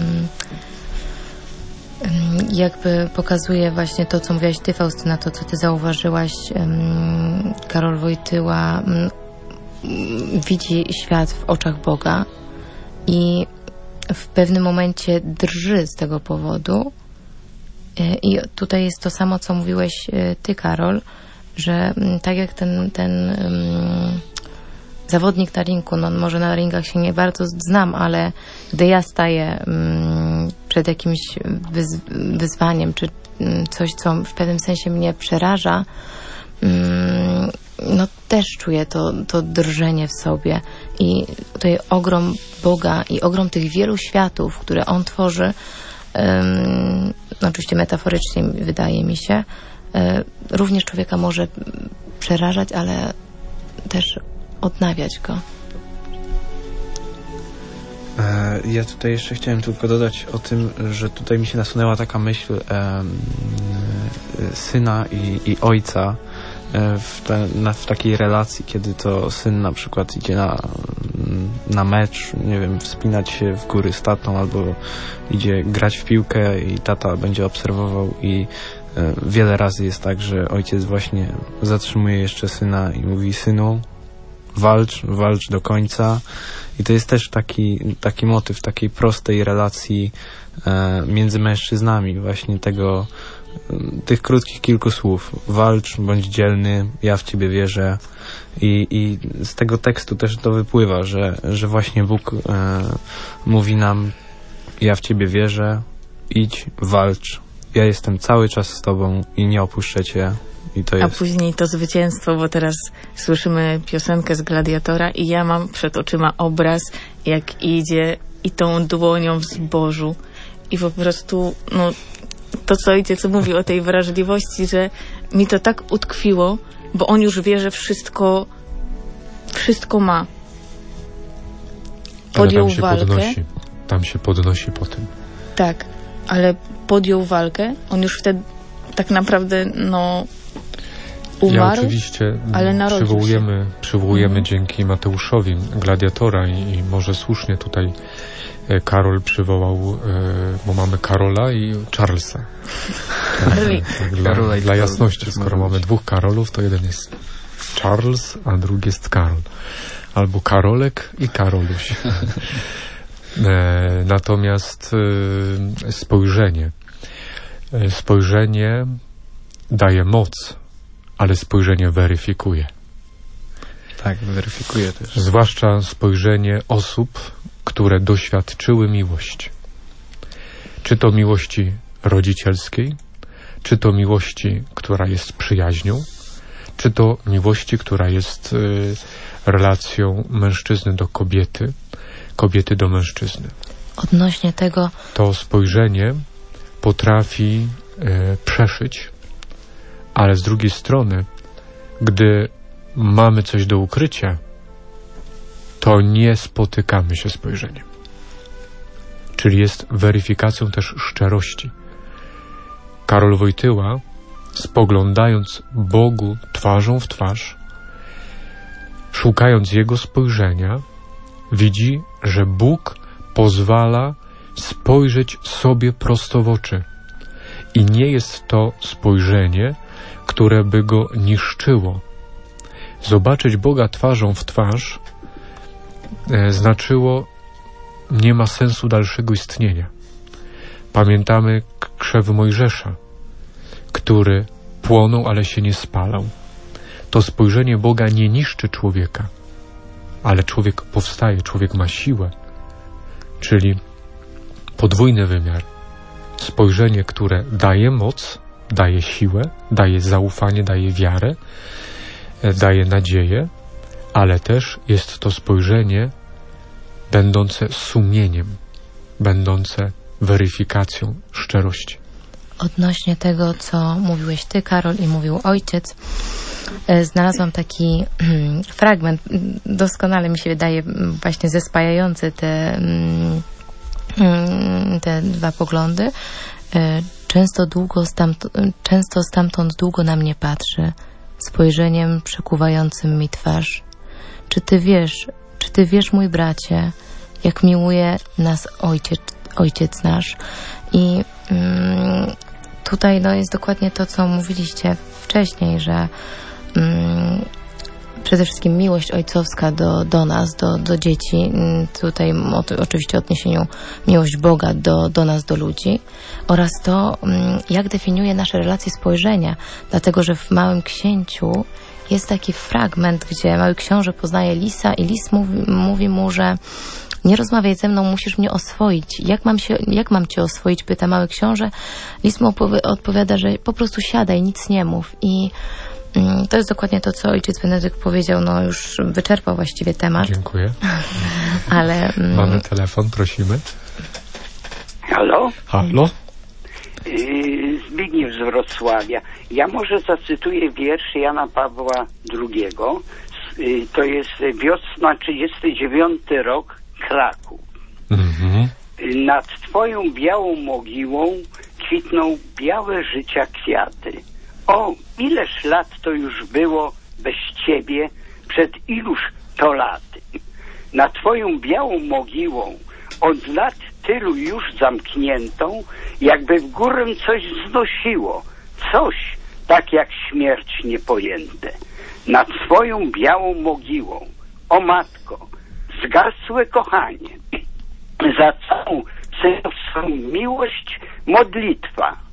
[SPEAKER 3] jakby pokazuje właśnie to, co mówiłaś ty, Faustyna, to, co ty zauważyłaś. Karol Wojtyła widzi świat w oczach Boga i w pewnym momencie drży z tego powodu. I tutaj jest to samo, co mówiłeś ty, Karol, że tak jak ten zawodnik na ringu, no może na ringach się nie bardzo znam, ale gdy ja staję przed jakimś wyzwaniem, czy coś, co w pewnym sensie mnie przeraża, no też czuję to drżenie w sobie i tutaj ogrom Boga i ogrom tych wielu światów, które On tworzy, no oczywiście metaforycznie wydaje mi się, również człowieka może przerażać, ale też odnawiać go.
[SPEAKER 8] Ja tutaj jeszcze chciałem tylko dodać o tym, że tutaj mi się nasunęła taka myśl syna i ojca w takiej relacji, kiedy to syn na przykład idzie na mecz, nie wiem, wspinać się w góry z tatą, albo idzie grać w piłkę i tata będzie obserwował i wiele razy jest tak, że ojciec właśnie zatrzymuje jeszcze syna i mówi: synu, walcz do końca. I to jest też taki motyw takiej prostej relacji między mężczyznami, właśnie tego tych krótkich kilku słów. Walcz, bądź dzielny, ja w Ciebie wierzę. I z tego tekstu też to wypływa, że właśnie Bóg mówi nam, ja w Ciebie wierzę, idź, walcz. Ja jestem cały czas z Tobą i nie opuszczę Cię. I to jest.
[SPEAKER 10] A później to zwycięstwo, bo teraz słyszymy piosenkę z Gladiatora i ja mam przed oczyma obraz, jak idzie i tą dłonią w zbożu. I po prostu, no, to co ojciec mówi o tej wrażliwości, że mi to tak utkwiło, bo on już wie, że wszystko ma. Podjął walkę.
[SPEAKER 11] Tam się podnosi po tym.
[SPEAKER 10] Tak, ale podjął walkę. On już wtedy tak naprawdę, no, umarł,
[SPEAKER 11] ja oczywiście
[SPEAKER 10] ale narodził
[SPEAKER 11] przywołujemy dzięki Mateuszowi Gladiatora i może słusznie tutaj Karol przywołał, bo mamy Karola i Charlesa. Dla jasności, skoro mamy dwóch Karolów, to jeden jest Charles, a drugi jest Karol. Albo Karolek i Karoluś. Natomiast spojrzenie daje moc, ale spojrzenie weryfikuje.
[SPEAKER 8] Tak, weryfikuje też.
[SPEAKER 11] Zwłaszcza spojrzenie osób, które doświadczyły miłości. Czy to miłości rodzicielskiej, czy to miłości, która jest przyjaźnią, czy to miłości, która jest relacją mężczyzny do kobiety, kobiety do mężczyzny.
[SPEAKER 3] Odnośnie tego...
[SPEAKER 11] To spojrzenie potrafi przeszyć, ale z drugiej strony, gdy mamy coś do ukrycia, to nie spotykamy się spojrzeniem. Czyli jest weryfikacją też szczerości. Karol Wojtyła, spoglądając Bogu twarzą w twarz, szukając Jego spojrzenia, widzi, że Bóg pozwala spojrzeć sobie prosto w oczy. I nie jest to spojrzenie, które by go niszczyło. Zobaczyć Boga twarzą w twarz znaczyło, nie ma sensu dalszego istnienia. Pamiętamy krzew Mojżesza, który płonął, ale się nie spalał. To spojrzenie Boga nie niszczy człowieka, ale człowiek powstaje, człowiek ma siłę. Czyli podwójny wymiar. Spojrzenie, które daje moc, daje siłę, daje zaufanie, daje wiarę, daje nadzieję, ale też jest to spojrzenie będące sumieniem, będące weryfikacją szczerości.
[SPEAKER 3] Odnośnie tego, co mówiłeś ty, Karol, i mówił ojciec, znalazłam taki fragment, doskonale mi się wydaje właśnie zespajający te dwa poglądy. Często stamtąd długo na mnie patrzy, spojrzeniem przekuwającym mi twarz. Czy ty wiesz, mój bracie, jak miłuje nas ojciec nasz? I tutaj jest dokładnie to, co mówiliście wcześniej, że przede wszystkim miłość ojcowska do nas, do dzieci, tutaj oczywiście w odniesieniu miłość Boga do nas, do ludzi, oraz to, jak definiuje nasze relacje spojrzenia, dlatego, że w Małym Księciu jest taki fragment, gdzie Mały Książę poznaje lisa i lis mówi mu, że nie rozmawiaj ze mną, musisz mnie oswoić. Jak mam cię oswoić? Pyta Mały Książę. Lis mu odpowiada, że po prostu siadaj, nic nie mów. I to jest dokładnie to, co ojciec Benedykt powiedział, już wyczerpał właściwie temat.
[SPEAKER 11] Dziękuję.
[SPEAKER 3] Ale...
[SPEAKER 11] Mamy telefon, prosimy.
[SPEAKER 14] Halo?
[SPEAKER 11] Halo?
[SPEAKER 14] Zbigniew z Wrocławia. Ja może zacytuję wiersz Jana Pawła II. To jest wiosna, 39 rok, Kraków.
[SPEAKER 11] Mhm.
[SPEAKER 14] Nad twoją białą mogiłą kwitną białe życia kwiaty. O, ileż lat to już było bez ciebie, przed iluż to laty. Na twoją białą mogiłą od lat tylu już zamkniętą, jakby w górę coś znosiło, coś tak jak śmierć niepojęte. Nad twoją białą mogiłą, o matko, zgasłe kochanie, za całą synowską miłość modlitwa,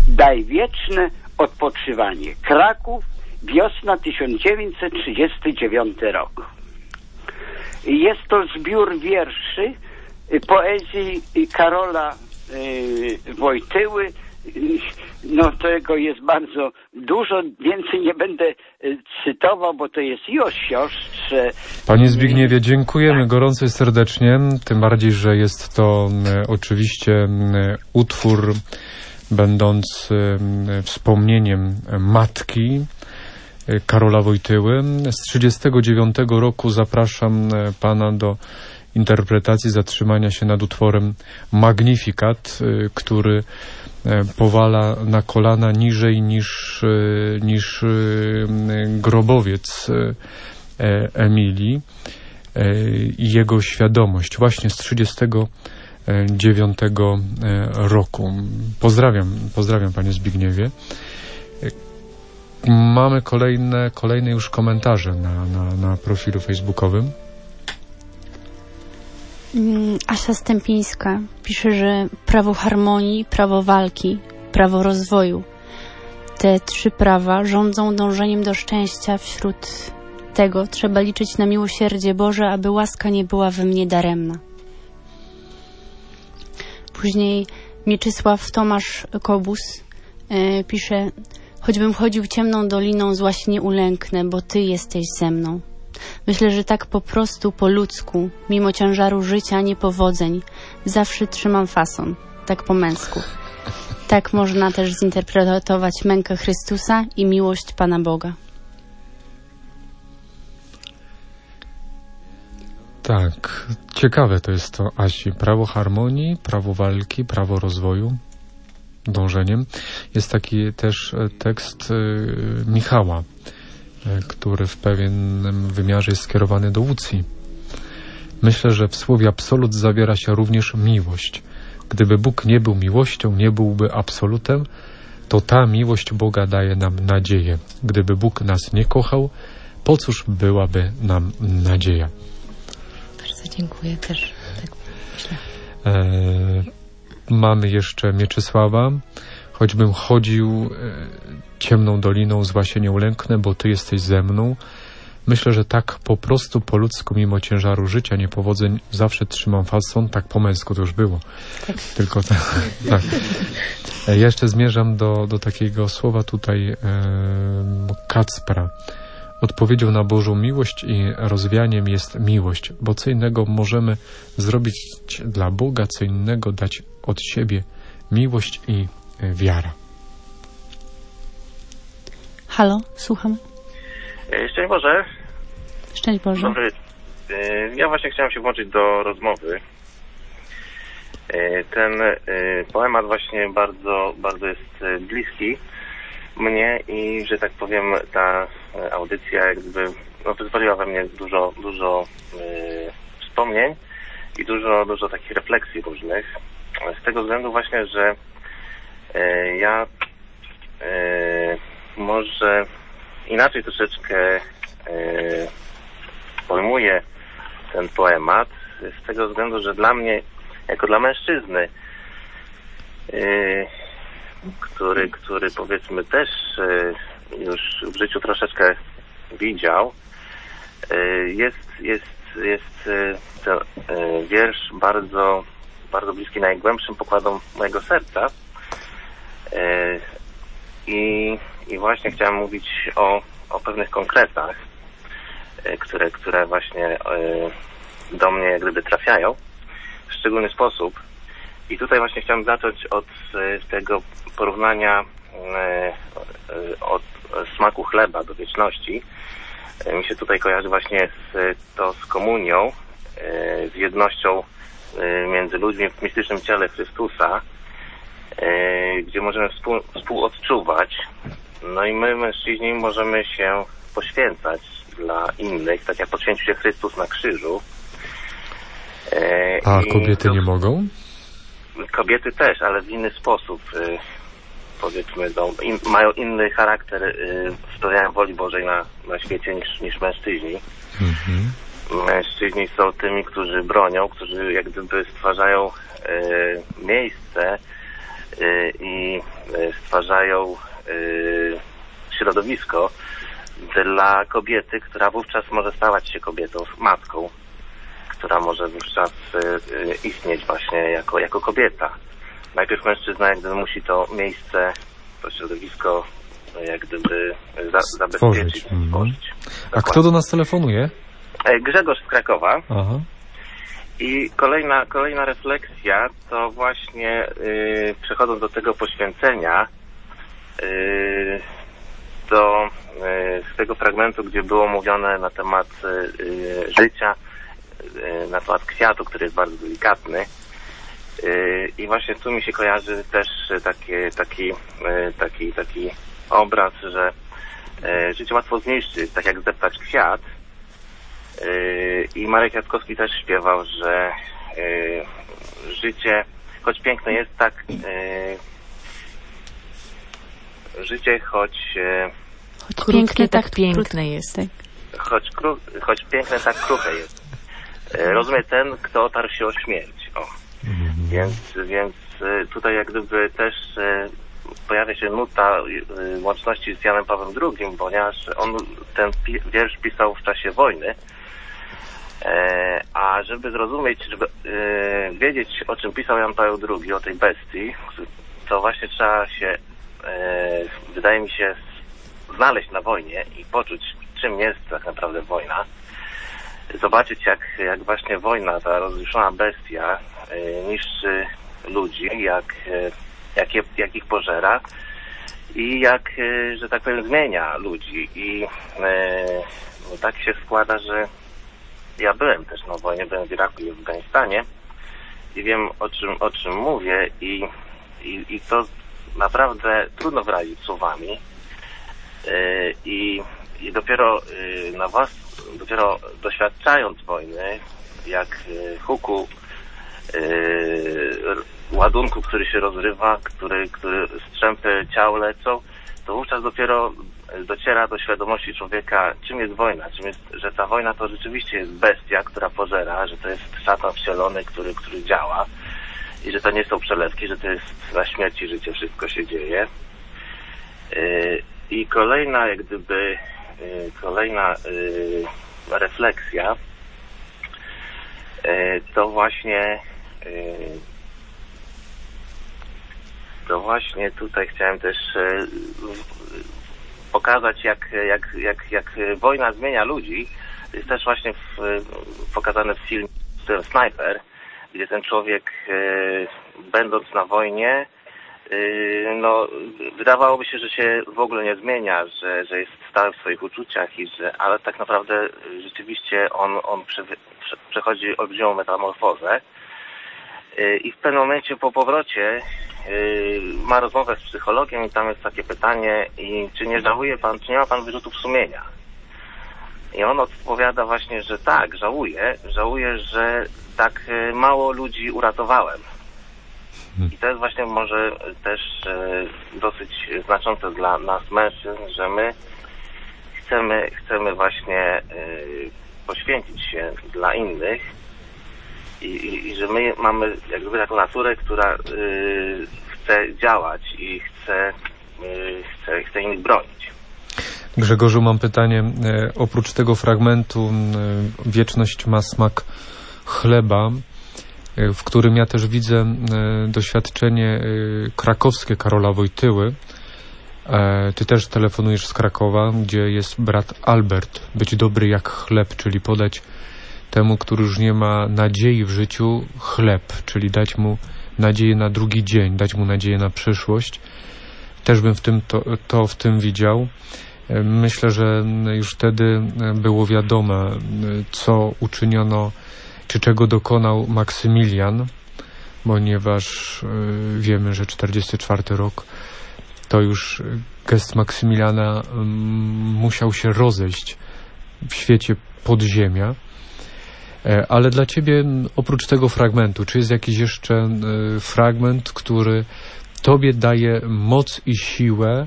[SPEAKER 14] daj wieczne odpoczywanie. Kraków, wiosna 1939 rok. Jest to zbiór wierszy poezji Karola Wojtyły. No tego jest bardzo dużo, więcej nie będę cytował, bo to jest i o siostrze.
[SPEAKER 11] Panie Zbigniewie, dziękujemy gorąco i serdecznie, tym bardziej, że jest to oczywiście utwór będący wspomnieniem matki Karola Wojtyły. Z 1939 roku zapraszam pana do interpretacji zatrzymania się nad utworem Magnificat, który powala na kolana niżej niż grobowiec Emilii i jego świadomość właśnie z 1939 roku. Pozdrawiam panie Zbigniewie. Mamy kolejne już komentarze na profilu facebookowym.
[SPEAKER 4] Asia Stępińska pisze, że prawo harmonii, prawo walki, prawo rozwoju. Te 3 prawa rządzą dążeniem do szczęścia. Wśród tego trzeba liczyć na miłosierdzie Boże, aby łaska nie była we mnie daremna. Później Mieczysław Tomasz Kobus pisze: choćbym chodził ciemną doliną, zła się nie ulęknę, bo Ty jesteś ze mną. Myślę, że tak po prostu, po ludzku, mimo ciężaru życia, niepowodzeń, zawsze trzymam fason, tak po męsku. Tak można też zinterpretować mękę Chrystusa i miłość Pana Boga.
[SPEAKER 11] Tak, ciekawe to jest to, Asi. Prawo harmonii, prawo walki, prawo rozwoju, dążeniem. Jest taki też tekst Michała, który w pewnym wymiarze jest skierowany do Łucji. Myślę, że w słowie absolut zawiera się również miłość. Gdyby Bóg nie był miłością, nie byłby absolutem, to ta miłość Boga daje nam nadzieję. Gdyby Bóg nas nie kochał, po cóż byłaby nam nadzieja?
[SPEAKER 3] Bardzo dziękuję, też tak myślę.
[SPEAKER 11] Mamy jeszcze Mieczysława. Choćbym chodził ciemną doliną, zła się nie ulęknę, bo Ty jesteś ze mną. Myślę, że tak po prostu, po ludzku, mimo ciężaru życia, niepowodzeń, zawsze trzymam fason. Tak po męsku to już było. Tak. Tylko tak. Ja jeszcze zmierzam do takiego słowa tutaj Kacpra. Odpowiedzią na Bożą miłość i rozwianiem jest miłość, bo co innego możemy zrobić dla Boga, co innego dać od siebie miłość i wiara.
[SPEAKER 4] Halo, słucham.
[SPEAKER 13] Szczęść Boże.
[SPEAKER 4] Szczęść Boże.
[SPEAKER 13] Dobry. Ja właśnie chciałem się włączyć do rozmowy. Ten poemat właśnie bardzo jest bliski mnie i, że tak powiem, ta audycja jak gdyby wyzwoliła we mnie dużo wspomnień i dużo takich refleksji różnych. Z tego względu właśnie, że ja może inaczej troszeczkę pojmuję ten poemat, z tego względu, że dla mnie, jako dla mężczyzny, który powiedzmy też już w życiu troszeczkę widział, jest ten wiersz bardzo bliski najgłębszym pokładom mojego serca. I właśnie chciałem mówić o pewnych konkretach, które właśnie do mnie jak gdyby trafiają w szczególny sposób. I tutaj właśnie chciałem zacząć od tego porównania od smaku chleba do wieczności. Mi się tutaj kojarzy właśnie z komunią, z jednością między ludźmi w mistycznym ciele Chrystusa, gdzie możemy współodczuwać. No i my, mężczyźni, możemy się poświęcać dla innych, tak jak poświęcił się Chrystus na krzyżu.
[SPEAKER 11] A kobiety nie mogą?
[SPEAKER 13] Kobiety też, ale w inny sposób, powiedzmy, mają inny charakter spełniania woli Bożej na świecie niż mężczyźni. Mhm. Mężczyźni są tymi, którzy bronią, którzy jak gdyby stwarzają miejsce
[SPEAKER 15] i stwarzają środowisko dla kobiety, która wówczas może stawać się kobietą, matką, która może wówczas istnieć właśnie jako kobieta. Najpierw mężczyzna jak gdyby musi to miejsce, to środowisko jak gdyby zabezpieczyć, stworzyć.
[SPEAKER 11] A kto do nas telefonuje?
[SPEAKER 15] Grzegorz z Krakowa.
[SPEAKER 11] Aha.
[SPEAKER 15] I kolejna refleksja to właśnie przechodząc do tego poświęcenia, z tego fragmentu, gdzie było mówione na temat życia, na temat kwiatu, który jest bardzo delikatny. I właśnie tu mi się kojarzy też taki obraz, że życie łatwo zniszczyć, tak jak zdeptać kwiat. I Marek Jackowski też śpiewał, że życie, choć piękne jest, tak życie, choć
[SPEAKER 10] piękne, tak piękne jest.
[SPEAKER 15] Choć piękne, tak kruche jest. Rozumie ten, kto otarł się o śmierć. O. Więc tutaj jak gdyby też pojawia się nuta łączności z Janem Pawłem II, ponieważ on ten wiersz pisał w czasie wojny. A żeby zrozumieć, żeby wiedzieć, o czym pisał Jan Paweł II, o tej bestii, to właśnie trzeba się, wydaje mi się, znaleźć na wojnie i poczuć, czym jest tak naprawdę wojna. Zobaczyć, jak właśnie wojna, ta rozjuszona bestia niszczy ludzi, jak ich pożera i jak, że tak powiem, zmienia ludzi. I tak się składa, że ja byłem też na wojnie, byłem w Iraku i w Afganistanie i wiem, o czym mówię i to naprawdę trudno wyrazić słowami i dopiero dopiero doświadczając wojny, jak huku ładunku, który się rozrywa, który strzępy ciał lecą, to wówczas dopiero dociera do świadomości człowieka, czym jest wojna, że ta wojna to rzeczywiście jest bestia, która pożera, że to jest szatan wcielony, który działa i że to nie są przelewki, że to jest na śmierć i życie wszystko się dzieje. I kolejna jak gdyby refleksja to właśnie tutaj chciałem też pokazać, jak wojna zmienia ludzi. Jest też właśnie pokazane w filmie Sniper, gdzie ten człowiek, będąc na wojnie, no, wydawałoby się, że się w ogóle nie zmienia, że jest stały w swoich uczuciach, ale tak naprawdę rzeczywiście on przechodzi olbrzymią metamorfozę i w pewnym momencie po powrocie ma rozmowę z psychologiem i tam jest takie pytanie, czy nie żałuje pan, czy nie ma pan wyrzutów sumienia? I on odpowiada właśnie, że tak, żałuję, że tak mało ludzi uratowałem. I to jest właśnie może też dosyć znaczące dla nas mężczyzn, że my chcemy właśnie poświęcić się dla innych i że my mamy jakby taką naturę, która chce działać i chce innych bronić.
[SPEAKER 11] Grzegorzu, mam pytanie. Oprócz tego fragmentu wieczność ma smak chleba, w którym ja też widzę doświadczenie krakowskie Karola Wojtyły. Ty też telefonujesz z Krakowa, gdzie jest brat Albert. Być dobry jak chleb, czyli podać temu, który już nie ma nadziei w życiu, chleb, czyli dać mu nadzieję na drugi dzień, dać mu nadzieję na przyszłość. Też bym w tym widział. Myślę, że już wtedy było wiadome, co uczyniono, czy czego dokonał Maksymilian, ponieważ wiemy, że 44 rok to już gest Maksymiliana musiał się rozejść w świecie podziemia. Ale dla ciebie, oprócz tego fragmentu, czy jest jakiś jeszcze fragment, który tobie daje moc i siłę,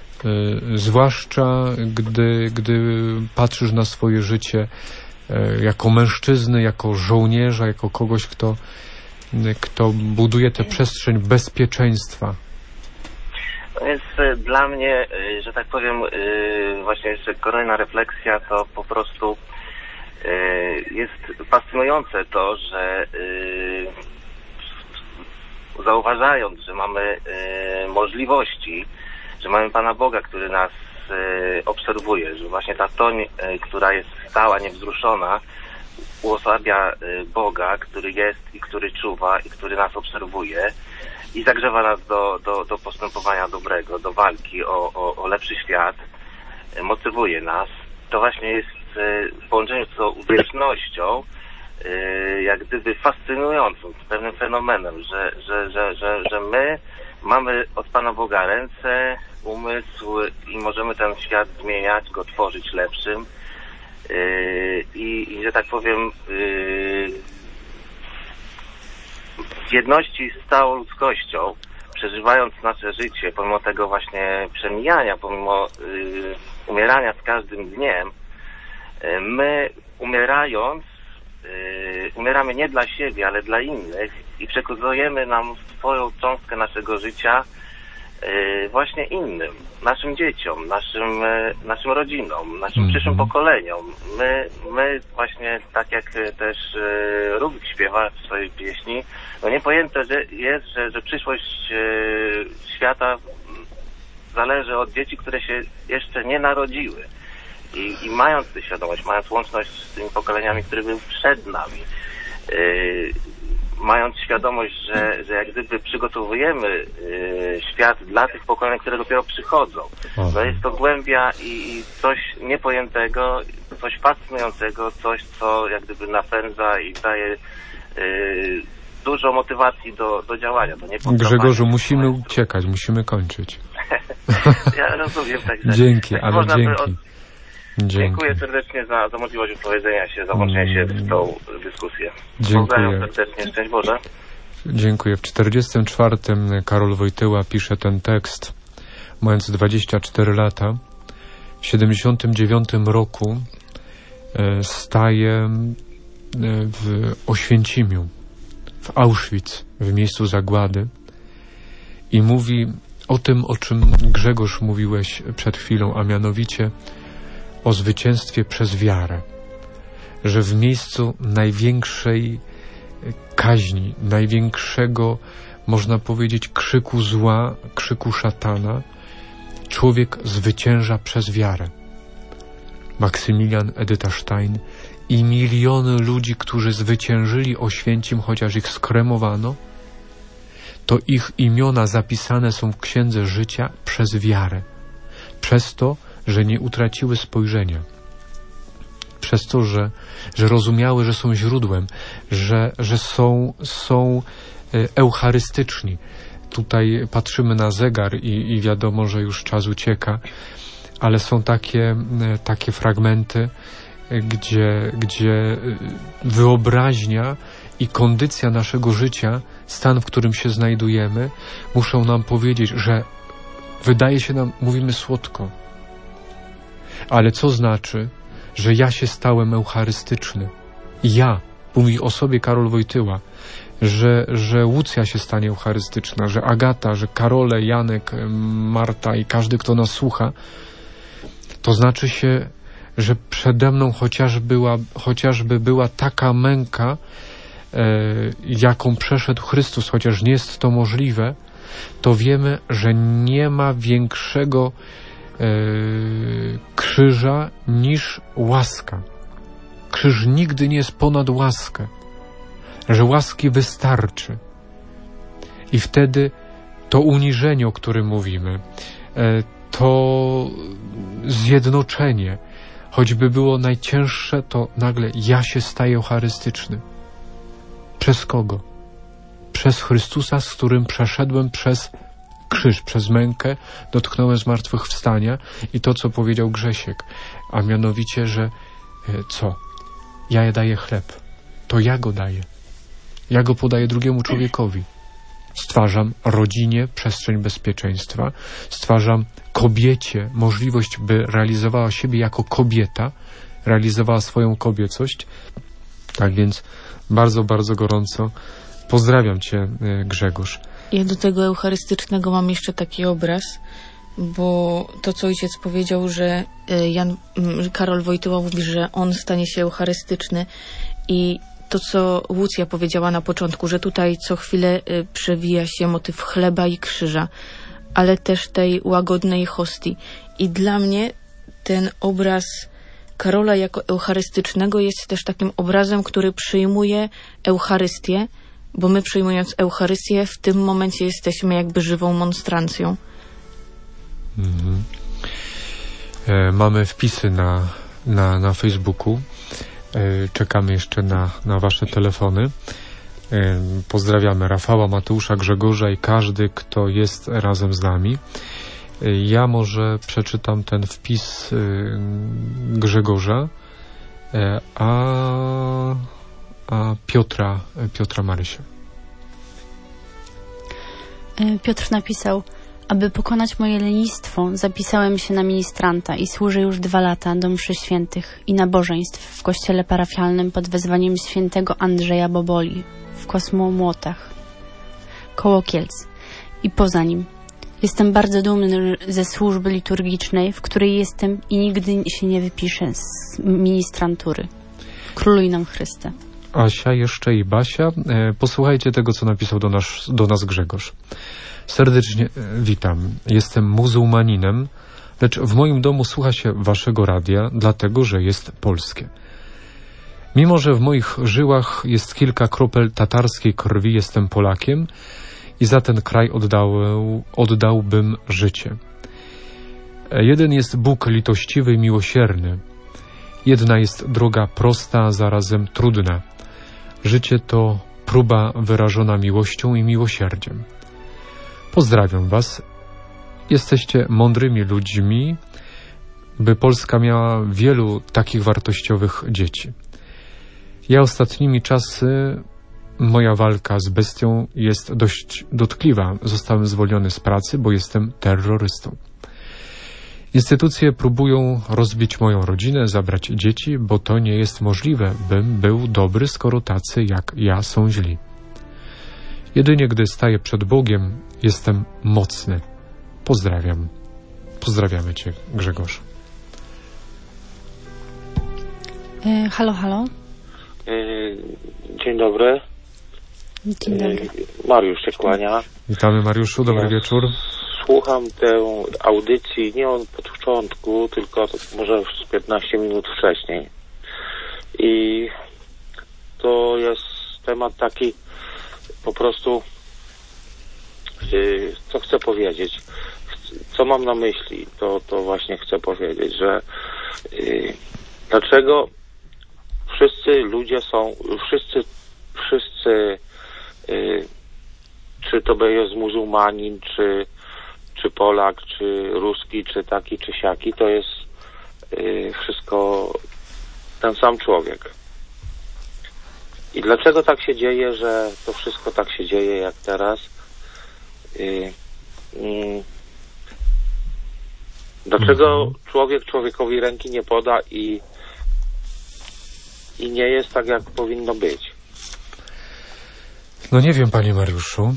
[SPEAKER 11] zwłaszcza gdy patrzysz na swoje życie jako mężczyzny, jako żołnierza, jako kogoś, kto kto buduje tę przestrzeń bezpieczeństwa.
[SPEAKER 15] No więc dla mnie, że tak powiem, właśnie jeszcze kolejna refleksja, to po prostu jest fascynujące to, że zauważając, że mamy możliwości, że mamy Pana Boga, który nas obserwuje, że właśnie ta toń, która jest stała, niewzruszona, uosabia Boga, który jest i który czuwa i który nas obserwuje i zagrzewa nas do postępowania dobrego, do walki o lepszy świat, motywuje nas. To właśnie jest w połączeniu z tą uwiecznością jak gdyby fascynującym, pewnym fenomenem, że my mamy od Pana Boga ręce, umysł i możemy ten świat zmieniać, go tworzyć lepszym i że tak powiem w jedności z całą ludzkością, przeżywając nasze życie, pomimo tego właśnie przemijania, pomimo umierania z każdym dniem, my umierając, umieramy nie dla siebie, ale dla innych i przekazujemy nam swoją cząstkę naszego życia właśnie innym, naszym dzieciom, naszym rodzinom, naszym przyszłym pokoleniom. My właśnie, tak jak też Rubik śpiewa w swojej pieśni, no niepojęte jest, że przyszłość świata zależy od dzieci, które się jeszcze nie narodziły. I mając tę świadomość, mając łączność z tymi pokoleniami, które były przed nami, mając świadomość, że jak gdyby przygotowujemy świat dla tych pokoleń, które dopiero przychodzą. No jest to głębia i coś niepojętego, coś fascynującego, coś, co jak gdyby napędza i daje dużo motywacji do działania.
[SPEAKER 11] Grzegorzu, musimy uciekać, musimy kończyć.
[SPEAKER 15] Ja rozumiem, także.
[SPEAKER 11] Dzięki, ale dzięki.
[SPEAKER 15] Dziękuję serdecznie za możliwość wypowiedzenia się, za włączenie się w tą dyskusję.
[SPEAKER 11] Dziękuję.
[SPEAKER 15] Pozdrawiam serdecznie, szczęść Boże.
[SPEAKER 11] Dziękuję. W 44. Karol Wojtyła pisze ten tekst, mając 24 lata. W 79 roku staje w Oświęcimiu, w Auschwitz, w miejscu zagłady i mówi o tym, o czym Grzegorz mówiłeś przed chwilą, a mianowicie o zwycięstwie przez wiarę, że w miejscu największej kaźni, największego, można powiedzieć, krzyku zła, krzyku szatana, człowiek zwycięża przez wiarę. Maksymilian, Edyta Stein i miliony ludzi, którzy zwyciężyli Oświęcim, chociaż ich skremowano, to ich imiona zapisane są w Księdze Życia przez wiarę. Przez to, że nie utraciły spojrzenia. Przez to, że rozumiały, że są źródłem, że są eucharystyczni. Tutaj patrzymy na zegar i wiadomo, że już czas ucieka, ale są takie fragmenty, gdzie wyobraźnia i kondycja naszego życia, stan, w którym się znajdujemy, muszą nam powiedzieć, że wydaje się nam, mówimy słodko, ale co znaczy, że ja się stałem eucharystyczny? Ja, mówi o sobie Karol Wojtyła, że Łucja się stanie eucharystyczna, że Agata, że Karole, Janek, Marta i każdy, kto nas słucha, to znaczy się, że przede mną chociażby była taka męka, jaką przeszedł Chrystus, chociaż nie jest to możliwe, to wiemy, że nie ma większego krzyża niż łaska. Krzyż nigdy nie jest ponad łaskę, że łaski wystarczy. I wtedy to uniżenie, o którym mówimy, to zjednoczenie, choćby było najcięższe, to nagle ja się staję eucharystyczny. Przez kogo? Przez Chrystusa, z którym przeszedłem przez krzyż, przez mękę, dotknąłem zmartwychwstania i to, co powiedział Grzesiek, a mianowicie, że co? Ja daję chleb. To ja go daję. Ja go podaję drugiemu człowiekowi. Stwarzam rodzinie przestrzeń bezpieczeństwa, stwarzam kobiecie możliwość, by realizowała siebie jako kobieta, realizowała swoją kobiecość. Tak więc bardzo, bardzo gorąco Pozdrawiam Cię, Grzegorz.
[SPEAKER 10] Ja do tego eucharystycznego mam jeszcze taki obraz, bo to, co ojciec powiedział, że Karol Wojtyła mówi, że on stanie się eucharystyczny, i to, co Łucja powiedziała na początku, że tutaj co chwilę przewija się motyw chleba i krzyża, ale też tej łagodnej hostii. I dla mnie ten obraz Karola jako eucharystycznego jest też takim obrazem, który przyjmuje Eucharystię, bo my, przyjmując Eucharystię, w tym momencie jesteśmy jakby żywą monstrancją.
[SPEAKER 11] Mamy wpisy na Facebooku. Czekamy jeszcze na Wasze telefony. Pozdrawiamy Rafała, Mateusza, Grzegorza i każdy, kto jest razem z nami. Ja może przeczytam ten wpis Grzegorza, a Piotra Marysia.
[SPEAKER 4] Piotr napisał: aby pokonać moje lenistwo, zapisałem się na ministranta i służę już 2 lata do mszy świętych i nabożeństw w kościele parafialnym pod wezwaniem świętego Andrzeja Boboli w Kosmomłotach koło Kielc i poza nim. Jestem bardzo dumny ze służby liturgicznej, w której jestem i nigdy się nie wypiszę z ministrantury. Króluj nam Chryste.
[SPEAKER 11] Asia jeszcze i Basia. Posłuchajcie tego, co napisał do nas Grzegorz. Serdecznie witam. Jestem muzułmaninem, lecz w moim domu słucha się waszego radia, dlatego że jest polskie. Mimo że w moich żyłach jest kilka kropel tatarskiej krwi, jestem Polakiem i za ten kraj oddałbym życie. Jeden jest Bóg litościwy i miłosierny. Jedna jest droga prosta, a zarazem trudna. Życie to próba wyrażona miłością i miłosierdziem. Pozdrawiam was. Jesteście mądrymi ludźmi, by Polska miała wielu takich wartościowych dzieci. Ja ostatnimi czasy, moja walka z bestią jest dość dotkliwa. Zostałem zwolniony z pracy, bo jestem terrorystą. Instytucje próbują rozbić moją rodzinę, zabrać dzieci, bo to nie jest możliwe, bym był dobry, skoro tacy jak ja są źli. Jedynie gdy staję przed Bogiem, jestem mocny. Pozdrawiam. Pozdrawiamy Cię, Grzegorz.
[SPEAKER 4] Halo, halo.
[SPEAKER 16] Dzień dobry.
[SPEAKER 4] Dzień dobry.
[SPEAKER 16] Mariusz się kłania.
[SPEAKER 11] Witamy, Mariuszu, dobry wieczór.
[SPEAKER 16] Słucham tę audycji nie od początku, tylko może 15 minut wcześniej. I to jest temat taki po prostu, co chcę powiedzieć, co mam na myśli, to właśnie chcę powiedzieć, że dlaczego wszyscy ludzie są, wszyscy czy to jest muzułmanin, czy Polak, czy Ruski, czy taki, czy siaki, to jest wszystko ten sam człowiek. I dlaczego tak się dzieje, że to wszystko tak się dzieje jak teraz? Dlaczego człowiek człowiekowi ręki nie poda i nie jest tak, jak powinno być?
[SPEAKER 11] No nie wiem, panie Mariuszu.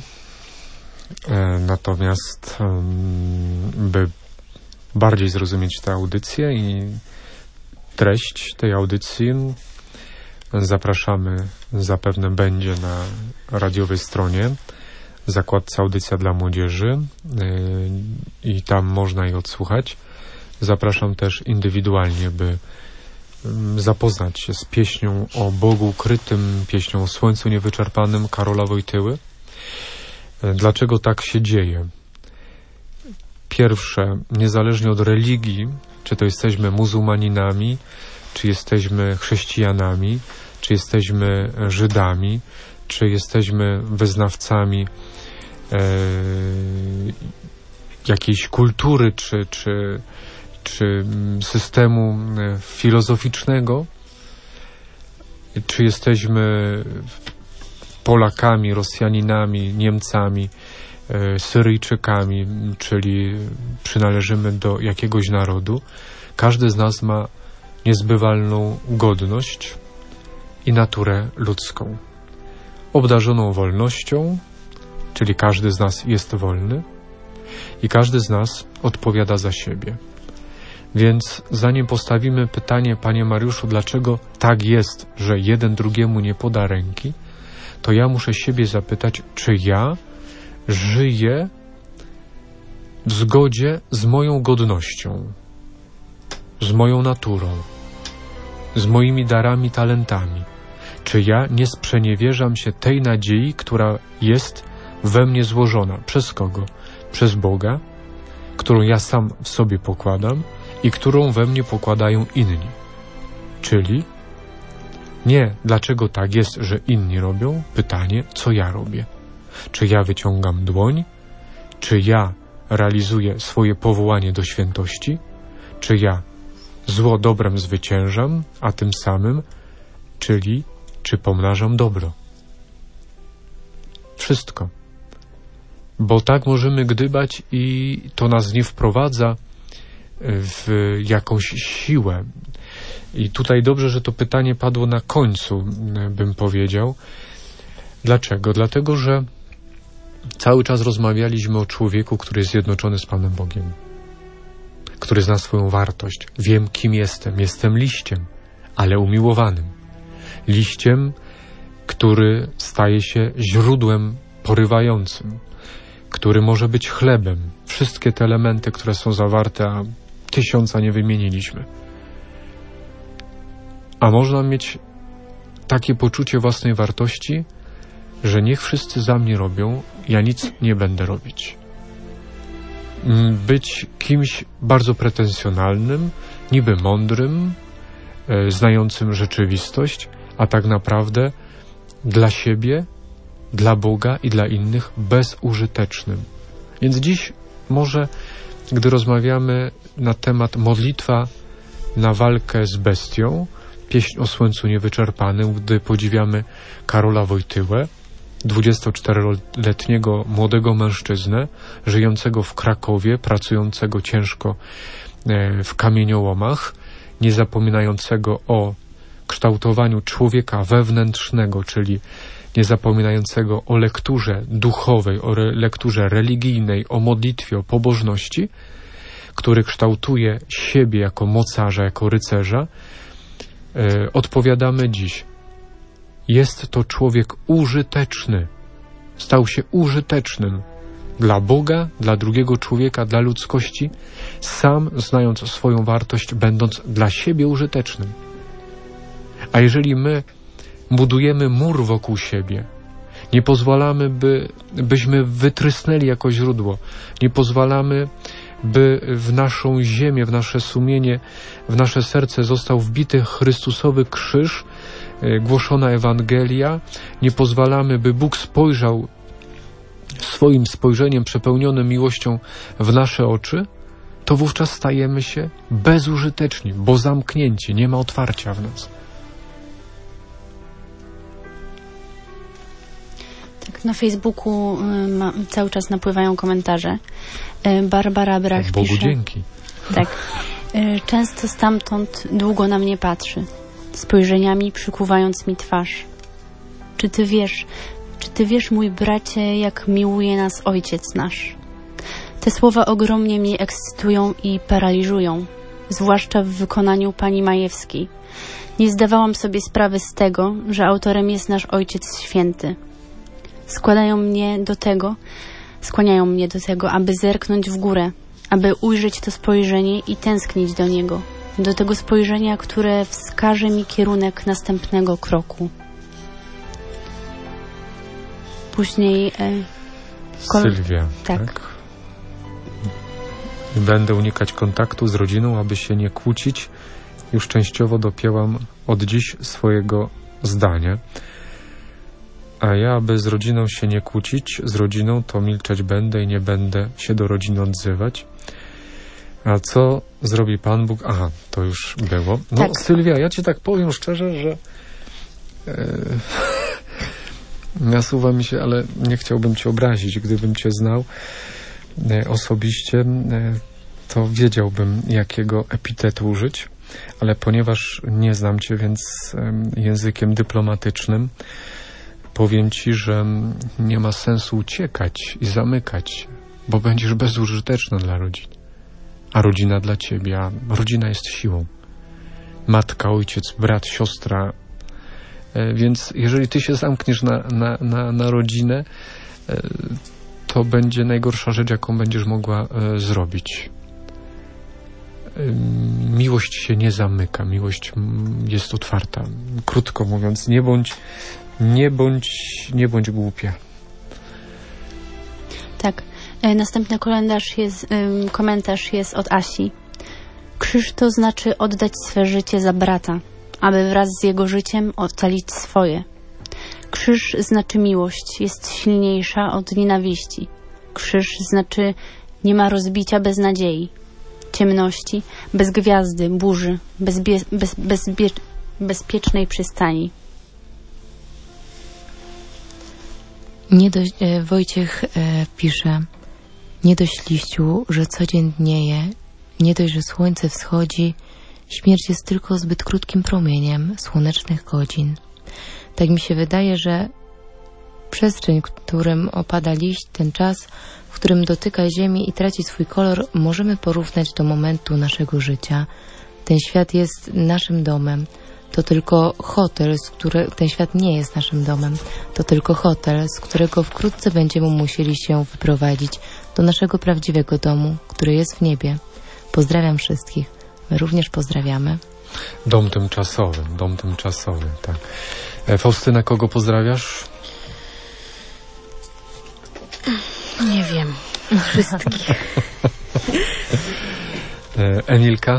[SPEAKER 11] Natomiast by bardziej zrozumieć tę audycję i treść tej audycji, zapraszamy, zapewne będzie na radiowej stronie, zakładce Audycja dla Młodzieży i tam można jej odsłuchać. Zapraszam też indywidualnie, by zapoznać się z pieśnią o Bogu ukrytym, pieśnią o Słońcu niewyczerpanym Karola Wojtyły. Dlaczego tak się dzieje? Pierwsze, niezależnie od religii, czy to jesteśmy muzułmaninami, czy jesteśmy chrześcijanami, czy jesteśmy Żydami, czy jesteśmy wyznawcami jakiejś kultury, czy systemu filozoficznego, czy jesteśmy Polakami, Rosjaninami, Niemcami, Syryjczykami, czyli przynależymy do jakiegoś narodu. Każdy z nas ma niezbywalną godność i naturę ludzką. obdarzoną wolnością, czyli każdy z nas jest wolny i każdy z nas odpowiada za siebie. Więc zanim postawimy pytanie, Panie Mariuszu, dlaczego tak jest, że jeden drugiemu nie poda ręki, to ja muszę siebie zapytać, czy ja żyję w zgodzie z moją godnością, z moją naturą, z moimi darami, talentami. Czy ja nie sprzeniewierzam się tej nadziei, która jest we mnie złożona? Przez kogo? Przez Boga, którą ja sam w sobie pokładam i którą we mnie pokładają inni. Czyli nie dlaczego tak jest, że inni robią, pytanie, co ja robię. Czy ja wyciągam dłoń? Czy ja realizuję swoje powołanie do świętości? Czy ja zło dobrem zwyciężam, a tym samym, czyli czy pomnażam dobro? Wszystko. Bo tak możemy gdybać i to nas nie wprowadza w jakąś siłę. I tutaj dobrze, że to pytanie padło na końcu, bym powiedział. Dlaczego? Dlatego, że cały czas rozmawialiśmy o człowieku, który jest zjednoczony z Panem Bogiem, który zna swoją wartość. Wiem, kim jestem. Jestem liściem, ale umiłowanym. Liściem, który staje się źródłem porywającym, który może być chlebem. Wszystkie te elementy, które są zawarte, a 1000 nie wymieniliśmy. A można mieć takie poczucie własnej wartości, że niech wszyscy za mnie robią, ja nic nie będę robić. Być kimś bardzo pretensjonalnym, niby mądrym, znającym rzeczywistość, a tak naprawdę dla siebie, dla Boga i dla innych bezużytecznym. Więc dziś może, gdy rozmawiamy na temat modlitwa na walkę z bestią, pieśń o słońcu niewyczerpanym, gdy podziwiamy Karola Wojtyłę, 24-letniego młodego mężczyznę, żyjącego w Krakowie, pracującego ciężko w kamieniołomach, nie zapominającego o kształtowaniu człowieka wewnętrznego, czyli nie zapominającego o lekturze duchowej, o lekturze religijnej, o modlitwie, o pobożności, który kształtuje siebie jako mocarza, jako rycerza, odpowiadamy dziś. Jest to człowiek użyteczny. Stał się użytecznym dla Boga, dla drugiego człowieka, dla ludzkości, sam znając swoją wartość, będąc dla siebie użytecznym. A jeżeli my budujemy mur wokół siebie, nie pozwalamy, byśmy wytrysnęli jako źródło, nie pozwalamy, by w naszą ziemię, w nasze sumienie, w nasze serce został wbity Chrystusowy krzyż, głoszona Ewangelia, nie pozwalamy, by Bóg spojrzał swoim spojrzeniem przepełnionym miłością w nasze oczy, to wówczas stajemy się bezużyteczni, bo zamknięci, nie ma otwarcia w nas.
[SPEAKER 4] Tak, na Facebooku cały czas napływają komentarze. Barbara Brach
[SPEAKER 11] Bogu
[SPEAKER 4] pisze...
[SPEAKER 11] dzięki.
[SPEAKER 4] Tak. Często stamtąd długo na mnie patrzy, spojrzeniami przykuwając mi twarz. Czy ty wiesz, mój bracie, jak miłuje nas Ojciec nasz? Te słowa ogromnie mnie ekscytują i paraliżują, zwłaszcza w wykonaniu pani Majewskiej. Nie zdawałam sobie sprawy z tego, że autorem jest nasz Ojciec Święty. Skłaniają mnie do tego, aby zerknąć w górę, aby ujrzeć to spojrzenie i tęsknić do niego, do tego spojrzenia, które wskaże mi kierunek następnego kroku. Później...
[SPEAKER 11] Sylwia, tak? Będę unikać kontaktu z rodziną, aby się nie kłócić. Już częściowo dopięłam od dziś swojego zdania. A ja, aby z rodziną się nie kłócić, z rodziną to milczeć będę i nie będę się do rodziny odzywać. A co zrobi Pan Bóg? Aha, to już było. No tak. Sylwia, ja ci tak powiem szczerze, że nasuwa mi się, ale nie chciałbym cię obrazić. Gdybym cię znał osobiście, to wiedziałbym, jakiego epitetu użyć, ale ponieważ nie znam cię, więc językiem dyplomatycznym powiem ci, że nie ma sensu uciekać i zamykać się, bo będziesz bezużyteczna dla rodziny. A rodzina dla ciebie, a rodzina jest siłą. Matka, ojciec, brat, siostra. Więc jeżeli ty się zamkniesz na rodzinę, to będzie najgorsza rzecz, jaką będziesz mogła zrobić. Miłość się nie zamyka, miłość jest otwarta. Krótko mówiąc, nie bądź głupia.
[SPEAKER 4] Tak. Następny komentarz jest od Asi. Krzyż to znaczy oddać swe życie za brata, aby wraz z jego życiem ocalić swoje. Krzyż znaczy miłość, jest silniejsza od nienawiści. Krzyż znaczy nie ma rozbicia bez nadziei, ciemności, bez gwiazdy, burzy, bezpiecznej przystani.
[SPEAKER 3] Wojciech pisze: nie dość liściu, że co dzień dnieje, nie dość, że słońce wschodzi, śmierć jest tylko zbyt krótkim promieniem słonecznych godzin. Tak mi się wydaje, że przestrzeń, którym opada liść, ten czas, w którym dotyka ziemi i traci swój kolor, możemy porównać do momentu naszego życia. Ten świat jest naszym domem. To tylko hotel, ten świat nie jest naszym domem. To tylko hotel, z którego wkrótce będziemy musieli się wyprowadzić do naszego prawdziwego domu, który jest w niebie. Pozdrawiam wszystkich. My również pozdrawiamy.
[SPEAKER 11] Dom tymczasowy, tak. Faustyna, kogo pozdrawiasz?
[SPEAKER 7] Nie wiem. Wszystkich.
[SPEAKER 11] Emilka?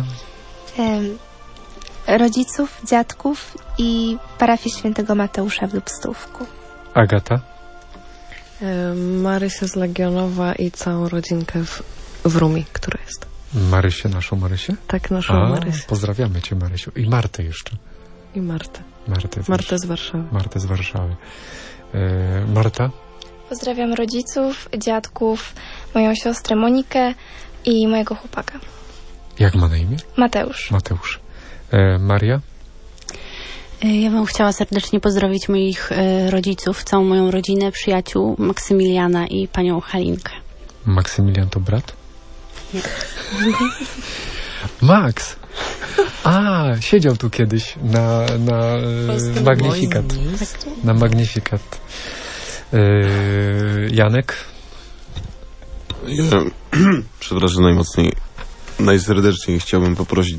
[SPEAKER 9] Rodziców, dziadków i parafię świętego Mateusza w Lubstówku.
[SPEAKER 11] Agata?
[SPEAKER 7] Marysia z Legionowa i całą rodzinkę w Rumi, która jest.
[SPEAKER 11] Marysię, naszą Marysię?
[SPEAKER 7] Tak, naszą Marysię.
[SPEAKER 11] Pozdrawiamy cię, Marysiu. I Martę jeszcze.
[SPEAKER 7] I Martę.
[SPEAKER 11] Martę z Warszawy. Marta?
[SPEAKER 6] Pozdrawiam rodziców, dziadków, moją siostrę Monikę i mojego chłopaka.
[SPEAKER 11] Jak ma na imię?
[SPEAKER 6] Mateusz.
[SPEAKER 11] Maria?
[SPEAKER 4] Ja bym chciała serdecznie pozdrowić moich rodziców, całą moją rodzinę, przyjaciół, Maksymiliana i panią Halinkę.
[SPEAKER 11] Maksymilian to brat?
[SPEAKER 4] Nie.
[SPEAKER 11] Max! Siedział tu kiedyś na Magnifikat. Na Magnifikat. Janek?
[SPEAKER 2] Ja, przepraszam najserdeczniej chciałbym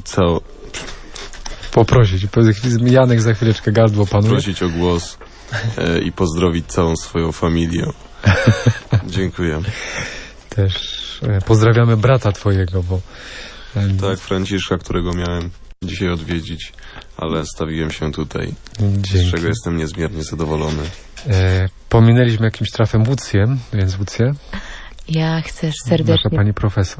[SPEAKER 11] Janek za chwileczkę gardło panuje.
[SPEAKER 2] Prosić o głos i pozdrowić całą swoją familię. Dziękuję.
[SPEAKER 11] Też pozdrawiamy brata twojego, bo...
[SPEAKER 2] Tak, Franciszka, którego miałem dzisiaj odwiedzić, ale stawiłem się tutaj,
[SPEAKER 11] Dzięki.
[SPEAKER 2] z czego jestem niezmiernie zadowolony.
[SPEAKER 11] Pominęliśmy jakimś trafem Łucję, więc Łucję.
[SPEAKER 3] Ja chcę serdecznie...
[SPEAKER 11] Nasza pani profesor.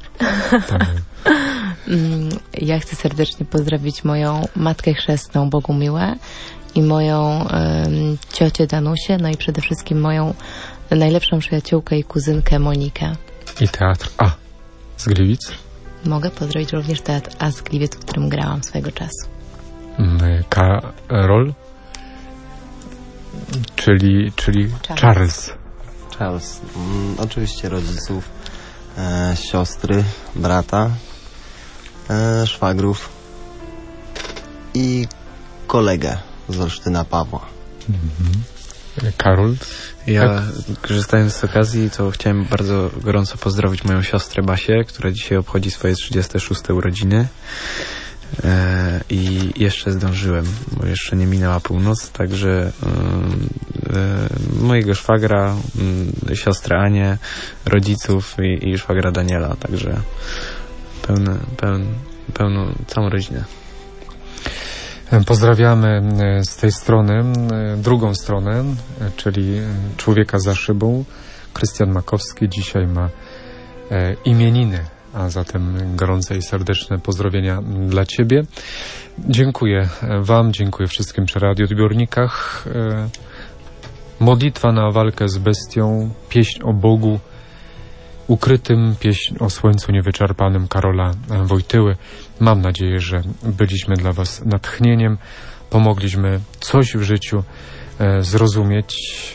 [SPEAKER 3] Ja chcę serdecznie pozdrowić moją matkę chrzestną, Bogumiłę, i moją ciocię Danusię, no i przede wszystkim moją najlepszą przyjaciółkę i kuzynkę Monikę.
[SPEAKER 11] I teatr A z Gliwic.
[SPEAKER 3] Mogę pozdrowić również teatr A z Gliwic, w którym grałam swego czasu.
[SPEAKER 11] Karol? Czyli Charles.
[SPEAKER 5] Oczywiście rodziców, siostry, brata, szwagrów i kolegę z Olsztyna Pawła.
[SPEAKER 11] Karol?
[SPEAKER 8] Ja, korzystając z okazji, to chciałem bardzo gorąco pozdrowić moją siostrę Basię, która dzisiaj obchodzi swoje 36. urodziny. I jeszcze zdążyłem, bo jeszcze nie minęła północ, także mojego szwagra, siostrę Anię, rodziców i szwagra Daniela, także pełną całą rodzinę.
[SPEAKER 11] Pozdrawiamy z tej strony drugą stronę, czyli człowieka za szybą. Krystian Makowski dzisiaj ma imieniny, a zatem gorące i serdeczne pozdrowienia dla ciebie. Dziękuję wam, dziękuję wszystkim przy radioodbiornikach. Modlitwa na walkę z bestią, pieśń o Bogu ukrytym, pieśń o słońcu niewyczerpanym Karola Wojtyły. Mam nadzieję, że byliśmy dla was natchnieniem, pomogliśmy coś w życiu zrozumieć